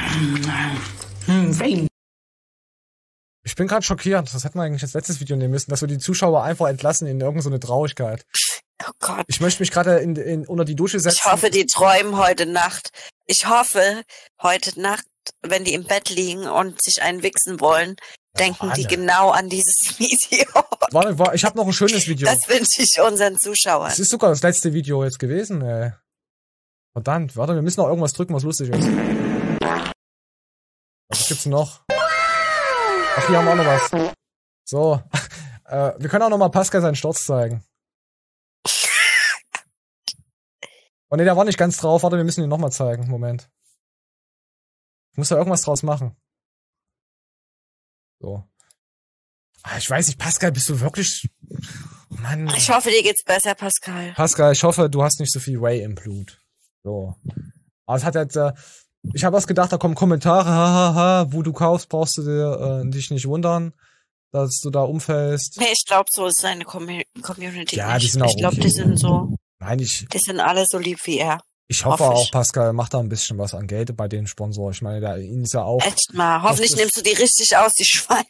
Ich bin gerade schockiert. Das hätten wir eigentlich als letztes Video nehmen müssen, dass wir die Zuschauer einfach entlassen in irgendeine so eine Traurigkeit. Oh Gott. Ich möchte mich gerade in, in, unter die Dusche setzen. Ich hoffe, die träumen heute Nacht. Ich hoffe, heute Nacht, wenn die im Bett liegen und sich einen wichsen wollen, denken die Anne. genau an dieses Video. Warte, warte, ich habe noch ein schönes Video. Das wünsche ich unseren Zuschauern. Das ist sogar das letzte Video jetzt gewesen, ey. Verdammt, warte, wir müssen noch irgendwas drücken, was lustig ist. Was gibt's noch? Ach, hier haben wir auch noch was. So, äh, wir können auch noch mal Pascal seinen Sturz zeigen. Oh ne, der war nicht ganz drauf. Warte, wir müssen ihn noch mal zeigen. Moment. Ich muss da irgendwas draus machen. So. Ah, ich weiß nicht, Pascal, bist du wirklich... Mann. Ich hoffe, dir geht's besser, Pascal. Pascal, ich hoffe, du hast nicht so viel Whey im Blut. So. Aber es hat jetzt... Äh, ich habe was gedacht, da kommen Kommentare, hahaha, wo du kaufst, brauchst du dir äh, dich nicht wundern, dass du da umfällst. Nee, ich glaube, so ist seine Com- Community. Ja, nicht. die sind auch Ich glaube, okay. die sind so... Nein, ich, Die sind alle so lieb wie er. ich hoffe Hoffe auch, ich. Pascal macht da ein bisschen was an Geld bei den Sponsoren. Ich meine, da ihn ist ja auch... Echt mal. Hoffentlich Das ist- nimmst du die richtig aus, die Schweine.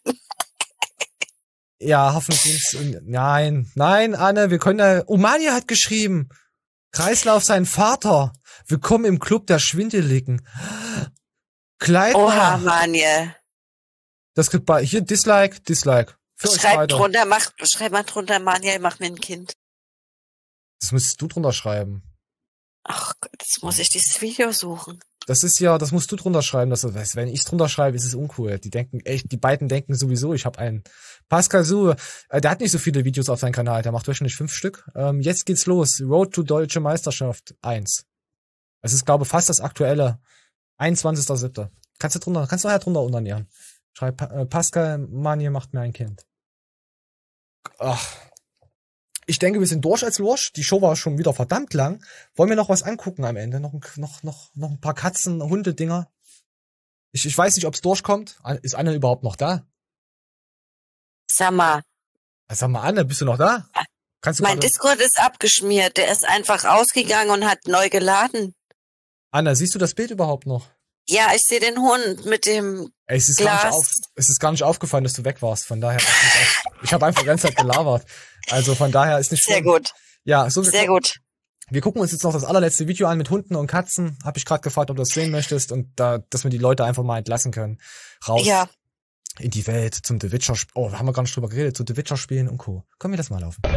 Ja, hoffentlich nimmst Nein, nein, Anne, wir können da... Umania hat geschrieben. Kreislauf sein Vater. Willkommen im Club der Schwindeligen. Kleidner. Oha, Manje. Das kriegt bei... Hier, Dislike, Dislike. Für euch Schreib beide. drunter, mach, schreib mal drunter, Manje, mach mir ein Kind. Das müsstest du drunter schreiben. Ach Gott, jetzt muss ich dieses Video suchen. Das ist ja, das musst du drunter schreiben, dass du weißt, wenn ich drunter schreibe, ist es uncool. Die denken echt, die beiden denken sowieso, ich habe einen. Pascal Suhe, äh, der hat nicht so viele Videos auf seinem Kanal, der macht wöchentlich fünf Stück. Ähm, jetzt geht's los. Road to Deutsche Meisterschaft eins. Es ist, glaube ich, fast das aktuelle. einundzwanzigster siebter Kannst du drunter, kannst du halt drunter unternehmen. Schreib, äh, Pascal Manje macht mir ein Kind. Ach. Ich denke, wir sind durch als Lurch. Die Show war schon wieder verdammt lang. Wollen wir noch was angucken am Ende? Noch, ein- noch, noch, noch ein paar Katzen, Hunde-Dinger? Ich, ich weiß nicht, ob es durchkommt. Ist Anne überhaupt noch da? Sag mal, Sag mal, Anne, bist du noch da? Kannst du mein gerade- Discord ist abgeschmiert. Der ist einfach ausgegangen und hat neu geladen. Anne, siehst du das Bild überhaupt noch? Ja, ich sehe den Hund mit dem Ey, es ist gar Glas. nicht auf, es ist gar nicht aufgefallen, dass du weg warst. Von daher, ich, ich habe einfach die ganze Zeit gelabert. Also von daher ist nicht schlimm. Sehr gut. Ja, so wir Sehr gucken, gut. Wir gucken uns jetzt noch das allerletzte Video an mit Hunden und Katzen. Habe ich gerade gefragt, ob du das sehen möchtest und da, dass wir die Leute einfach mal entlassen können. Raus Ja. in die Welt zum The Witcher. Sp- Oh, da haben wir gar nicht drüber geredet, zu The Witcher spielen und Co. Können wir das mal laufen?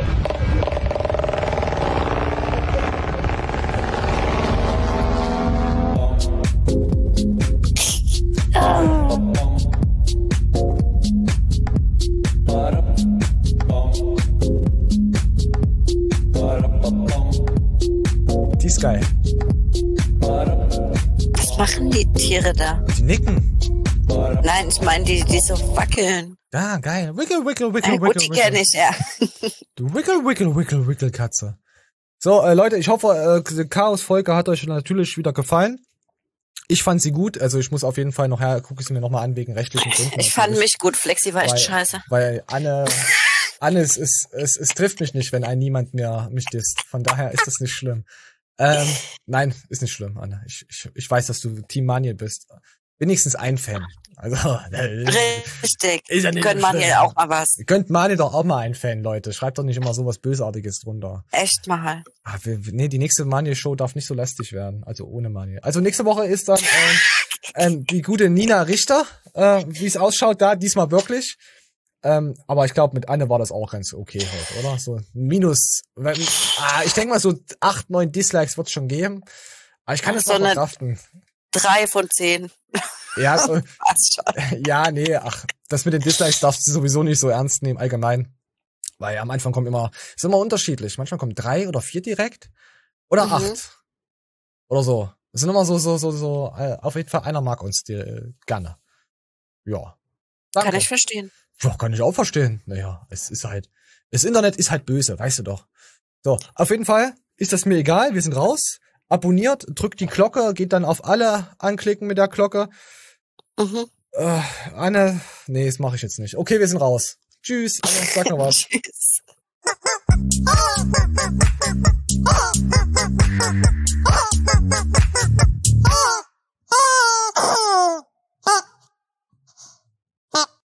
Die ist geil. Was machen die Tiere da? Die nicken. Nein, ich meine, die, die so wackeln. Ja, geil. Wickel, wickel, wickel, Ja, wickel, gut, die wickel. kenne ich, ja. Du wickel, wickel, wickel, wickel, Katze. So, äh, Leute, ich hoffe, äh, die Chaos-Folge hat euch natürlich wieder gefallen. Ich fand sie gut, also ich muss auf jeden Fall noch her, gucke ich sie mir nochmal an wegen rechtlichen Gründen. Ich fand mich gut, Flexi war echt weil, scheiße. Weil Anne, Anne, es, es, es, es trifft mich nicht, wenn ein niemand mehr mich disst. Von daher ist das nicht schlimm. Ähm, nein, ist nicht schlimm, Anne. Ich, ich, ich weiß, dass du Team Maniel bist. Wenigstens ein Fan. Also, Richtig. Ist ja nicht Können so man schlimm. hier auch mal was. Ihr könnt Maniel doch auch mal ein Fan, Leute. Schreibt doch nicht immer sowas Bösartiges drunter. Echt mal. Ah, wir, nee, die nächste Maniel-Show darf nicht so lästig werden. Also ohne Maniel. Also nächste Woche ist dann ähm, ähm, die gute Nina Richter, äh, wie es ausschaut da, diesmal wirklich. Ähm, aber ich glaube, mit Anne war das auch ganz okay heute, oder? So minus, wenn, ah, ich denke mal so acht, neun Dislikes wird es schon geben. Aber ich kann es So noch eine- verkraften. Drei von zehn. Ja, so, Passt schon. ja, nee, ach, das mit den Dislikes darfst du sowieso nicht so ernst nehmen, allgemein. Weil am Anfang kommt immer, ist immer unterschiedlich. Manchmal kommen drei oder vier direkt. Oder Mhm. acht. Oder so. Das sind immer so, so, so, so, äh, auf jeden Fall, einer mag uns die, äh, gerne. Ja. Danke. Kann ich verstehen. Ja, kann ich auch verstehen. Naja, es ist halt, das Internet ist halt böse, weißt du doch. So, auf jeden Fall ist das mir egal, wir sind raus. Abonniert, drückt die Glocke, geht dann auf alle anklicken mit der Glocke. Mhm. Äh, Anne, nee, das mache ich jetzt nicht. Okay, wir sind raus. Tschüss, Anne, sag noch was. Tschüss.